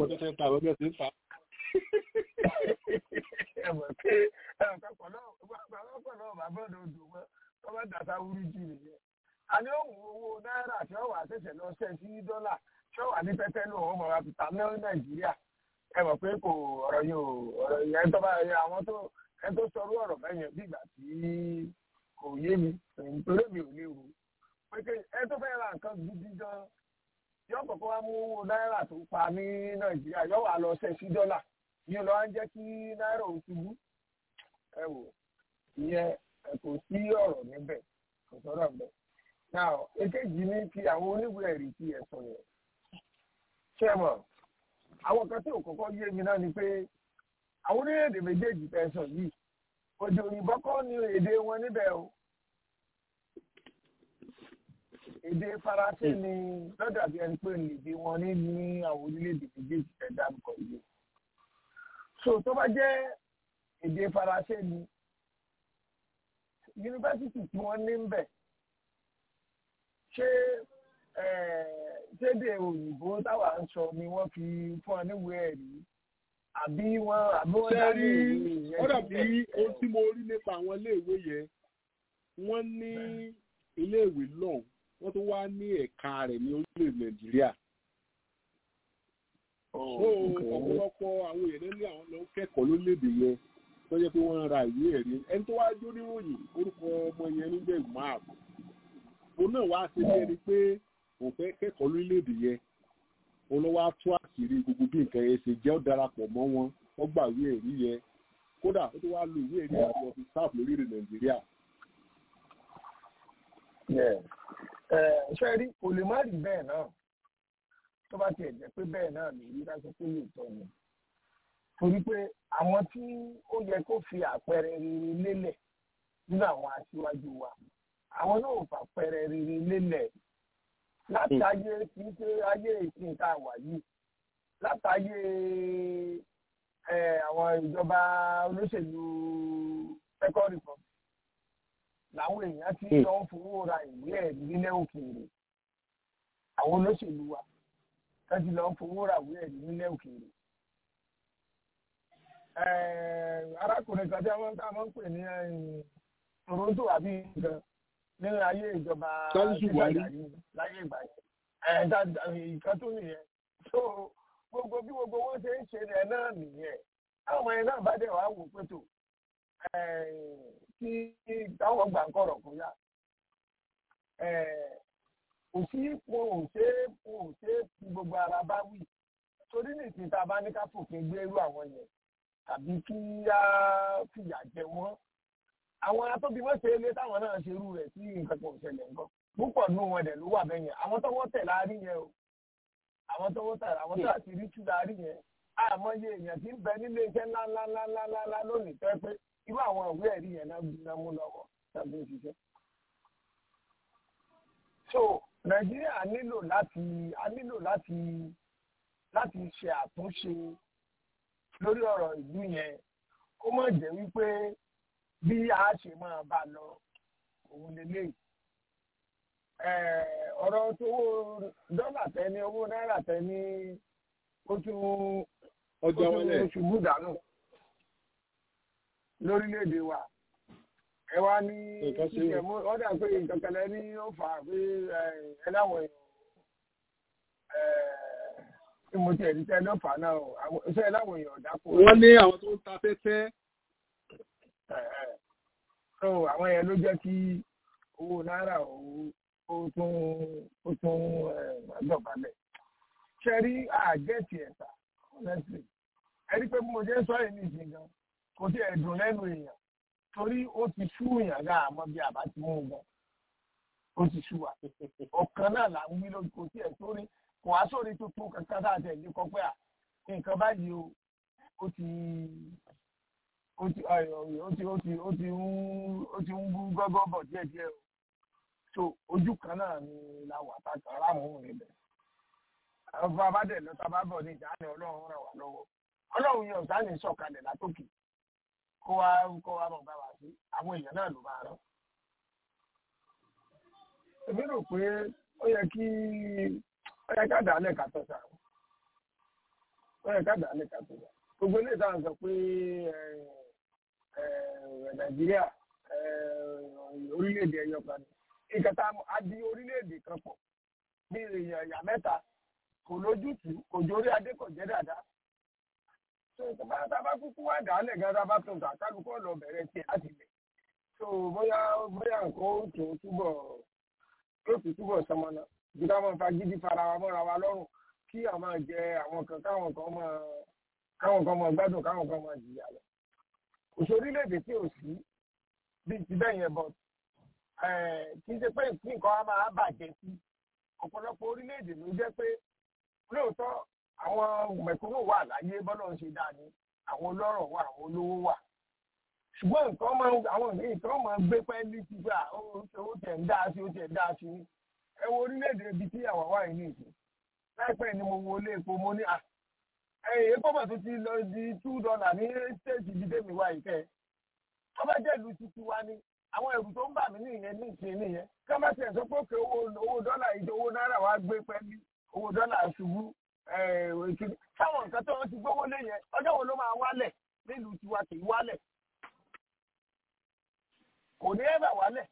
Ẹ mọ̀ pé ọ̀pọ̀ náà bàbá ọ̀dọ̀ odò wọn tó bá dàtà wúrí jù nìyẹn. A ní òun owó náírà tí wọ́n wà ṣẹ̀ṣẹ̀ lọ ṣẹ́ sí dọ́là tí wọ́n wà ní pẹ́pẹ́ lò wọ́n mọ̀ wá fi ta ní Nàìjíríà. Ẹ mọ̀ pé kò ọ̀rọ̀ yẹn tó bá yẹ àwọn ẹ tó sọrú ọ̀rọ̀ bẹ́yẹn bí ìgbà tí kò yé mi nítorí mi ò lè rò pé ẹ tó fẹ́ ra nǹkan gidi gan yóò kọ́kọ́ wá mú owó náírà tó pa ní Nàìjíríà yóò wà lọ ṣẹ́ sí dọ́là ní lọ ń jẹ́ kí náírà ò ṣubú. Ẹ wò ìyẹn kò sí ọ̀rọ̀ níbẹ̀ kò sọ̀rọ̀ níbẹ̀. Now èkejì ní ti àwọn oníwèé ẹ̀rí tí ẹ sọ yẹn. Ṣé ẹ mọ̀ àwọn kan tí ò kọ́kọ́ yé mi náà ni pé àwọn orílẹ̀-èdè méjèèjì tẹ́ sọ yìí òjò òyìnbó kọ́ ni èdè wọn níbẹ̀ o. Èdè Faransé ni lọ́dà bí ẹni pé èdè wọn ní àwọn orílẹ̀-èdè méjèèjì tẹ́ dárúkọ yìí. So tó bá jẹ́ èdè Faransé ni yunifásitì tí wọ́n ní ń bẹ̀ ṣé ṣédè òyìnbó táwa ń sọ ni wọ́n fi fún ọ níwèé ẹ̀rí àbí wọ́n dá ní ìwé yẹn. Ó dàbí ohun tí mo rí nípa àwọn iléèwé yẹn wọ́n ní iléèwé náà wọ́n tó wá ní ẹ̀ka rẹ̀ ní orílẹ̀ Nàìjíríà. Ọ̀pọ̀lọpọ̀ àwọn èèyàn ní àwọn lọ kẹ́kọ̀ọ́ lórílẹ̀-èdè yẹn tó yẹ pé wọ́n ra ìwé ẹ̀rí ẹni tó wá jó níròyìn orúkọ ọmọ yẹn níbẹ̀ máàpù òun náà wá ṣe bí ẹni pé òun fẹ́ kẹ́kọ̀ọ́ lórílẹ̀-èdè yẹn òun ló wá tú àṣírí gbogbo bí nǹkan yẹn ṣe jẹ́ ó darapọ̀ mọ́ wọn wọ́n gbà ìwé ẹ̀rí yẹn kódà ó tó wá lo ìwé ẹ̀rí àti ọ̀fìn sáàf lórílẹ̀ Nàìjíríà. Ṣé rí kò lè má rí bẹ́ẹ̀ náà tó bá tiẹ̀ jẹ́ pé bẹ́ẹ̀ náà lè rí láti pé lè tọ́ ni torí pé àwọn tí ó yẹ kó fi àpẹẹrẹ rere lélẹ̀ nínú àwọn aṣíwájú wa àwọn náà ò fàpẹẹrẹ rere lélẹ̀ látàyè kì í ṣe ayé ìsìn tá a wà yìí látàyè àwọn ìjọba olóṣèlú second republic làwọn èèyàn ti lọ ń fowó ra ìwé ẹ̀rí nílẹ̀ òkèèrè àwọn olóṣèlú wa láti lọ ń fowó ra ìwé ẹ̀rí nílẹ̀ òkèèrè. Arákùnrin kan tí a máa ń pè ní Toronto àbí nǹkan ní ayé ìjọba láyé ìgbà yẹn nǹkan tó nìyẹn so gbogbo bí gbogbo wọn ṣe ń ṣe rẹ̀ náà nìyẹn àwọn ẹ̀ náà bá dẹ̀ wá wò pé tó kí táwọn gbà ń kọ̀rọ̀ kó yá kò sí wọn ò ṣe gbogbo ara bá wì torí nìsín tá a bá ní ká fòfin gbé irú àwọn yẹn tàbí kí á fìyà jẹ wọ́n àwọn atóbímọ́ ṣe é lé táwọn náà ṣe irú rẹ̀ tí nǹkan kan ò ṣẹlẹ̀ nǹkan púpọ̀ nù wọn dẹ̀ ló wà bẹ́ẹ̀ yẹn àwọn tọ́wọ́ tẹ̀ láàrí yẹn o àwọn tọ́wọ́ tẹ̀ àwọn tó àti rí tú láàrí yẹn àmọye èèyàn tí ń bẹ nílé iṣẹ́ ńláńláńláńlá lónìí tó pé irú àwọn ìwé ẹ̀rí yẹn náà mú lọ́wọ́ tàbí òṣìṣẹ́. So Nàìjíríà nílò láti ṣe àtúnṣe lórí ọ̀rọ̀ ìlú yẹn kó má jẹ́ wípé bí a ṣe máa bá lọ òun lélẹ́yìí. Ọ̀rọ̀ tó dọ́là tẹ́ni owó náírà tẹ́ni ó tún ṣubú dànù lórílẹ̀‐èdè wa. Ẹ wá ní ìṣẹ̀mú ọ̀dà pé nǹkan kan lẹ́ni ó fà á pé ẹ láwọn èèyàn tí mo ti ẹ̀dí tẹ́ lọ́fà náà ṣe láwọn èèyàn dákú. Wọ́n ní àwọn tó ń ta fẹ́fẹ́. So àwọn yẹn ló jẹ́ kí owó náírà ó tún dọ̀bálẹ̀. Ṣé rí àgẹ́tì ẹ̀ta honestly ẹ rí pé bí mo jẹ́ sọ èyí nìsín gan kò tí ẹ̀ dùn lẹ́nu èèyàn torí ó ti sú èèyàn gá àmọ́ bí àbá ti mú un gan ó ti sú wa ọ̀kan náà là ń wí lórí kò tí ẹ̀ sórí kò wá sórí tuntun kankan tá a tẹ̀ lé kọ pé à nǹkan báyìí ó ti ń gú gọ́gọ́ bọ̀ díẹ̀díẹ̀ o so ojú kan náà ni la wà tá a rámù níbẹ̀. Ọba abádẹ̀ lọ tá a bá bọ̀ ní ìdáhùn Ọlọ́run ràn wá lọ́wọ́ Ọlọ́run yẹn ọ̀sán ní sọ̀kalẹ̀ látòkè kó wá mọ̀ bá wà sí àwọn èèyàn náà ló bá rán. Èmi rò pé ó yẹ ká dàálẹ̀ ká tọ́sà ó yẹ ká dàálẹ̀ ká tọ́sà gbogbo ilé ìtàn sọ pé Nàìjíríà orílẹ̀-èdè ẹ̀yọ kan ní ìkẹta adi orílẹ̀-èdè kan pọ̀ bí èèyàn ẹ̀yà mẹ́ta kò lójútùú kò jórí adé kò jẹ́ dáadáa. So tá a bá kúkú wá dàálẹ̀ gan tá a bá tún tà kálukọ́ lọ bẹ̀rẹ̀ tiẹ̀ láti lẹ̀. So bóyá nǹkan ó tún túbọ̀ sọmọnà bí ká máa fagídí fara wa mọ́ra wa lọ́rùn kí àwọn máa jẹ àwọn kan káwọn kan máa gbádùn káwọn kan máa jìyà lọ. Kò sí orílẹ̀-èdè tí ò sí bíi ti bẹ́ẹ̀ yẹn bọ̀ kì í ṣe pé nǹkan á máa bàjẹ́ sí ọ̀pọ̀lọpọ̀ orílẹ̀-èdè ló jẹ́ pé lóòótọ́ àwọn mẹ̀kúnnù wà láyé bọ́lá ń ṣe dáa ni àwọn olóró wà àwọn olówó wà ṣùgbọ́n àwọn nǹkan máa gbé pẹ́ẹ́lí sí pé ó tẹ̀ ń dá sí ó tẹ̀ ń dá sí ní ẹ wo orílẹ̀-èdè ibi tí àwa wà yìí nìyí láìpẹ́ ni mo wo ilé epo mo ní epo bọ̀ tó ti lọ di $2 ní stéèjì ibi tèmi wà yìí kẹ́ ọ bá jẹ́ ìlú títí wa ní àwọn ẹ̀rù tó ń bà mí nìyẹn ní ìṣe nìyẹn ká má tiẹ̀ sọ pé òkè owó dọ́là ìjọ owó náírà wá gbé pẹ́ẹ́lí owó dọ́là ṣubú táwọn nǹkan tó wọ́n ti gbówó lé yẹn ọjọ́ wo ló máa wálẹ̀ nílùú tiwa kì í wálẹ̀ kò ní ẹ̀bà wálẹ̀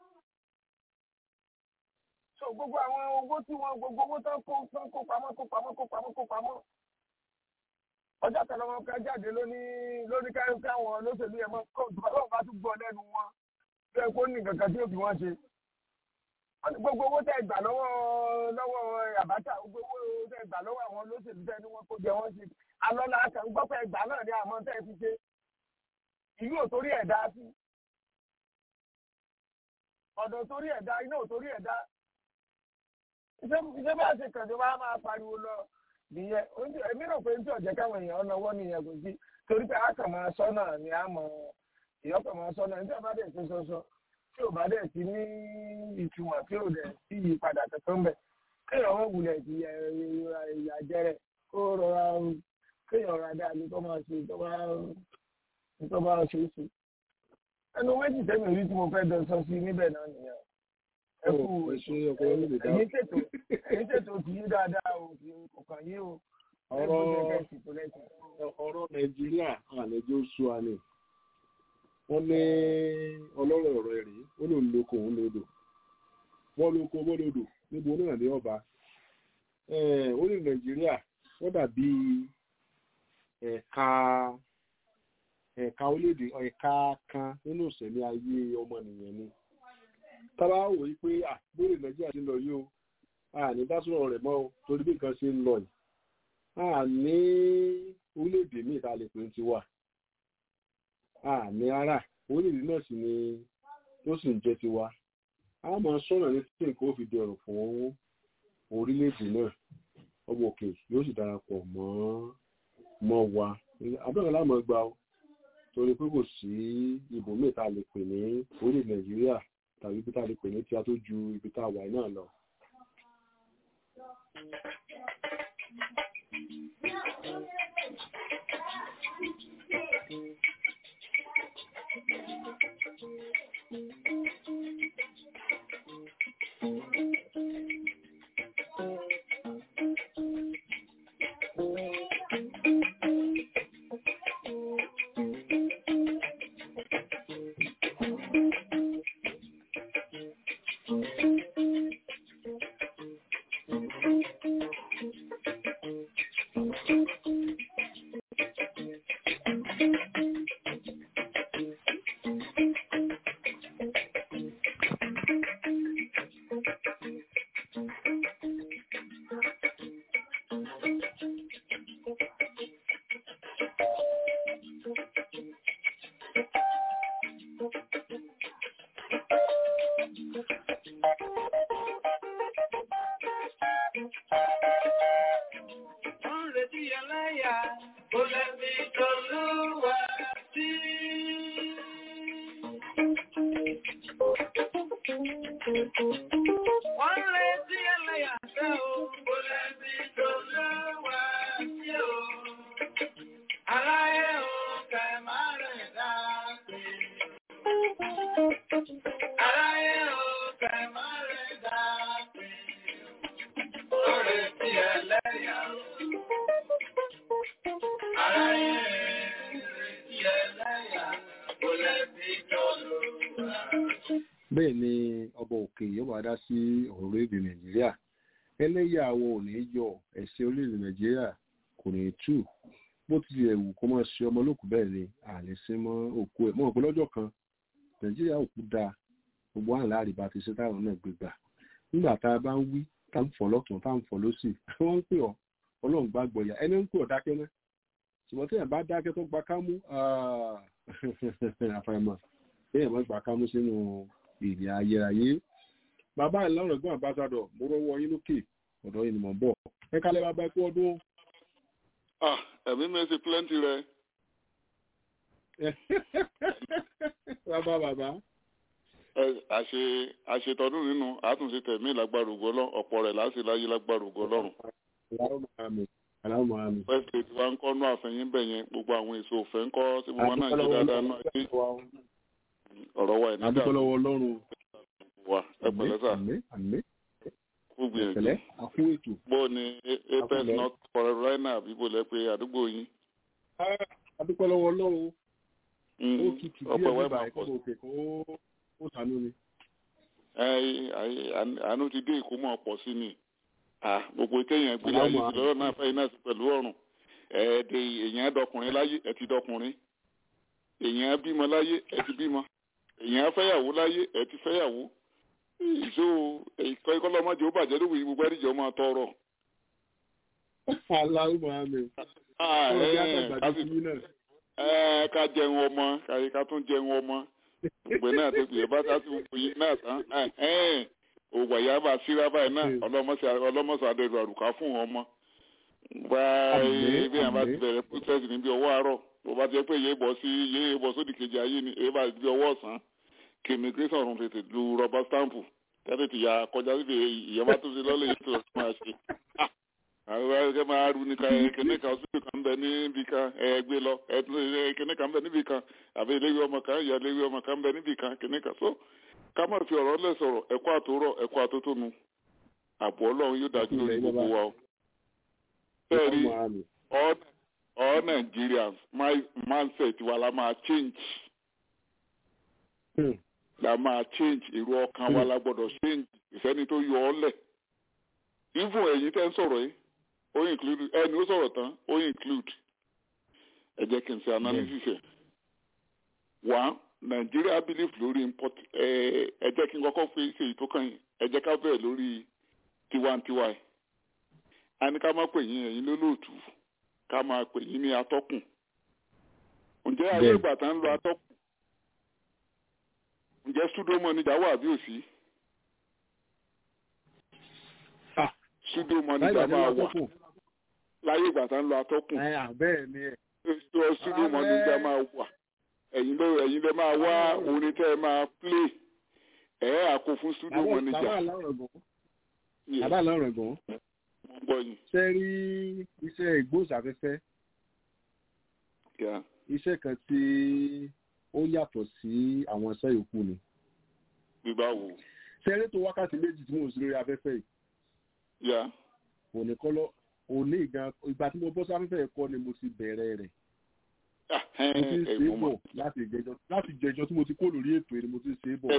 so gbogbo àwọn owó tí wọ́n gbogbo owó tó ń kó pamọ́ ọjọ́ kan lọ́wọ́ ká jáde lóní káwọn olóṣèlú yẹn mọ́ kó bá tún gbọ́ lẹ́nu wọn bí ẹ kó ní kankan tí ó fi wọ́n ṣe gbogbo owó tẹ́ gbà lọ́wọ́ Abacha gbogbo owó tẹ́ gbà lọ́wọ́ àwọn olóṣèlú tẹ́ ní wọ́n kó jẹ wọ́n ṣe alọ́lá kan gbọ́ pé ẹgbàá náà ní àmọ́ tẹ́ fi ṣe ìlú ò torí ẹ̀ dá sí ọ̀dọ̀ torí ẹ̀ dá iná ò torí ẹ̀ dá iṣẹ́ bá ṣe kàn tó bá máa pariwo lọ nìyẹn èmi rò pé tí ọ̀jẹ̀ káwọn èèyàn náwó nìyẹn kò sí torí pé a kàn máa sọ́nà ni a mọ̀ èèyàn kàn máa sọ́nà níta bá dẹ̀ ṣe sọ́sọ́ tí ò bá dẹ̀ sí ní ìtumọ̀ tí ò dẹ̀ sí ìyípadà kankan bẹ̀ kéèyàn wọ́n wulẹ̀ ti ìyà jẹrẹ kó rọra kéèyàn ra dáa ní kó máa ṣe tó bá ṣe é ṣe. ẹnu méjì tẹ́mi rí tí mo fẹ́ dán sọ sí níbẹ̀ náà nìyẹn. ẹ kú èyí ṣètò tí yí dáadáa o kò kàn yí o. ọ̀rọ̀ Nàìjíríà àlejò oṣù àná wọ́n ní ọlọ́rọ̀ ọ̀rọ̀ ẹ̀rí ó lòun lóko òun lodò wọ́n lóko wọ́n lodò níbo náà ní ọba ó ní Nàìjíríà wọ́n dàbí ẹ̀ka orílẹ̀-èdè ẹ̀ka kan nínú ìṣẹ̀lẹ̀ ayé ọmọnìyàn ni tábà wò ó pé àgbóyè Nàìjíríà ti lọ yìí o àní bá sọ̀rọ̀ rẹ̀ mọ́ o torí bí nǹkan ṣe ń lọ yìí àní orílẹ̀-èdè míì ta lè pè ń ti wà àmì ara orílẹ̀-èdè náà sì ni ó sì ń jẹ́ tiwa a máa sọ̀rọ̀ ní tí nǹkan ó fi dẹrùn fún orílẹ̀-èdè náà ọmọ òkè yóò sì darapọ̀ mọ́ mọ́ wa abẹ́rẹ́ láàmú gbà ó torí pé kò sí ibòmíì tá a lè pè ní orí Nàìjíríà tàbí ibi tá a lè pè ní tí a tó ju ibi tá a wà náà lọ. bẹ́ẹ̀ ni ọba òkè yóò wá dá sí ọ̀rọ̀ orílẹ̀-èdè Nàìjíríà ẹlẹ́yà àwọn ò ní yọ ẹ̀sìn orílẹ̀-èdè Nàìjíríà kò ní tú bó ti lè wù kó máa ṣe ọmọ olókùú bẹ́ẹ̀ ni àlè sí mọ́ òkú ẹ̀ mọ́ ọ̀pọ̀ lọ́jọ́ kan Nàìjíríà òkú da gbogbo àwọn láàrin bá ti ṣe táwọn náà gbégbà nígbà tá a bá ń wí tá ń fọ̀ lọ́tún tá ń fọ̀ lọ́sì wọ́n ń pè ọ́ Ọlọ́run gbàgbọ́ ya ẹni ń pè ọ́ dákẹ́ náà ṣùgbọ́n tí ẹ̀ bá dákẹ́ tó gba kámú àfàìmọ̀ tí ẹ̀ bá gba kámú sínú ìrìn ayérayé bàbá ìlànà ẹ̀gbọ́n àbáṣadọ̀ mo rọ́wọ́ yín lókè ọ̀dọ̀ yìí ni mò ń bọ̀ ẹ kálẹ̀ bàbá ẹ kú ọdún. ẹ̀mí mi sì plenty rẹ. bàbá. àṣetọ́dún nínú àtúnṣe tẹ̀mí lágbára ògo Ọlọ́run ọ̀pọ̀ rẹ̀ láti láyé lágbára ògo Ọlọ́run. pẹ́ẹ́sì tí wọ́n ń kọ́ nú àfẹ́yìn bẹ̀ yẹn gbogbo àwọn èso òfẹ́ ń kọ́ sí gbogbo náà jẹ́ dáadáa náà dé ọ̀rọ̀ wa ẹ̀ nígbà wa ẹ pẹ̀lẹ́ sà gbogbo yẹn bó ni Apex North Carolina bíbó lẹ pé àdúgbò yín. adúpẹ́ lọ́wọ́ Ọlọ́run ó tutù díẹ̀ nígbà ẹ̀kọ́ òkè kó ó sànú ni. àánú ti dé ìkómọ̀ pọ̀ sí ni gbogbo téèyàn gbé láyé sí lọ́rọ̀ náà fẹ́yìn náà sí pẹ̀lú ọ̀run èèyàn dọkùnrin láyé ẹ ti dọkùnrin èèyàn bímọ láyé ẹ ti bímọ èèyàn fẹ́yàwó láyé ẹ ti fẹ́yàwó ìṣó ìkọ́lọ́mọdé ó bàjẹ́ lóbi gbogbo ẹ̀ríjọ́ máa tọrọ. aláwọ̀ àmì. ká jẹun ọmọ ká tún jẹun ọmọ ìpè náà tó pè é bá tá tó pè é náà tán òwò àyà bá síra báyìí náà ọlọ́mọsọ adẹ́rù àrùká fún ọmọ. báyìí bí àwọn bá ti bẹ̀rẹ̀ process níbi ọwọ́ àárọ̀ tó bá ti pé yéé bọ̀ sódì kejì ayé ni èyí bá ti bí ọwọ́ ọ̀sán kí immigration ọ̀run tètè lu rọba stampu tẹ́lẹ̀ ti yà kọjá síbi ìyẹn bá tó ṣe lọ́lẹ̀ yìí tó máa ṣe. àwọn ẹgbẹ́ máa rú nìkan kíní kan síbi kan bẹ níbi kan ẹgbẹ́ lọ kíní kan bẹ níbi kan àbí iléèwé ọmọ kan ìyá iléèwé ọmọ kan bẹ níbi kan kíní kan so ká má fi ọ̀rọ̀ lẹ̀ sọ̀rọ̀ ẹ̀kọ́ àtòrọ̀ ẹ̀kọ́ àtótónu àbọ̀ Ọlọ́run yóò dájú lórí gbogbo wa o. bẹ́ẹ̀ni all Nigerians mindset wa la máa change. La máa change èrò ọkàn wa la gbọ́dọ̀ change ìsẹ́ni tó yọ ọ́ lẹ̀. even ẹ̀yin tẹ́ ń sọ̀rọ̀ yìí ó include ẹni ó sọ̀rọ̀ tán ó include ẹ jẹ́ kí n ṣe analysis ẹ̀. one Nigeria believe lórí import ẹ jẹ́ kí n kọ́kọ́ fi ṣe ìtókàn yìí ẹ jẹ́ ká bẹ̀rẹ̀ lórí tiwantiwa ẹ̀. a ní ká má pè yín ẹ̀yin lólóòtú ká máa pè yín ní atọ́kùn. ǹjẹ́ ayé ìgbà tá ń lo atọ́kùn ǹjẹ́ súdómọ̀ níjà wà bí òsì? súdómọ̀ níjà máa wà láyé ìgbà tá ń lo atọ́kùn. bẹ́ẹ̀ ni ẹ̀. studio manager máa wà ẹ̀yin lè máa wá orin tẹ́ ẹ máa play àkó fún studio manager. bàbá àlọ́rọ̀ gan. mo gbọ́ yín. ṣe rí iṣẹ́ ìgbóhùnsáfẹ́fẹ́ iṣẹ́ kan tí ó yàtọ̀ sí àwọn iṣẹ́ yòókù ni. gbígbà wo. ṣe eré tó wákàtí méjì tí mo sì lórí afẹ́fẹ́ yìí. òní kọ́lọ́ òní ìgbà tí mo bọ́ sí afẹ́fẹ́ yìí kọ́ ni mo ti bẹ̀rẹ̀ rẹ̀. mo ti ṣe é bọ̀ láti jẹjọ́ tí mo ti kó lórí ètò ni mo ti ṣe é bọ̀.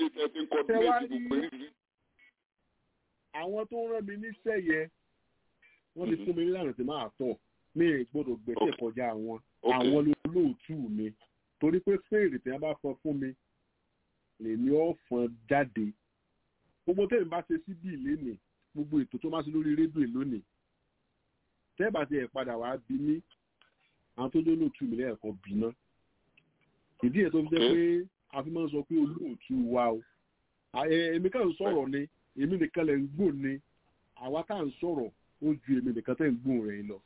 àwọn tó ń rán mi níṣẹ́ yẹn wọ́n ti fún mi nílànà tí máa tọ̀ mi ì gbọ́dọ̀ gbẹ̀sẹ̀ kọjá àwọn olóòtú mi torí pé fèrè tí wọ́n bá fọn fún mi lèmi ọ̀fọ̀n jáde gbogbo tẹ́lẹ̀ bá ṣe síbí lénìí gbogbo ètò tó máa ṣe lórí rédíò lónìí tẹ́ẹ̀bà tí ẹ̀ padà wá bí ní àwọn tó lóòtú mi lẹ́ẹ̀kan bí ná ìdí ẹ̀ tó fi jẹ́ pé a fi máa ń sọ pé olóòtú wa o èmi kàn ń sọ̀rọ̀ ni èmi nìkan lẹ̀ ń gbò ni àwa tá à ń sọ̀rọ̀ ó ju èmi nìkan tẹ́ ń gbò rẹ̀ lọ.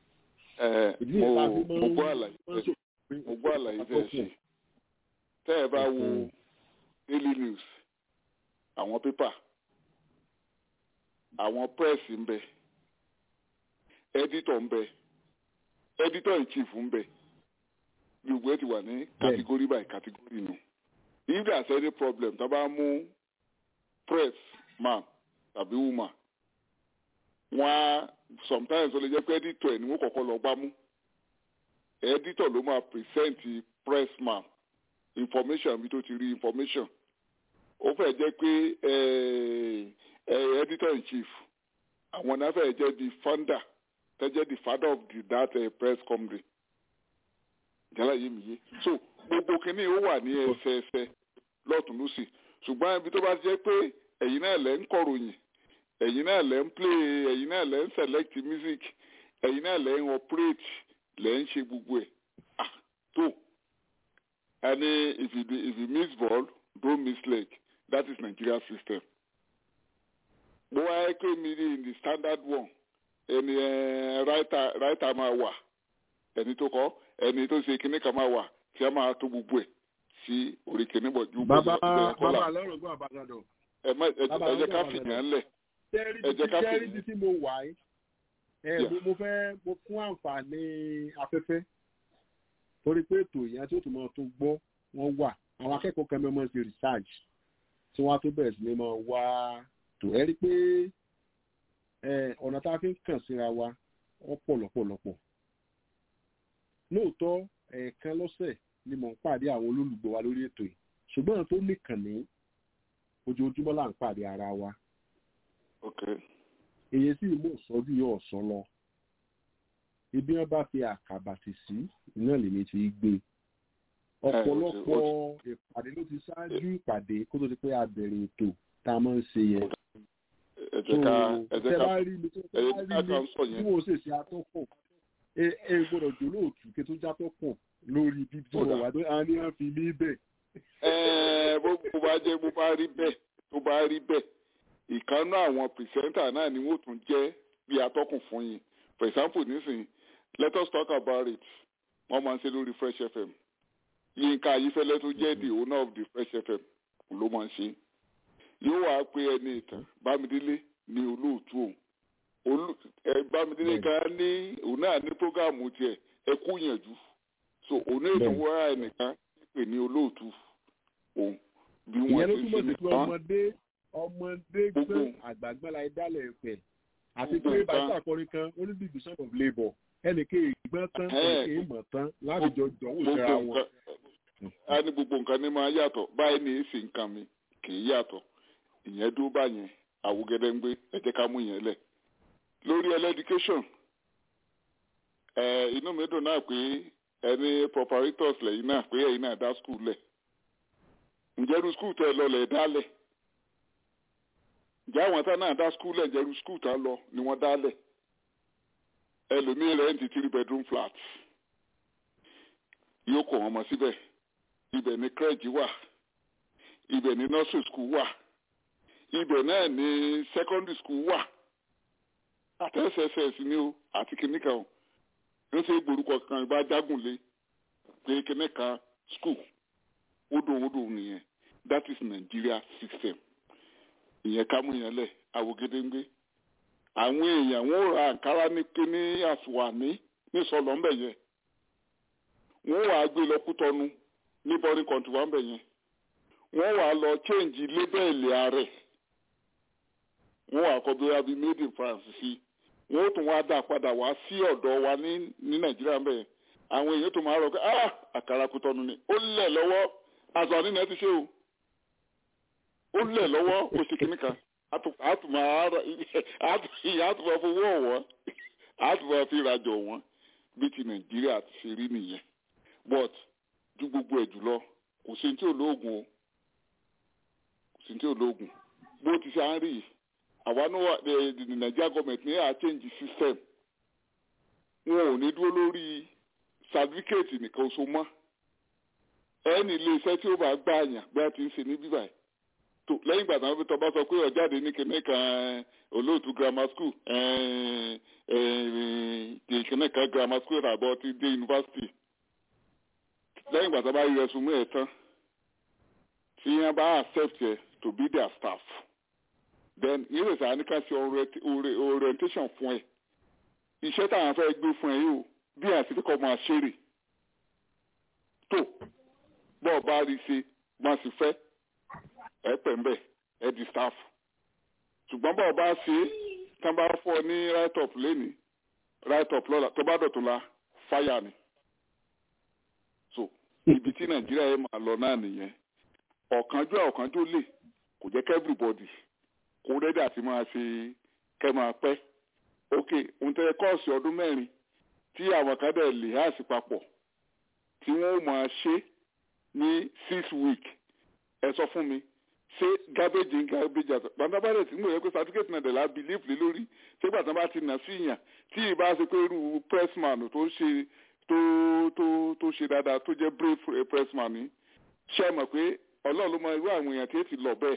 mo gbọ́ àlàyé tẹ́ ẹ ṣe tẹ́ ẹ bá wo daily news àwọn pépà àwọn press ń bẹ editor ń bẹ editor in chief ń bẹ gbogbo ẹ ti wà ní category by category nù if there is any problem tá a bá mú press man tàbí woman wọn á sometimes ó lè jẹ́ pé editor ẹ̀ ni wọ́n kọ́kọ́ lọ gbá mú editor ló máa present press man information bí tó ti rí information ó fẹ́ jẹ́ pé editor in chief àwọn náà fẹ́ jẹ́ the founder tẹ́jẹ́ the father of that press company jálá yé mi yé so gbogbo kínní ó wà ní ẹsẹẹsẹ lọ́tún lọ́sì ṣùgbọ́n ibi tó bá jẹ́ pé ẹ̀yin náà lẹ́ ń kọ̀ròyìn ẹ̀yin náà lẹ́ ń play ẹ̀yin náà lẹ́ ń select music ẹ̀yin náà lẹ́ ń operate lẹ́ ń ṣe gbogbo ẹ̀ tó ẹni if you miss ball don't miss leg that is Nigeria system. bó wáyé pé mi ní in the standard one ẹni writer máa wà ẹni tó kọ ẹni tó ṣe kíní kan máa wà tí a máa tó gbogbo ẹ̀ sí orí kíní bọ̀ ju gbogbo ẹ̀ kọ́lá. bàbá lọ́rùn gbọ́ àbájọ. ẹ jẹ́ ká fìyàn lẹ̀. ẹ jẹ́ ká fìyàn. tẹ́rí tí mo wà yìí mo fún àǹfààní afẹ́fẹ́ torí pé ètò ìyẹn tí ó tún máa tún gbọ́ wọ́n wà àwọn akẹ́kọ̀ọ́ kan mẹ́mọ́ ṣe research tí wọ́n á tó bẹ̀rẹ̀ sí ní máa wá tò ẹ́ rí pé ọ̀nà tá a fi ń kàn síra wa ọ̀pọ̀ lọ́pọ̀lọpọ̀ lóòótọ́ ẹ̀ẹ̀kan lọ́sẹ̀ ni mò ń pàdé àwọn olólùgbọ́ wa lórí ètò yìí ṣùgbọ́n tó nìkan ní ojoojúmọ́ là ń pàdé ara wa èyí sì mú ìsọjú yóò sọ lọ ibi wọn bá fi àkàbà tì sí iná lèmi ti gbé ọ̀pọ̀lọpọ̀ ìpàdé ló ti ṣáájú ìpàdé kó tó di pé a bẹ̀rẹ̀ ètò tá a máa ń ṣe yẹn. ẹ bá rí mi tí mo ṣe ṣe atọ́kùn ẹ gbọ́dọ̀ jò lóòtú kí tó játọ́kùn lórí bíbí tó wà tó a ní wọn fi mí bẹ̀. bó bá rí bẹ́ẹ̀ ìkànnú àwọn pìrìsẹ́ńtà náà ni wọ́n tún jẹ́ bí atọ́kùn fún yín for example nísìnyí let us talk about it wọ́n máa ń ṣe lórí Fresh FM Yínká Ayífẹ́lẹ́ tó jẹ́ the owner of the Fresh FM ló máa ń ṣe yóò wá pé ẹni ìtàn Bámidélé ní olóòtú òun Bámidélé kan ní òun náà ní prógáàmù tiẹ̀ ẹ kú yànjú so òun náà tún wá ẹnìkan pè ní olóòtú òun bí wọ́n ti ṣe nìkan ọmọdé gbọ́n àgbàgbọ́n la dálẹ̀ ẹ̀fẹ̀ àti pé bàtà akọrin kan ó ní division of labour ẹnìkan ìgbọ́n tán ẹnìkan ìmọ̀ tán láwùjọ jọ̀wọ́ ìṣẹ́ra wọn. a ní gbogbo nǹkan ní máa yàtọ̀ báyìí ní èsì nǹkan mi kì í yàtọ̀ ìyẹn dúró báyẹn àwògẹ́dẹ́ ń gbé ẹ jẹ́ ká mú yẹn lẹ̀. lórí education inú mi dùn náà pé ẹni proprietors lẹ́yìn náà pé ẹ̀yin náà dá school lẹ̀ ǹjẹ́ irú school tẹ́ ẹ lọ lẹ̀ dálẹ̀ ǹjẹ́ àwọn tá náà dá skul ẹ̀ jẹ́rú skul tá lọ ni wọ́n dálẹ̀ ẹlòmíín rẹ̀ ń ti 3 bedroom flat yóò kọ̀ wọ́n mọ́ síbẹ̀ ibẹ̀ ni crèche wà ibẹ̀ ni nursery school wà ibẹ̀ náà ni secondary school wà àti SSS ni o àti kìnìkan o ń ṣe gbórúkọ kan ìbá jágùnlé pé kìnìkan school odò nìyẹn. That is Nigeria system. Ìyẹn ká mú yẹn lẹ̀ àwògedengbe. Àwọn èèyàn wọn ra àǹkárá ní kíní àsùwàní ní sọlọ ńbẹ yẹn. Wọ́n wàá gbé lọ Kútọ́nù ní boarding country wa ńbẹ yẹn. Wọ́n wàá lọ change lébẹ́ẹ̀lì ààrẹ. Wọ́n wàá kọ bóyá bíi made in France sí. Wọ́n tún wá dá padà wá sí ọ̀dọ̀ wa ní Nàìjíríà ńbẹ yẹn. Àwọn èèyàn tó máa rọ pé àkàrà Kútọ́nù ni ó lẹ̀ lọ́wọ́ àzọ̀ nínú ẹ ti ṣe o. Ó lẹ̀ lọ́wọ́ oṣù kìíní kan àtùmọ̀ fowó ọ̀wọ́ àtùmọ̀ fi rajọ̀ wọ́n bí ti Nàìjíríà ti ṣe rí nìyẹn. But ju gbogbo ẹ̀ jùlọ kò sí tí ò lóògùn o, kò sí tí ò lóògùn bó ti ṣe à ń rí àwa náà the Nigeria government ní à change system. Wọn ò ní dúró lórí certificate nìkan oṣù mọ́. Ẹni ilé iṣẹ́ tí ó bá gbà yàn bí a ti ń ṣe ní bíbáyìí. tó lẹ́yìn ìgbà táwọn tó bá sọ pé ọ̀jáde ní kìnìkan olóòtú grammar school kìnìkan grammar school àbọ̀ ti dé university lẹ́yìn ìgbà tó bá yẹ ẹ̀sùn mú ẹ̀ tán tí wọ́n bá accept ẹ̀ to be their staff then yíyẹ sáà ní ká ṣe orientation fún ẹ iṣẹ́ táwọn fẹ́ gbé fún ẹ yìí o bí àfikún máa ṣeré tó bọ́ọ̀ bá rí ṣe máa sì fẹ́ ẹ pẹ̀ ń bẹ̀ ẹ di staff ṣùgbọ́n bọ́ọ̀ bá ṣe tí wọ́n bá fọ́ ní right up lẹ́nìí right up lọ́la tó bá dọ̀tún la fire ni so ibi tí nàìjíríà yẹn máa lọ náà nìyẹn ọ̀kánjú lè kò jẹ́ kẹ́ everybody kó rẹ́dí àti máa ṣe kẹ́ máa pẹ́ ok ohun tẹ́ kọ́ọ̀sì ọdún mẹ́rin tí àwọn kan dẹ̀ lè háàsì papọ̀ tí wọ́n máa ṣe ní 6 weeks ẹ sọ fún mi ṣé garbage àti pàtàkì tí mo yẹ pé certificate náà dẹ̀ la believe lé lórí ṣé gbàtàn bá ti nà sí ìyàn tí ìbá ṣe pé irú pressman tó ṣe tó ṣe dáadáa tó jẹ́ brave pressman ni ṣe mọ̀ pé ọlọ́run ló mọ irú àwọn èèyàn tí ó ti lọ bẹ́ẹ̀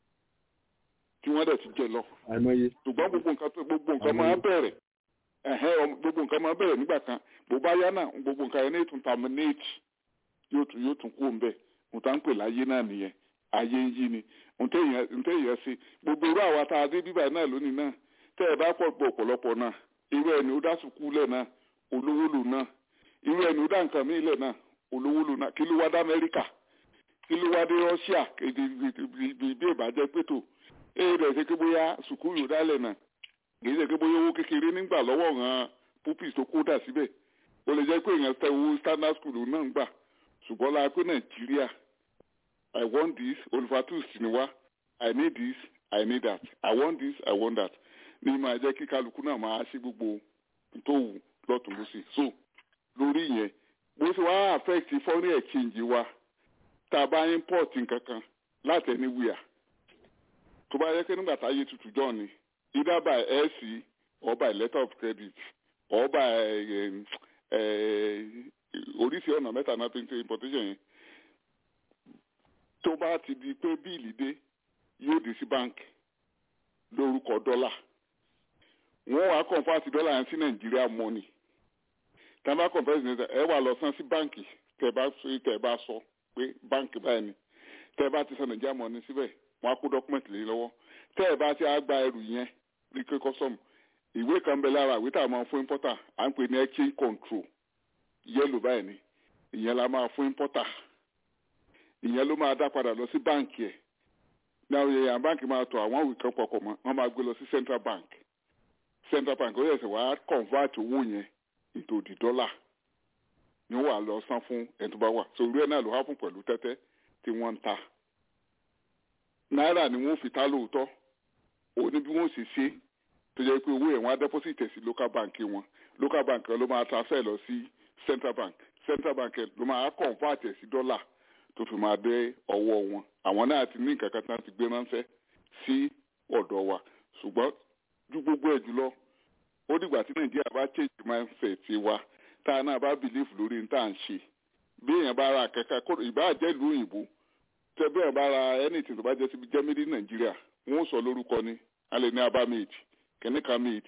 tí wọ́n dẹ̀ ti jẹ lọ. ṣùgbọ́n gbogbo nǹkan máa bẹ̀rẹ̀ gbogbo nǹkan máa bẹ̀rẹ̀ nígbà kan bó bá yá náà gbogbo nǹkan yẹn ní ètò terminate yóò tún kú òun bẹ́ẹ̀ mo tá ń pè láyé náà nìyẹn ayé ń yí ni ntẹ́yẹ sí gbogbo irú àwa tá a dé bíbá náà lónìí náà tẹ́ ẹ bá pọ̀ ọ̀pọ̀lọpọ̀ náà irú ẹni ó dá sùkú lẹ̀ náà olówó lò náà irú ẹni ó dá nǹkan míì lẹ̀ náà olówó lò náà kí ló wá dá Amẹ́ríkà kí ló wá dé Russia bí ìbàjẹ́ pétò rẹ̀ ṣe pé bóyá sùkú yóò dálẹ̀ náà kì í ṣe pé bóyá owó kékeré nígbà lọ́wọ́ hàn pupils tó kó dà síbẹ̀ ó lè jẹ́ pé èèyàn tẹ owó standard school náà ń gbà ṣùgbọ́n la pé Nàìjíríà I want this olùfàtúù sì ni wá I need this I need that I want this I want that ní máa jẹ́ kí kálukú náà máa ṣe gbogbo tó wù lọ́tún lọ́sì so lórí yẹn bó ṣe wá affect foreign exchange wa tá a bá import nǹkan kan láti anywhere tó bá yẹ kí nígbà táyé tutù jọ ni either by LC or by letter of credit or by oríṣi ọ̀nà mẹ́ta náà tó ń ṣe importation yẹn tó bá ti di pé bíìlì dé yóò dé sí báńkì lórúkọ dọ́là wọ́n wá convert dọ́là yẹn sí Nàìjíríà money tá a bá convert ẹ wà lọ san sí báńkì tẹ́ bá sọ pé báńkì báyìí ni tẹ́ bá ti san Nàìjíríà money síbẹ̀ wọ́n á kó dọ́kúmẹ̀ntì lé lọ́wọ́ tẹ́ ẹ bá ti á gba ẹrù yẹn rí pé custom ìwé kan bẹ lára ìwé tá a máa fún importer à ń pè ní exchange control yẹ́lò báyìí ni ìyẹn la máa fún importer ìyẹn ló máa dá padà lọ sí báǹkì ẹ̀ náà yẹn báǹkì máa tọ̀ àwọn òwe kan pọ̀pọ̀ mọ́ wọ́n máa gbé lọ sí central bank ó yẹ sẹ́ wàá convert owó yẹn into the dollar ni wọ́n wà lọ san fún ẹni tó bá wà so ìlú ẹ̀ náà ló há fún pẹ̀lú tẹ́tẹ́ tí wọ́n ń ta náírà ni wọ́n fi ta lóòótọ́ ó ní bí wọ́n sì ṣe tó jẹ́ pé owó yẹn wọ́n á deposit sí local bank wọn local bank ló máa transfer lọ sí central bank ló máa convert sí dollar tó fi máa dé ọwọ́ wọn àwọn náà ti ní nǹkan kan tí wọ́n ti gbé ránṣẹ́ sí ọ̀dọ̀ wa ṣùgbọ́n ju gbogbo ẹ̀ jùlọ ó dìgbà tí Nàìjíríà bá change mindset wa tá a náà bá believe lórí ní tá à ń ṣe bí èèyàn bá ra kẹ́kẹ́ ìbá jẹ́ ìlú òyìnbó tẹ́ bí èèyàn bá ra anything tó bá jẹ́ síbi jẹ́ made in Nàìjíríà wọ́n sọ lórúkọ ni alẹ́ ní abá made kẹ́nìkan made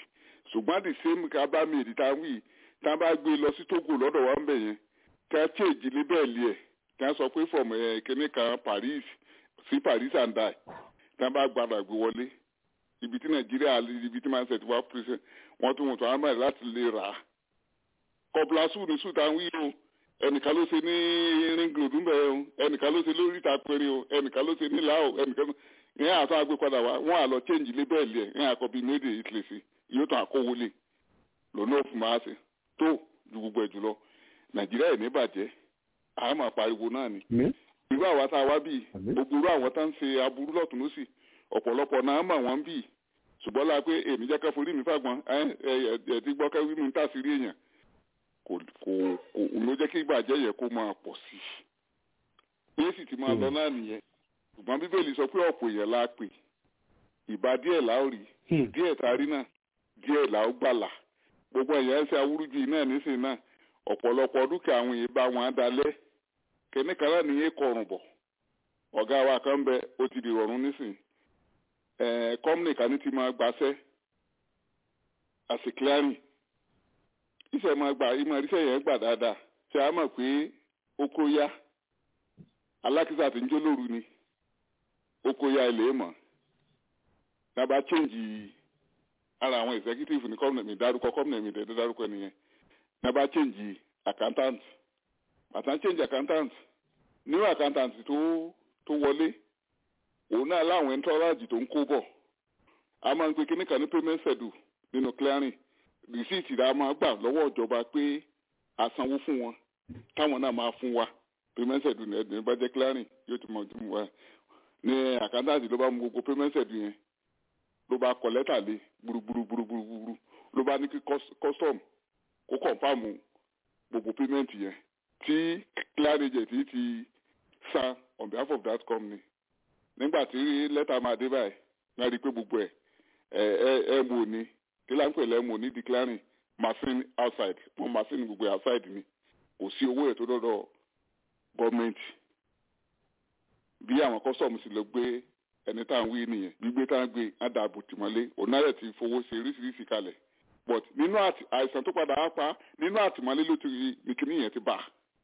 ṣùgbọ́n the same kábàámi èdè tá a wí tá a bá gbé lọ sí Togo lọ́dọ̀ wa ń bẹ̀ yẹn tá a change lébẹ̀lì ẹ̀ tá a sọ pé from kíní kan Paris sí Paris and die tá a bá gbàdà gbé wọlé ibi tí Nàìjíríà ibi tí Mindset wá pèsè wọ́n tún wọ́n tó àmà láti lè rà á kọ́bùlásù ní sùn tá a wí o ẹnìkan ló ṣe ní ringlodun bẹ́ẹ̀ o ẹnìkan ló ṣe lórí ìta péré o ẹnìkan ló ṣe nílà o ẹnìkan ìyẹn àtọ́ agbépadà wa wọ́n á lọ change lébẹ̀lì ẹ̀ ìyẹn àkọ́bí méde Italy sí yóò tàn àkówólé lọ́nà òfin máa ṣe tó ju gbogbo ẹ̀ jùlọ Nàìjíríà ẹ̀ ní bàjẹ́ àá máa pariwo náà ni irú àwa tá a wá bíi gbogbo irú àwọn tá ń ṣe aburú lọ́tún lọ́sì ọ̀pọ̀lọpọ̀ náà mà wọ́n bíi ṣùgbọ́n la pé èmi jẹ́ ká forí mi fàgbọ́n ẹ̀ ti gbọ́ ká wí mi ń tàṣírí èèyàn kò ló jẹ́ kí ìbàjẹ́ yẹ kó máa pọ̀ sí i yéé sì ti máa lọ náà nìyẹn ṣùgbọ́n Bíbélì sọ pé ọ̀pọ̀ èèyàn la pè ìbá díẹ̀ la ó rí díẹ̀ tá a rí náà díẹ̀ la ó gbàlà gbogbo èèyàn ṣe awúrúju náà nísìnyí náà ọ̀pọ̀lọpọ̀ dúkìá àwọn èèyàn bá wọn dalẹ̀ kẹ́nìkan náà nìyẹn kọrùn bọ̀ ọ̀gá wa kan bẹ ó ti di rọrùn nísìnyí kọ́mìnì kan ní ti máa gbàṣẹ́ àsìkíárì iṣẹ́ máa gbà ìmọ̀ iṣẹ́ yẹn gbà dáadáa ṣe á mọ̀ pé oko ya alákìsà tí ń jó lóru ni oko ya ilé mọ̀ nàbà change ara àwọn executive ní kọ́mìnì mi dárúkọ kọ́mìnì mi dẹ̀dẹ̀ dárúkọ nìyẹn nàbà change accountant àtàn change accountant new accountant tó wọlé òun náà láwọn ẹntọ́rájì tó ń kó bọ̀ a máa ń pe kíní kan ní payment schedule nínú clearing rìsíìtì la máa gbà lọ́wọ́ ìjọba pé a sanwó fún wọn táwọn náà máa fún wa payment schedule ní ẹ̀dùn bá jẹ́ clearing yóò ti mọ̀ ojú mu wa ní accountant ló bá mú gbogbo payment schedule yẹn ló bá kọ lẹ́tà lé gbúrúgbúrúgbúrúgbúrú ló bá ní kí custom kó confirm gbogbo payment yẹn tí clearing agent ti san on behalf of that company nígbà tí lẹ́tà máa dé báyìí wọ́n rí i pé gbogbo ẹ̀ mo ní kí là ń pè lẹ́mọ̀ ní declaring machine outside wọ́n machine gbogbo outside ni kò sí owó ẹ̀ tó dọ́dọ̀ gọ́ọ̀mẹ̀ntì bí àwọn custom sì lọ gbé ẹni tá à ń wí nìyẹn gbígbé tá à ń gbé ádàbò tìmọ́lé onáyẹ̀ ti fowó ṣe oríṣiríṣi kalẹ̀ but nínú àìsàn tó padà á pa nínú àtìmọ́lé ló ti rí nìkíní yẹn ti bà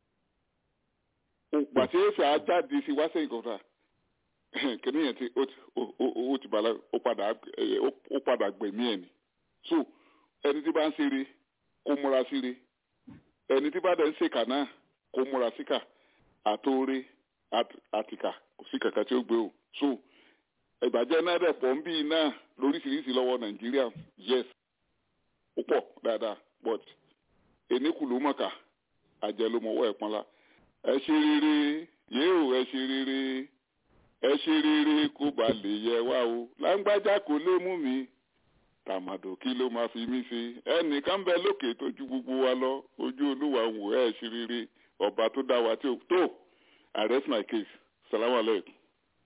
gbàtí èsì ajáde sí wá sẹ́yìn kọ́ta kìnìún yẹn ti ó ti bàlá ó padà gbẹ̀mí ẹ̀ ni so ẹni tí bá ń ṣeré kó múra síre ẹni tí bá dẹ̀ ń ṣèkà náà kó múra síkà àtòrè àtìkà kò sí kàkà tí ó gbé o so ìbàjẹ́ náà dẹ̀ pọ̀ ń bí náà lóríṣiríṣi lọ́wọ́ Nàìjíríà yes ó pọ̀ dáadáa but eníkù ló mọ̀ká àjẹ́ ló mọ̀wọ́ ẹ̀ pọ́nlá ẹ ṣe rere yéò ẹ ṣe rere ẹ ṣe rere kó ba lè yẹ wá o láńgbájá kò lè mú mi tàmàdò kí ló máa fi mí ṣe ẹnìkan bẹ lókè tó ju gbogbo wa lọ ojú Olúwa wò ẹ ṣe rere ọba tó dá wa tí ó tó I rest my case salamu alaikum.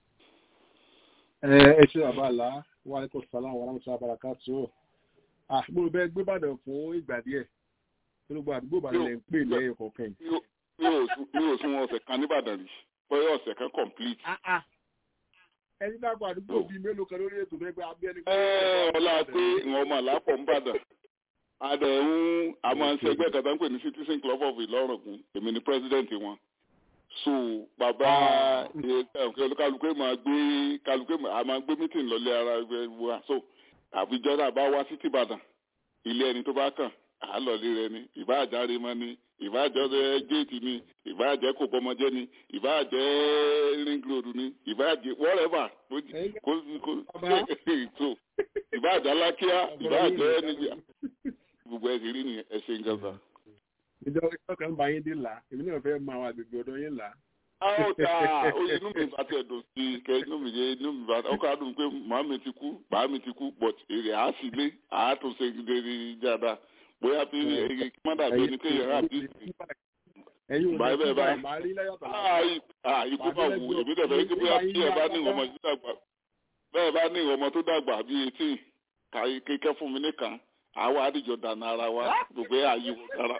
ẹ ṣe àbálá wa alaikum salam wa rahmatullahi wa barakatuh mo bẹ gbé Ìbàdàn fún ìgbà díẹ̀ gbogbo àdúgbò Ìbàdàn lè ń pè lẹ́yìn kọ̀ọ̀kan mi ò sún ọ̀sẹ̀ kan nìbàdàn rí bóyá ọ̀sẹ̀ kan complete. ẹni dàgbà àdúgbò bíi mélòó kan lórí ètò mẹ́gbẹ́ abẹ́ni. ọlá pé ìwọ̀n ọmọ àlápọ̀ ń bàdàn adẹ̀hún àmọ́ ṣẹgbẹ́ kàtà ń pè ní Citizen Club of Ìlọrọ̀gùn èmi ni president wọn so bàbá kálukú máa gbé meeting lọlé ara wa so àbíjọ́ náà bá wá sí tìbàdàn ilé ẹni tó bá kàn àálọ̀lé rẹ ni ìbáàjáre mọ́ ni ìbáàjọ́ géètì ni ìbáàjẹ́ kò bọ́mọjẹ́ ni ìbáàjẹ́ ring road ni ìbáàjẹ́ whatever so ìbáàjẹ́ alákíá ìbáàjẹ́ níbi gbogbo ẹ̀sìn rí ni ẹ̀sìn ìjọba. ìjọba kan bá yín dé là èmi náà fẹ́ máa wà gbègbè ọ̀dọ́ yín là. àwọn ọ̀tá oye inú mi bá tẹ̀ dùn sí i kẹ́ inú mi bá ọkọ̀ àdùn pé màámi ti kú but èrè àá sì lé àá tó ṣe gidi dáadáa bóyá bí mọ́dà bí ẹni pé yàrá bí báyìí bẹ́ẹ̀ báyìí ikú bá wù èmi dẹ̀ bẹ́ẹ̀ kí bóyá bí ẹ bá ní ọmọ tó dàgbà bẹ́ẹ̀ bá ní ọmọ tó dàgbà bí etí kékeré fún mi nìkan àwa àdìjọ dànù ara wa gbogbo ààyè wò dára.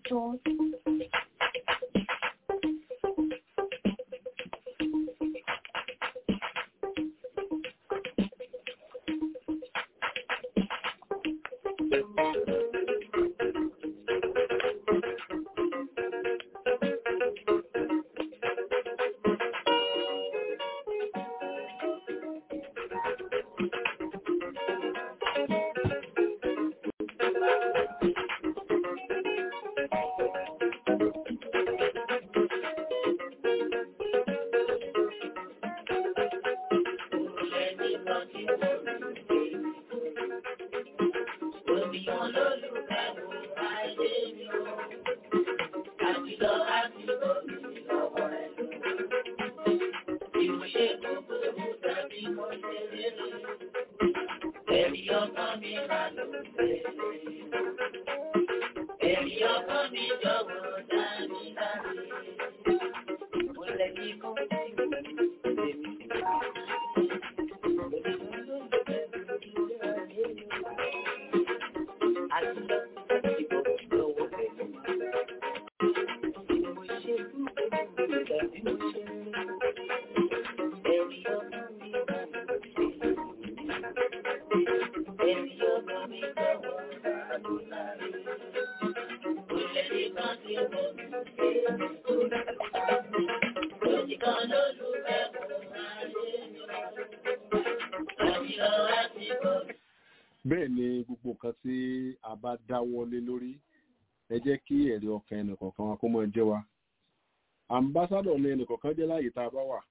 bẹ́ẹ̀ ni gbogbo nǹkan tí a bá dáwọ́lé lórí ẹ jẹ́ kí ẹ̀rí ọkàn ẹnìkọ̀ọ̀kan wa kó máa jẹ́ wa ambassadọ̀ ní ẹnìkọ̀ọ̀kan jẹ́ láàyè tá a bá wà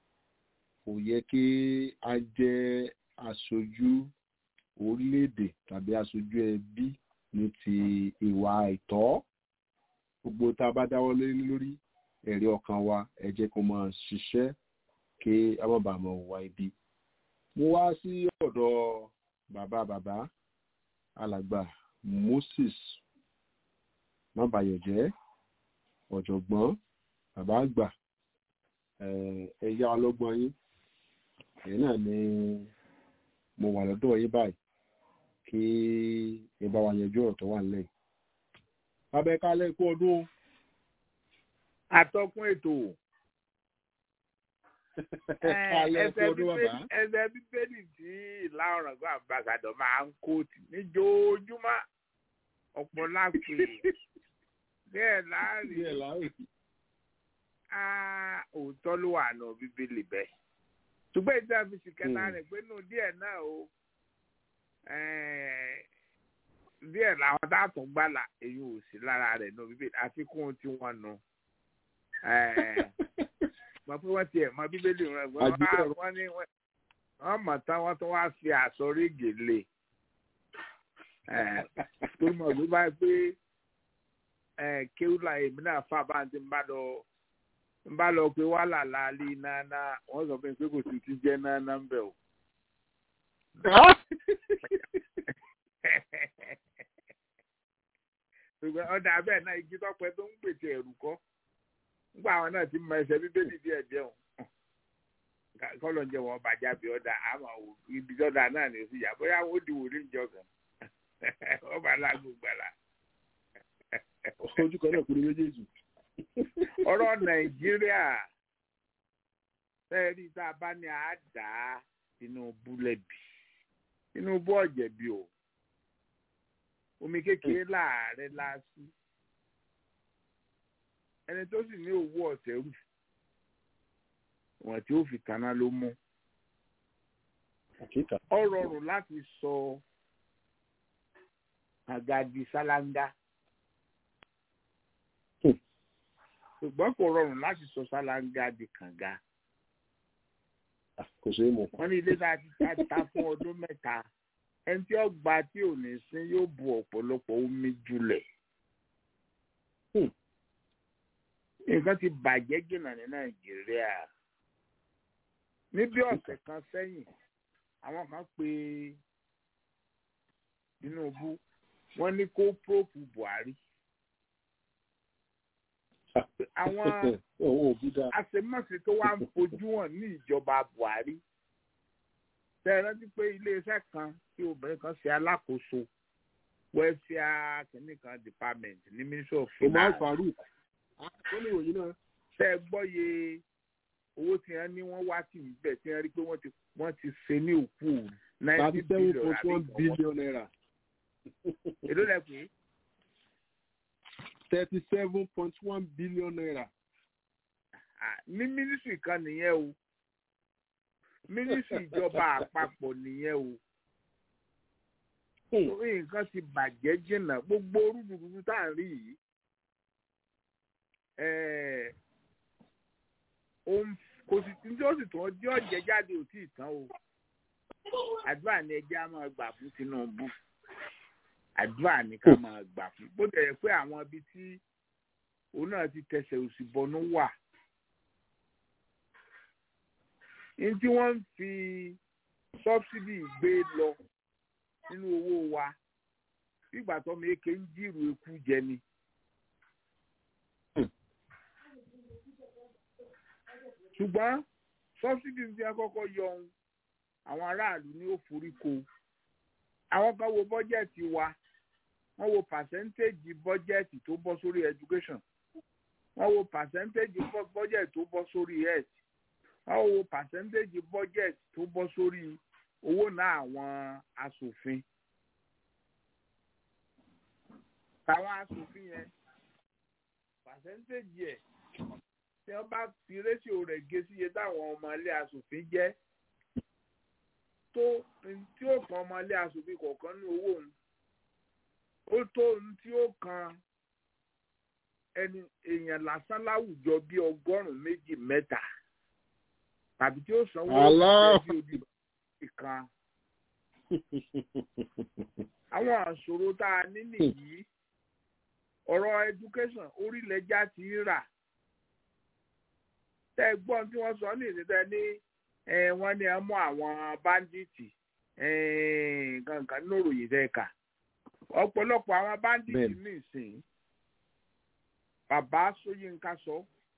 kò yẹ kí a jẹ́ aṣojú orílẹ̀-èdè tàbí aṣojú ẹbí ní ti ìwà àìtọ́ gbogbo tá a bá dáwọ́lé lórí ẹ̀rí ọkàn wa ẹ jẹ́ kó máa ṣiṣẹ́ kí a má bàa máa wá ibi. mo wá sí ọ̀dọ̀ bàbá alàgbà Moses mábàyọ̀jẹ́ ọ̀jọ̀gbọ́n bàbá àgbà ẹ̀yà ọlọ́gbọ́n yín èyí náà ni mo wà lọ́dọ̀ yín báyìí kí ẹ bá wa yanjú ọ̀rọ̀ tó wà nílẹ̀. bàbá ẹ kálẹ̀ ikú ọdún atọ́kùn ètò ẹsẹ̀ bíbélì tí ìlà ọ̀ràngún àbàgàdọ̀ máa ń kóòtù níjóojúmọ́ ọ̀pọ̀ lápè bẹ́ẹ̀ láàrin òótọ́ ló wà nù bíbélì bẹ́ẹ̀ ṣùgbọ́n ìdá fi sì kẹta rẹ̀ pé nù díẹ̀ náà o díẹ̀ làwọn dáàtún gbàlà èyí ò sí lára rẹ̀ nù bíbélì àfikún tí wọ́n nù mọ̀ pé wọ́n tiẹ̀ mọ bíbélì rẹ̀ wọ́n ní wọ́n mọ̀ tán wọ́n tún wá fi àsọrí gèlè tó mọ̀ ló bá pé kéwùlà èmi náà fà bá ti ń bá lọ pé wàhálà láàlì náná wọ́n sọ pé kò sì ti jẹ́ náná ń bẹ̀ o. ṣùgbọ́n ọ̀dà bẹ́ẹ̀ náà igi tọ́pẹ́ tó ń pèsè ẹ̀rù kọ́ nígbà àwọn náà ti mọ ẹsẹ̀ bíbélì díẹ̀ jẹun kọ́lọ̀ ń jẹ́ wọn bàjá bí ọ̀dà àmọ́ ibi ọ̀dà náà ní oṣù yà bóyá wọ́n di wòlé ìjọ kan wọ́n bá lágbo gbàlà. ojú kan náà kúrò méjèèjì. ọ̀rọ̀ Nàìjíríà fẹ́ẹ́rí tá a bá ní àádá Tinubu lẹ́bi Tinubu ọ̀jẹ̀bi o omi kékeré láàárẹ̀ lásì ẹni tó sì ní owó ọ̀tẹ̀ rù wọ́n tí ó fi kaná ló mú ọ rọrùn láti sọ àgàdì sálángá ṣùgbọ́n kò rọrùn láti sọ sálángá di kànga. kò sí mọ̀. wọ́n ní ilé náà ti ta fún ọdún mẹ́ta ẹni tí ó gba tí ò ní sín yóò bu ọ̀pọ̀lọpọ̀ omi jùlẹ̀. nǹkan ti bàjẹ́ jìnnà ní Nàìjíríà. ní bí ọ̀sẹ̀ kan sẹ́yìn àwọn kan pe Tinubu wọ́n ní kó próòpù Buhari. àwọn àṣemọ́sí tó wá ń fojú hàn ní ìjọba Buhari tẹ́ ẹ rántí pé iléeṣẹ́ kan tí obìnrin kan ṣe alákòóso welfare clinical department ní Ministry of Omar Finance. Farouk ó ní ìròyìn náà. Ṣé ẹ gbọ́yé owó tí wọ́n ní wọ́n wá sí ibẹ̀ tí wọ́n rí pé wọ́n ti ṣe ní òkú 37.1 billion naira. Èló lẹ pé 37.1 billion naira. ní mínísírì kan nìyẹn o, mínísírì ìjọba àpapọ̀ nìyẹn o. Nǹkan ti bàjẹ́ jìnnà gbogbo rúdurùdu tá à ń rí yìí. Kò sì tí ó sì tán ọjọ́ ọ̀jẹ̀ jáde ò tí ì tán o. Àdúrà ni ẹjẹ́ á máa gbà fún Tinubu. Àdúrà ni ká máa gbà fún. Bó tẹ̀lé pé àwọn ibi tí òun náà ti tẹsẹ̀ òsì bọnú wà. Ní tí wọ́n ń fi sọ́bsidì gbé lọ nínú owó wa nígbà tó mi èké ń jírù eku jẹ ni. Ṣùgbọ́n sọ́bsidì tí wọ́n kọ́kọ́ yọ ohun àwọn aráàlú ní ó forí ko. Àwọn kan wo bọ́jẹ̀tì wa wọ́n wo pàṣẹ́ntéèjì bọ́jẹ̀tì tó bọ́ sórí education wọ́n wo pàṣẹ́ntéèjì bọ́jẹ̀tì tó bọ́ sórí health wọ́n wo pàṣẹ́ntéèjì bọ́jẹ̀tì tó bọ́ sórí owó náà àwọn aṣòfin. Táwọn aṣòfin yẹn pàṣẹ́ntéèjì ẹ̀ tí wọ́n bá fi réṣíò rẹ̀ gé sí iye táwọn ọmọ ilé aṣòfin jẹ́ tó tí ó kan ọmọ ilé aṣòfin kọ̀ọ̀kan ní owó òun ó tó ohun tí ó kan èèyàn lásán láwùjọ bíi 120-130 tàbí tí ó sanwó bí odi kan. Àwọn àṣòro tá a ní nìyí ọ̀rọ̀ education orílẹ̀-èdè ti rà. Tẹ́ gbọ́n tí wọ́n sọ ní ìṣẹ́tẹ́ ní wọ́n ní ẹ mú àwọn báńdíìtì gangan lóròyìn dẹ́ka. Ọ̀pọ̀lọpọ̀ àwọn báńdíìtì ní ìsìn bàbá Ṣóyínká sọ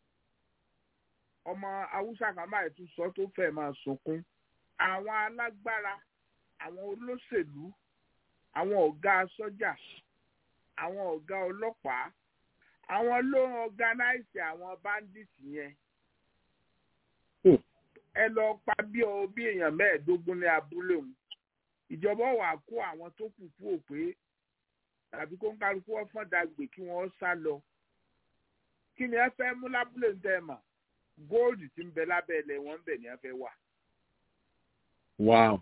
ọmọ Haúsá kan máa tún sọ tó fẹ́ máa sunkún. Àwọn alágbára àwọn olóṣèlú àwọn ọ̀gá sọ́jà àwọn ọ̀gá ọlọ́pàá àwọn ló ń ọ̀gánáìsì àwọn báńdíìtì yẹn. Ẹ lọ pa bí èèyàn 15 ní abúlé òun ìjọba wà kó àwọn tó kù kú òpé tàbí kó ń kálukú ọ̀fọ̀n dàgbé kí wọ́n sá lọ. Kí ni ẹ fẹ́ mú lábúlé ń tẹ́ mà góòlù tí ń bẹ lábẹ́ ilẹ̀ wọn ń bẹ̀ ní ẹ fẹ́ wà. Wow.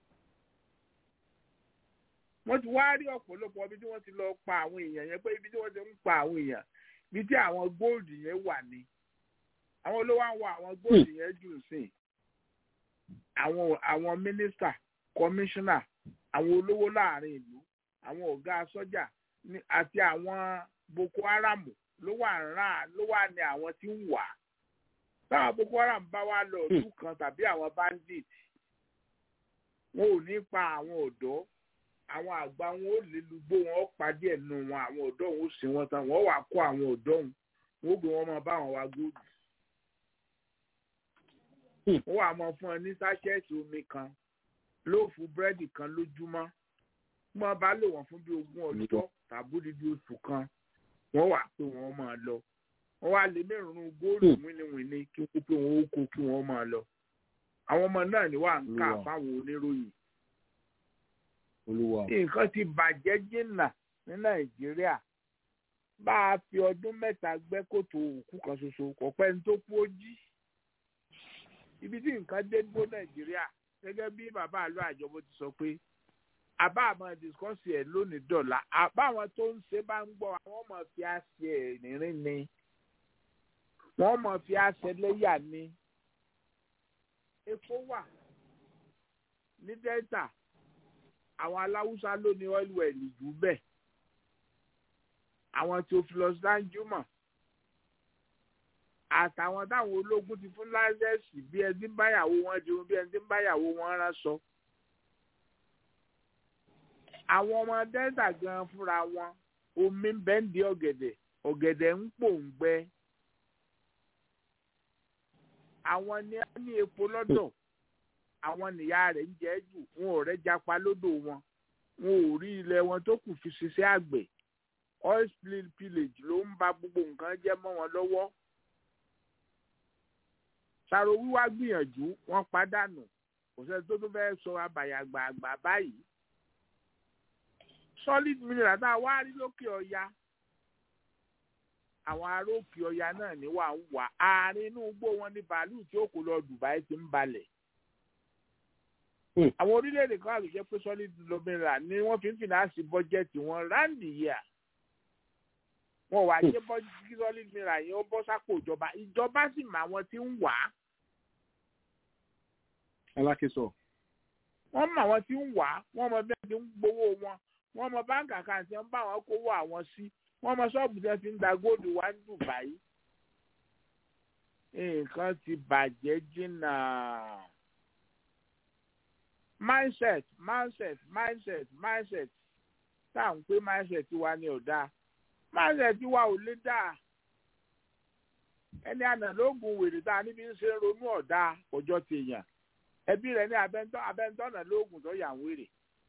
Wọ́n ti wá rí ọ̀pọ̀lọpọ̀ ibi tí wọ́n ti lọ pa àwọn èèyàn yẹn pé ibi tí wọ́n ti ń pa àwọn èèyàn ibi tí àwọn góòlù yẹn wà ní. Àwọn olówó àwọn àwọn góòlù yẹn jù sí àwọn mínísítà kọmíṣánná àwọn olówó láàrin ìlú àwọn ọ̀gá sọ́jà àti àwọn Boko Haram ló wà ní àwọn tí ń wà. Táwọn Boko Haram bá wá lọ ìlú kan tàbí àwọn bandit wọn ò ní pa àwọn ọ̀dọ́ àwọn àgbà wọn ò lè lùgbó wọn ó pàdé ẹnu wọn àwọn ọ̀dọ́ wọn ó sìn wọn tán wọn wà kó àwọn ọ̀dọ́ wọn ó gbé wọn máa bá wọn wá góòlù. Wọ́n wà máa fún ọ ní sáṣẹ́ẹ̀tì omi kan lóòfù búrẹ́dì kan lójúmọ́ wọ́n bá lò wọ́n fún bí 20 ọjọ́ tàbí dídí oṣù kan wọ́n wà pé wọ́n máa lọ wọ́n wá lè mẹ́rùn-ún góòlù wíníwíní kí wọ́n pé wọ́n ó kó kí wọ́n máa lọ. Àwọn ọmọ náà ni wà ń kà fáwọn oníròyìn. Nǹkan ti bàjẹ́ jìnnà ní Nàìjíríà bá a fi ọdún 3 gbẹ́ kòtò òkú kan ṣoṣo kò pẹ́ ní tó kú ó jí. Ibi tí nǹkan dé dúró Nàìjíríà gẹ́gẹ́ bí bàbá àlọ́ àjọbọ ti sọ pé àbá àmọ́ discourse ẹ̀ lónìí dọ̀la àbá àwọn tó ń ṣe bá ń gbọ́ àwọn ọmọ fi àṣẹ ẹ̀rìnrín ni wọ́n mọ̀ fi àṣẹ lẹ́yà ni. Epo wà ní Delta àwọn aláwùsá ló ní oil well jù bẹ́ẹ̀ àwọn Theophilus Danjuma àtàwọn táwọn ológun ti fún láńsẹ̀sì bí ẹni tí ń báyàwó wọn dirun bí ẹni tí ń báyàwó wọn ránṣọ. Àwọn ọmọ Delta gan fúnra wọn omi ń bẹ ń di ọ̀gẹ̀dẹ̀ ń pòǹgbẹ. Àwọn ni a ní epo lọ́dọ̀ àwọn nìyá rẹ̀ ń jẹ́ jù wọn ò rẹ́ japa lódò wọn wọn ò rí ilẹ̀ wọn tó kù fi ṣiṣẹ́ àgbẹ̀ oil spill pillage ló ń ba gbogbo nǹkan jẹ́ mọ́ wọn lọ́wọ́. Ṣàrò wíwá gbìyànjú wọ́n pàdánù kò sẹ́ni tó tún fẹ́ sọ abàyàgbà àgbà báyìí. Solid mineral tá a wá rí lókè ọya àwọn ará òkè ọya náà ní wà ń wà àárín inú igbó wọn ní bàálù tí ó kó lọ Dubai ti ń balẹ̀. Àwọn orílẹ̀-èdè kan àlùjẹ́ pé solid mineral ni wọ́n fi ń fìnáàsì bọ́jẹ́tì wọn ráǹdì yíà. Wọ́n wá jẹ́ bọ́jẹ́tì solid mineral yẹn ó bọ́ sápò ìjọba ìjọba sì mà wọn ti ń wà á. Alákẹ́sọ̀. Wọ́n mọ̀ àwọn tí ń wà á wọ́n mọ bí wọ́n ti ń gbowó wọn wọ́n mọ báńkì àkáǹtì ń bá wọn kówó àwọn sí wọ́n mọ ṣọ́ọ̀bù tí wọ́n ti ń da góòlù wá ní Dubai. Nǹkan ti bàjẹ́ jìnnà. Mindset tá à ń pé mindset wa ni ò dáa mindset wa ò lè dáa ẹni àná lóògùn wèrè tá a níbi ń ṣe ronú ọ̀dà ọjọ́ ti yàn ẹbí rẹ̀ ní abẹ́ntọ́nà lóògùn tó yà ń wèrè.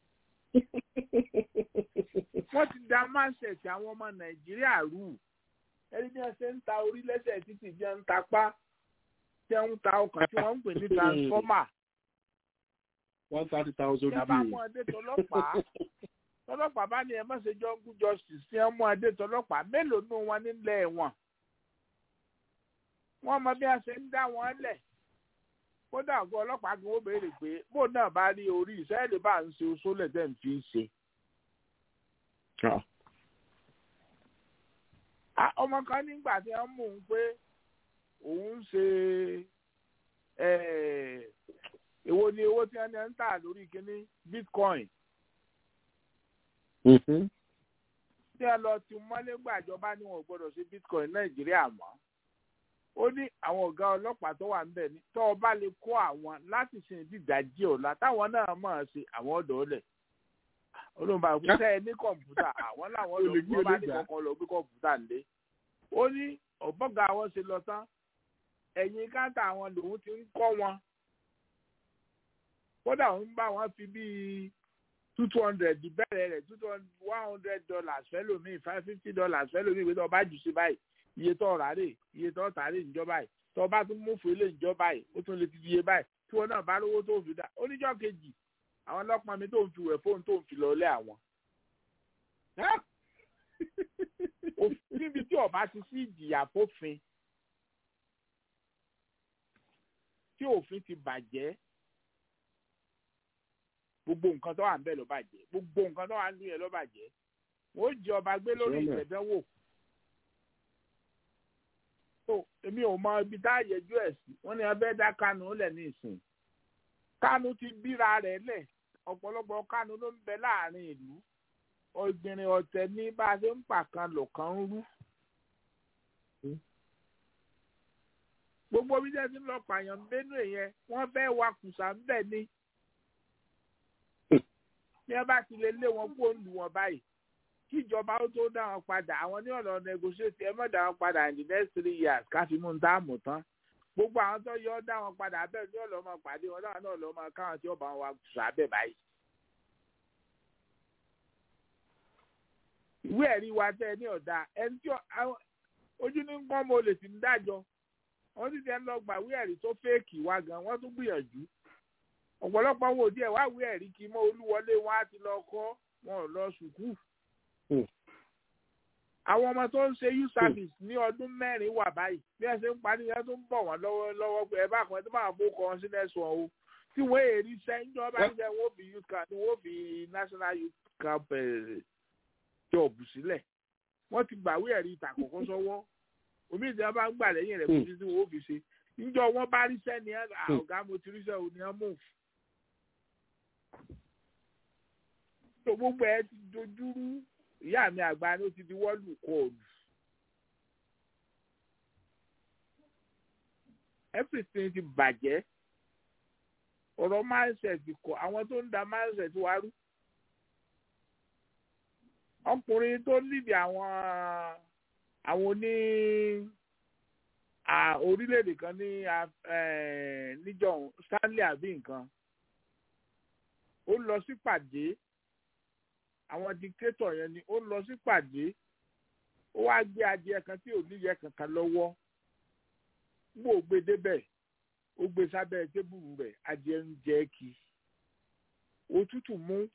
Wọ́n ti da mindset àwọn ọmọ Nàìjíríà rú ẹni bí wọ́n ṣe ń ta orí lẹ́sẹ̀ títì jẹ́ ń tapá jẹ́ ń ta ọkàn tí wọ́n ń pè ní transformer. 130,000 ìjọba mú adé tọlọ́pàá bá ní ẹ má ṣe jungle justice ní ọmọ adé tọlọ́pàá mélòó nù wọn nílẹ̀ wọn. Wọ́n mọ bí a ṣe ń dá wọn lẹ̀. Kódà ọgọ́ ọlọ́pàá kí wọ́n béèrè pé bóun náà bá rí orí ìṣẹ́lẹ̀ bá ń ṣe oṣó lẹ́tẹ̀ ń fi ṣe. Ọmọ kan nígbà tí wọ́n mú un pé òun ń ṣe èwo ni owó tí wọ́n ń tà lórí kíní Bitcoin. Tí ẹ lọ ti mọ́lé gbàjọba ni wọn ò gbọ́dọ̀ ṣe Bitcoin Nàìjíríà mọ́. Ó ní àwọn ọ̀gá ọlọ́pàá tó wà níbẹ̀ ní tọ́ ọ bá lè kó àwọn láti sin ìdíjàjì ọ̀la táwọn náà máa ṣe àwọn ọ̀dọ́ ọ̀lẹ̀. Olóńgbà òkúta ẹ ní kọ̀ǹpútà àwọn làwọn lọ bí wọ́n bá ní kọ̀ọ̀kan lọ gbé kọ̀ǹpútà ńlé. Ó ní ọ̀bọ̀gà wọn ṣe lọ tán ẹ̀yìn káńtà àwọn lòun ti ń kọ́ wọn. Kódà òun bá wọn fi bíi $200 bẹ̀rẹ̀ rẹ̀ $100 fẹ́lòmíì $50 fẹ́lòmíì pé tó bá jù sí báyìí iye tó rà rè iye tó tà rè níjọba yìí tó bá tún mú fèlè níjọba yìí ó tún lè ti di iye báyìí tí wọn náà bá lówó tó fi dá oníjọ́ kejì àwọn ọlọ́pàá mi tó ń fi wẹ̀ fóònù tó ń fi lọlé àwọn. Níbi tí ọba ti sí ìjìyà fófin tí òfin ti bàjẹ́ gbogbo nǹkan tó wà ń bẹ̀ ló bàjẹ́ gbogbo nǹkan tó wà ń lú yẹn ló bàjẹ́ wọ́n ó jẹ ọba gbé lórí ìtẹ̀dánwò. So èmi ò mọ ibi tá a yẹjú ẹ̀ sí wọ́n ní abẹ́ dá Kánú lẹ̀ ní ìsìn Kánú ti bíra rẹ̀ lẹ̀ ọ̀pọ̀lọpọ̀ Kánú ló ń bẹ láàrin ìlú ọ̀gbìnrin ọ̀tẹ̀ ní bá a ṣe ń pàkan lọ̀kan ń rú. Gbogbo bí jẹ́ ti ń lọ pààyàn nínú ìyẹn wọ́n fẹ́ wa kùsà ń bẹ̀ ni. Bí wọ́n bá ti lè lé wọn kó lù wọ́n báyìí kí ìjọba ó tó dá wọn padà àwọn ní ọ̀nà negotiate ẹ mọ̀ dá wọn padà in the next 3 years káfí mú un tá a mọ̀ tán. Gbogbo àwọn tó yọ dá wọn padà bẹ́ẹ̀ ní ọ̀lọ́ máa pàdé wọn láwọn náà lọ́ máa káwọn tí ó bá wa kùsà bẹ̀ báyìí. Ìwé ẹ̀rí wa tẹ́ ẹ ní ọ̀dà ẹni tí ojú ní nǹkan mo lè ti ń dájọ́ wọ́n ti tẹ́ ń lọ gbà ìwé ẹ̀rí tó fẹ́ẹ̀kì wa gan wọ́n tún gbìyànjú ọ̀pọ̀lọpọ̀ wọn ò díẹ̀ wá ìwé ẹ̀rí kí mọ́ Olúwọlé wọn á ti lọ kọ́ wọn ò lọ sùkúù. Àwọn ọmọ tó ń ṣe youth service ní ọdún 4 wà báyìí bí ẹ ṣe ń parí ẹ tó ń bọ̀ wọ́n lọ́wọ́ pé ẹ bá kan ẹ tó máa bó kọ́ wọn sí nẹ́sùn ọ̀hún tí wọ́n èrì sẹ́yìn jọba ṣe wọ́n fi youth camp wọ́n fi national youth camp job sílẹ̀ wọ́n ti gbàwé ẹ̀rí ìtàkùnkùn sọ́wọ́ omi ìdí wọn bá ń gbà lẹ́yìn rẹ̀ kó tí wọ́n fi ṣe níjọ wọn bá ríṣẹ́ ni ọ̀gá mo ti ríṣẹ́ òní ẹ̀ mú. tó gbogbo ẹ ti dojúrú ìyá mi àgbà ni ó ti di wọ́ọ̀lù kóòdù. everything ti bàjẹ́ ọ̀rọ̀ mindset kọ àwọn tó ń da mindset wá rú. ọkùnrin tó nídìí àwọn oní orílẹ̀-èdè kan ní níjọ́ Stanley àbí nǹkan ó lọ sí pàdé àwọn dictator yẹn ni ó lọ sí pàdé ó wá gbé adìẹ kan tí ò níyẹ kankan lọ́wọ́ gbó gbé débẹ̀ ó gbé sábẹ́ tébùrù rẹ̀ adìẹ ń jẹ kí òtútù mú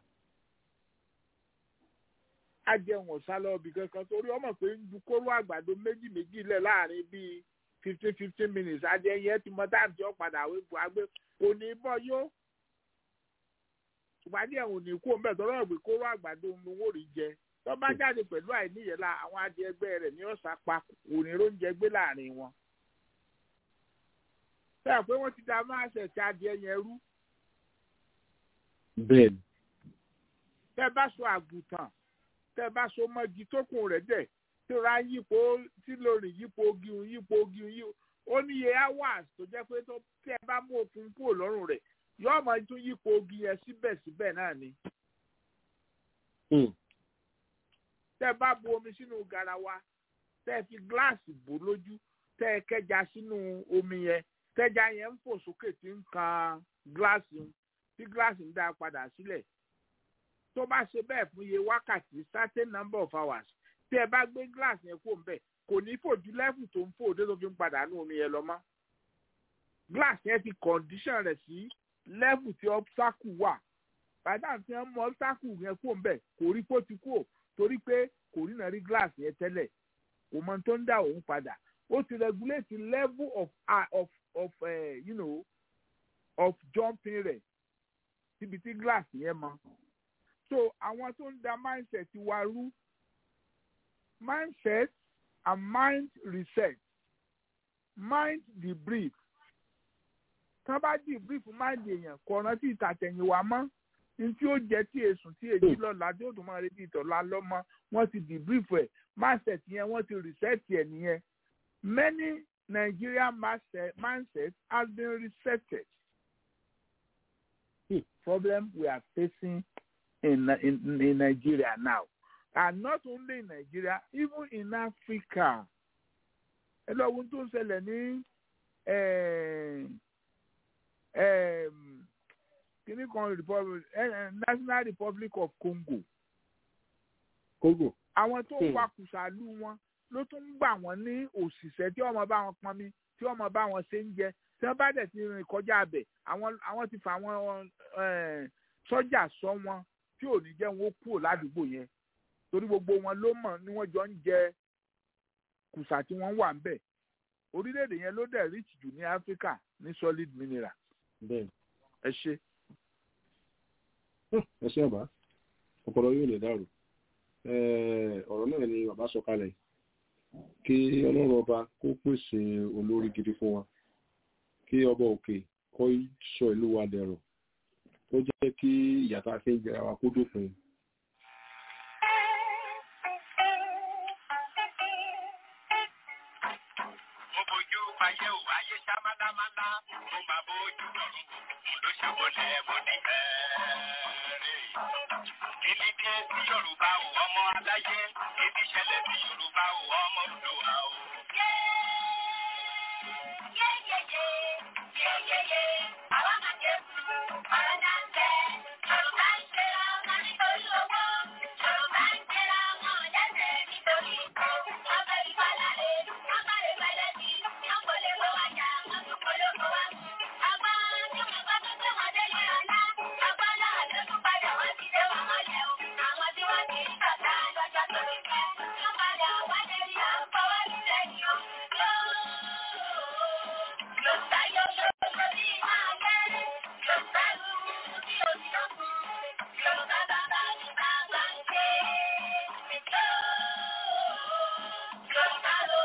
adìẹ wọn sá lọ bí kankan torí ọmọ pé ń du kóró àgbàdo méjì lẹ̀ láàrin bíi 15 minutes adìẹ yẹn ti mọ táàmù tí ó padà wé bu agbé kò ní bọ́ yó ṣùgbọ́n adìẹ wọn ò ní kú òun bẹ́ẹ̀ tọ́lọ́ ìwé kóró àgbàdo ń wò rí jẹ tó bá jáde pẹ̀lú àìníyẹ̀lá àwọn adìẹ ẹgbẹ́ rẹ̀ ní ọ̀sà pa òní róúnjẹ gbé láàrin wọn. bẹ́ẹ̀ pé wọ́n ti da máa ṣẹ̀ṣẹ̀ adìẹ yẹn rú. bẹ́ẹ̀ni. tẹ́ bá so àgùntàn tẹ́ bá so mọ́gi tókùn rẹ̀ dẹ̀ tí ó ra yípo tí lórí yípo ogi ó níye hours tó jẹ́ pé tó tẹ́ bá mú okùn kúrò lọ́rùn rẹ̀ yóò máa tún yípo ogi yẹn síbẹ̀síbẹ̀ náà ni. tẹ́ bá bu omi sínú garawa tẹ́ fi gíláàsì bò lójú tẹ́ kẹja sínú omi yẹn tẹ́ja yẹn ń fò sókè tí ń kan gíláàsì tí gíláàsì ń dá padà sílẹ̀ tó bá ṣe bẹ́ẹ̀ fún iye wákàtí certain number of hours tẹ́ bá gbé gíláàsì yẹn kó ń bẹ̀ kò ní fò ju level tó ń fò dé tó fi ń padà nú omi yẹn lọ mọ́ gíláàsì yẹn ti condition rẹ̀ sí level tí obstacle wà bàtà tí wọ́n mú obstacle yẹn kó ń bẹ̀ kò rí kó ti kú torí pé kò rí náà rí gíláàsì yẹn tẹ́lẹ̀ kò mọ tó ń dá òun padà ó ti regulate level of jumping rẹ̀ síbi tí gíláàsì yẹn mọ. so àwọn tó ń da mindset wa rú mindset and mind reset mind debrief tán bá debrief mind èèyàn kò rántí ìtàtẹ̀yìnwá mọ́ ní tí ó jẹ́ tí èsùn tí èjì lọ́la tí ó tún máa retí ìtọ́lá lọ́mọ wọ́n ti debrief ẹ̀ mindset yẹn wọ́n ti reset ẹ̀ nìyẹn many Nigerian mindsets has been resetted. Problem we are facing in Nigeria now, and not only in Nigeria, even in Africa. Ẹ lọ wo tó ń ṣẹlẹ̀ ní kìnnì kan National Republic of Congo. Àwọn tó wà kùsàlù wọn ló tún ń gbà wọ́n ní òṣìṣẹ́ tí wọ́n bá wọn pọnmi tí wọ́n bá wọn ṣe ń jẹ tí wọ́n bá dẹ̀ ti rìn kọjá abẹ̀ àwọn ti fa àwọn sọ́jà sọ wọn tí ò ní jẹ́ wọn ó kúrò ládùúgbò yẹn torí gbogbo wọn ló mọ̀ ni wọ́n jọ ń jẹ kùsà tí wọ́n wà ń bẹ̀ orílẹ̀-èdè yẹn ló dẹ̀ rich jù ní Áfíríkà ní solid mineral. ẹ ṣe. ẹ ṣe ọba ọpọlọ yóò lè dàrú ọ̀rọ̀ náà ni bàbá sọ kalẹ̀ kí ọlọ́run ọba kó pèsè olórí gidi fún wa kí ọba òkè kó sọ ìlú wa dẹ̀rọ̀ tó jẹ́ kí ìyàtọ̀ àti ìjẹra wa kó dópin. mo bójú ayé ò ayé ṣá málámálá mo máa bójú lọ́rùn ló ṣàwọlé mo ní kíni dé sí Yorùbá ò ọmọ aláyé kíni ṣẹlẹ̀ sí Yorùbá ò ọmọ Oòduà ò. Àwọn máa jẹ́ ọ̀rọ̀ náà ń bẹ Yorùbá ń ṣe ọmọ nítorí owó Yorùbá ń ṣe ọmọ ọ̀dẹ́sẹ̀ nítorí ikú ọbẹ̀ ìfọ̀làlẹ̀ ọbẹ̀ ìfẹ̀lẹ̀ sí ọ̀pọ̀lẹ̀ wọ wájà ọdún polówó wa mú. Ọgbọ́n tí mo bá tó tó wọn délé ọ̀la ọgbọ́n náà ló tún padà wá sí ilé wọn mọ́lẹ̀ o. Àwọn tí wọ́n ti ń tọ̀ta lọ́jọ́ tó ti pẹ́ ló padà wá lérí àfọwọ́ nílẹ̀ ni o. Yorùbá yóò lórí máa jẹ́ Yorùbá lù tí o ti lọ́kùn Yorùbá bàbá ní bàbá ń ṣe Yorùbá lò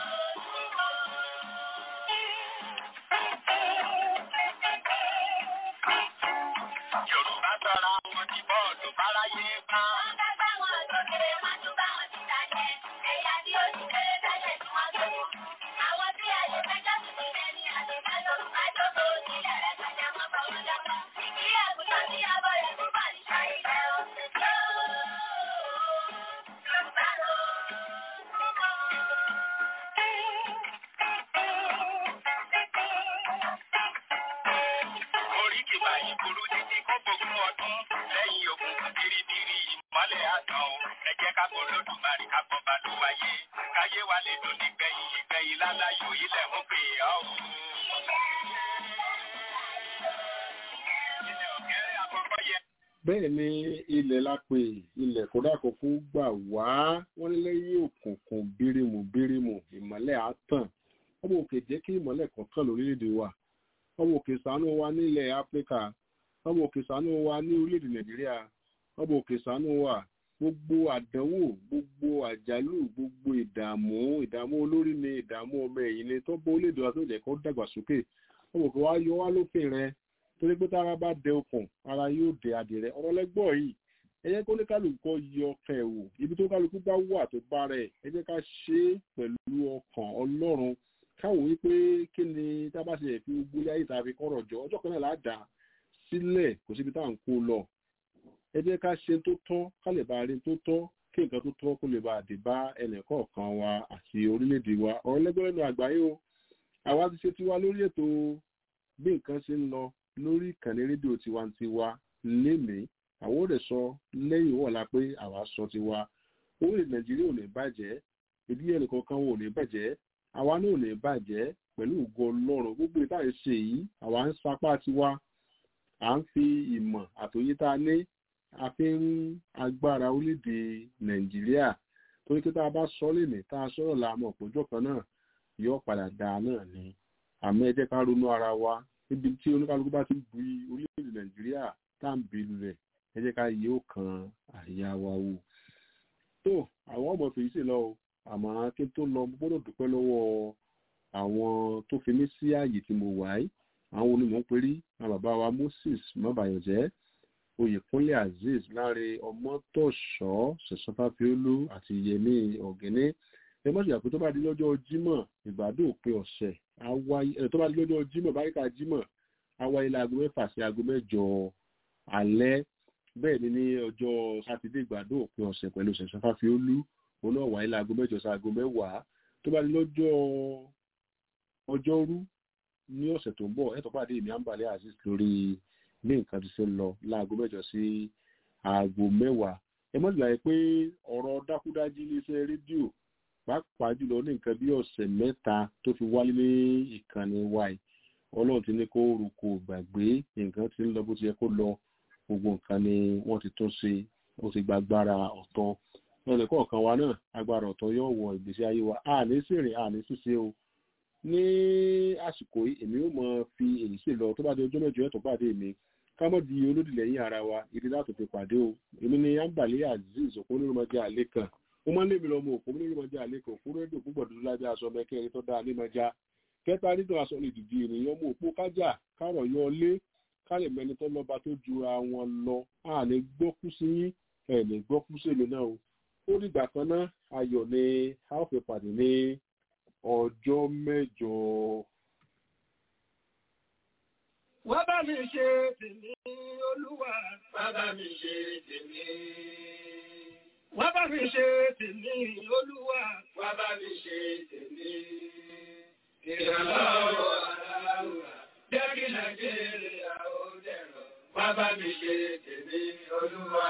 Yorùbá sọ̀rọ̀ àwọn ti bọ́ọ̀lù báráyé bá. Wọ́n fẹ́ bá wọn sókè wọ́n tún bá wọn ti dálẹ̀ ẹ̀yà tí ó ti kéré tẹ́lẹ̀ tí wọ́n tó kù. Àwọn tí a lè fẹjọ́ sùn nílẹ̀ ní àtẹ̀fẹ́ Yorùbá tó tó sílẹ̀ rẹ̀ pẹ̀lẹ́ wọn bọ̀ wọn lọ́kọ̀. Ìdí àgùntàn tí a bọ̀ rẹ̀ tún bà ní ṣàìlẹ̀ o. Yorùbá lò orí kìbà yìí burú títí kó gbogbo ọdún lẹ́yìn òkùnkùn biribiri ìmọ́lẹ̀ àtàn o ẹ jẹ́ ká bọ́ lódùmarè ká bọ́ bá ló wáyé káyé wa lè dùn nígbẹ̀yìn ìgbẹ̀yìn láláyò ilẹ̀ ń pè ọ́ o. ilẹ̀ ọ̀gẹ́rẹ́ àkọ́kọ́ yẹ. bẹ́ẹ̀ ni ilẹ̀ la pè ilẹ̀ kódà kò fún gbà wá wọ́n ní lẹ́yìn òkùnkùn bírímù ìmọ́lẹ̀ àtàn ọmọ òkè jẹ́ kí ìmọ́lẹ̀ kan tàn lórílẹ̀‐èdè wa ọmọ òkè ṣàánú wa nílẹ̀ áfíríkà ọmọ òkè ṣàánú wa ní orílẹ̀‐èdè nàìjíríà ọmọ òkè ṣàánú wa gbogbo àdánwò gbogbo àjálù gbogbo ìdààmú olórí ni ìdààmú ọmọ ẹ̀yìn ni tó bọ́ orílẹ̀‐èdè wa tó jẹ́ kó dàgbàsókè ọmọ òkè wa yọ wá lófin rẹ torí pé tára bá dẹ okùn ara yóò dẹ adìrẹ ọ̀rọ̀ lẹ́gbọ́ yìí ẹ jẹ́ kó ní kálukú yọ ọkàn ẹ̀ wò ibi tó kálukú bá wà tó bá rẹ̀ ẹ jẹ́ ká ṣe é pẹ̀lú ọkàn ọlọ́run káwò wípé kí ni tá a bá ṣe fi gbogbo ilé ayé tá a fi kọ́rọ̀ jọ ọjọ́ kan náà là á dà sílẹ̀ kò síbi tá à ń kó lọ ẹ jẹ́ ká ṣe tó tọ́ ká lè bá rí tó tọ́ kí nǹkan tó tọ́ kó lè bá dé bá ẹnìkọ̀ọ̀kan wa àti orílẹ̀-èdè wa ọ̀rọ̀ lẹ́gbẹ̀rẹ́ nu àgbáyé o àwa ti ṣe tiwa lórí ètò bí nǹkan ṣe ń lọ lórí ìkànnì rédíò tiwantiwa lénìí àwọn òde sọ lẹ́yìn wọ̀la pé àwa sọ tiwa orílẹ̀ nàìjíríà ò ní bàjẹ́ ìdílé ẹnìkọ̀ọ̀kan ò ní bàjẹ́ àwa náà ò ní bàjẹ́ pẹ̀lú ògo ọlọ́run gbogbo ìta ìṣe yìí àwa ń sapá tiwa à ń fi ìmọ̀ àtòyé tá a ní a fi ń agbára orílẹ̀-èdè nàìjíríà torí pé tá a bá sọ lénìí tá a sọ̀rọ̀ làmọ̀ òpójọ́ kan náà yóò padà dáa náà ni àmọ́ ẹ jẹ́ ká ronú ara wa níbi tí oníkálukú bá ti bu orílẹ̀-èdè nàìjíríà tá à ń bi lulẹ̀ ẹ jẹ́ ká yí ó kan àyà wa wò. tó àwọn ọmọ fèyí sì lọ o àmọ́ kí n tó lọ gbọ́dọ̀ dúpẹ́ lọ́wọ́ àwọn tó fi mí sí ààyè tí mo wà yìí àwọn onímọ̀ ń perí àwọn bàbá wa Moses mọ́bàyànjẹ́ Oyèkúnlé Azeez Láre Ọmọ́tọ̀ṣọ́ Ṣẹ̀ṣọ́fáfiólú àti Yẹmí Ọ̀gẹ́nẹ́ ẹ mọ̀ sí àpò tó bá di lọ́jọ́ Jímọ̀ ìgbádùn òpin ọ̀sẹ̀ tó bá di lọ́jọ́ Jímọ̀ báríkà Jímọ̀ àwáyé láago 6 sí aago 8 alẹ́ bẹ́ẹ̀ ni ní ọjọ́ Sátidé ìgbádùn òpin ọ̀sẹ̀ pẹ̀lú Ṣẹ̀ṣọ́fáfiólú òun náà wáyé láago 8 sí aago 10 tó bá di lọ́jọ́ Ọjọ́rú ní ọ̀sẹ̀ tó ń bọ̀ ẹ̀ tó pàdé ìní Ambale Azeez lórí ní nǹkan ti ṣe ń lọ láago 8 sí aago 10 ẹ mọ̀ sí pé ọ̀rọ̀ dákúdájí iléeṣẹ́ rédíò pàápàá jùlọ ní nǹkan bí ọ̀sẹ̀ 3 tó fi wáyé ní ìkànnì wáyé ọlọ́run ti ní kó rúkọ gbàgbé nǹkan ti ń lọ bó ti yẹ kó lọ gbogbo nǹkan ni wọ́n ti tún ṣe ó ti gba agbára ọ̀tọ̀ lọ́nà kọ̀ọ̀kan wa náà agbára ọ̀tọ̀ yóò wọ ìgbésí ayé wa àní sìnrìn àní ṣíṣe o ní àsìkò yìí èmi ó mọ fi èyí sí lọ tó bá di ọjọ́ mẹ́jọ ẹ̀tọ́ pàdé mi ká mọ̀ di olódì lẹ́yìn ara wa ìdí láti fi pàdé o èmi ni Ambale Azeez Òpónúrúmọjà àlékàn ó máa ń lé mi lọ́mọ Òpónúrúmọjà àlékàn fún rédíò púpọ̀ dúdú lábẹ́ aṣọ mẹ́kẹ́rin tó dáa nímọ̀já kẹta nítorí aṣọ lè dìde ènìyàn mú òpó kájà kárọ̀ yọ lé kálẹ mẹni tó lọ́ba tó jura wọn lọ a lè gbọ́kú sí yín ẹ lè gbọ́kú sí èmi náà o ó dìgbà kan náà ayọ̀ ni a ó fi pàdé ní ọjọ́ mẹ́jọ. wá bá mi ṣe tèmi olúwa wá bá mi ṣe tèmi. wá bá mi ṣe tèmi olúwa wá bá mi ṣe tèmi. Ìrànlọ́wọ́ aláwọ̀ jẹ́ kí Nàìjíríà ó dẹ̀rọ̀, wá bá mi ṣe tèmi olúwa.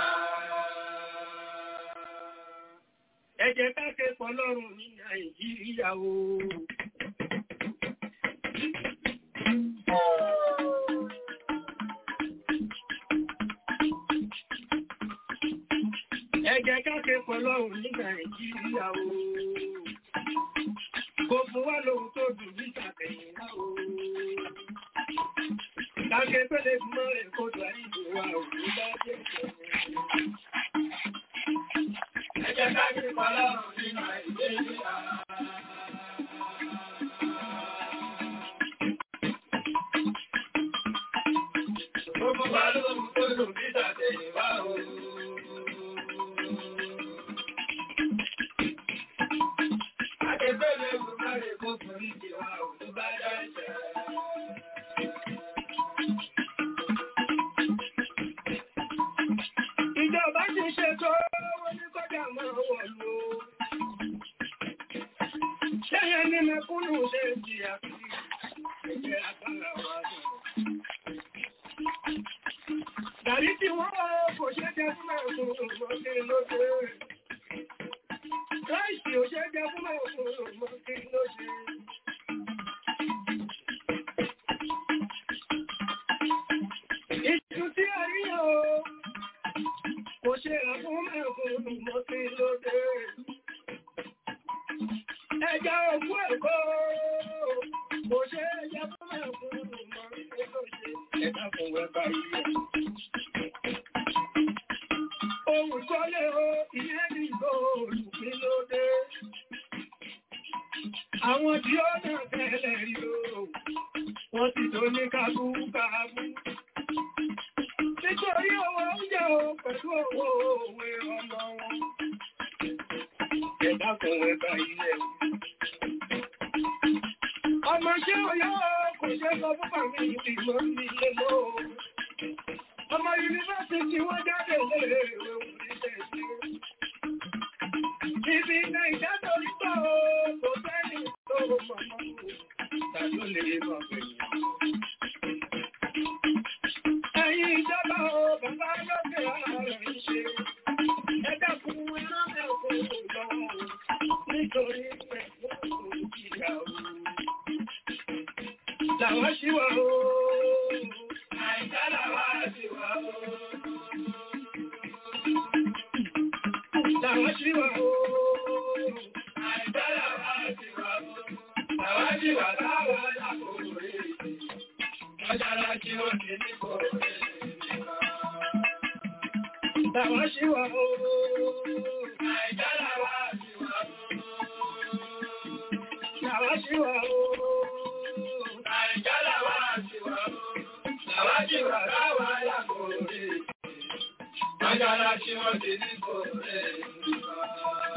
Ẹ jẹ́ ká ké pọ̀lọ́run ní Nàìjíríà o. Ẹ jẹ́ ká ké pọ̀lọ́run ní Nàìjíríà o. Kò fún wa lóhun tó dùn ní ìtàkẹ̀yìn náà o. Láṣẹ tó lè mọ́ ẹ̀kọ́ tó àìjò wa ò ní bá jẹ́ ìṣẹ̀lẹ̀. Ẹ jẹ́ ká kí pọ̀lọ́run ní Nàìjíríà. Kò fún wa lóhun tó dùn ní ìtàkẹ̀yìn náà o. Ìjọba ti ṣètò owó ní kọjá mọ́ wọ̀lú. Ṣẹ́yẹ ní mẹ́kúnnù ṣe ti àti ẹgbẹ́ àpárá wa jọ. Dàrí tí wọ́n kò ṣe jẹ́ fún ẹ̀kùn òṣèlú lóde. Láìsí òṣèjẹ fún mẹ́kúnnù mọ́ kí ló ṣe. Ìtú tí a rí o, kò ṣe rà fún mẹ́kúnnù mọ́ kí lóde. Ẹja òkú ẹ̀kọ́, kò ṣe ẹja fún mẹ́kúnnù mọ́ kí lóde. Ẹja fún ẹ̀bá ilé. Ohun kọ́lé o, ìyẹn ní góòlù kí ló dé. Àwọn tí ó náà tẹ́lẹ̀ rí o, wọ́n ti tó ní kábúkábú. Nítorí owó oúnjẹ o pẹ̀lú owó òwe ọmọ wọn. Ẹ̀dá kan ẹ̀bá ilẹ̀. Ọmọ ṣé oyó kò ṣe sọ fún bàmí ìgbìmọ̀ nílé lóòó. Ọmọ yunifásitì wọ́n jáde lérè orílẹ̀-èdè. Ibi Nàìjíríà tó ń tọ́ kò sẹ́ni tó mọ̀mọ́ tàbí ó lè mọ̀ pẹ̀lú. Ẹ̀yin ìjọba o, bàbá lókè ààrẹ ń ṣe. Ẹ dákun ẹran mẹ́kún lọ́wọ́ nítorí pẹ̀lú ìyàwó. Làwọn ṣíwá o. Ajala tí wọ́n ti ní kò rẹ̀ nípa.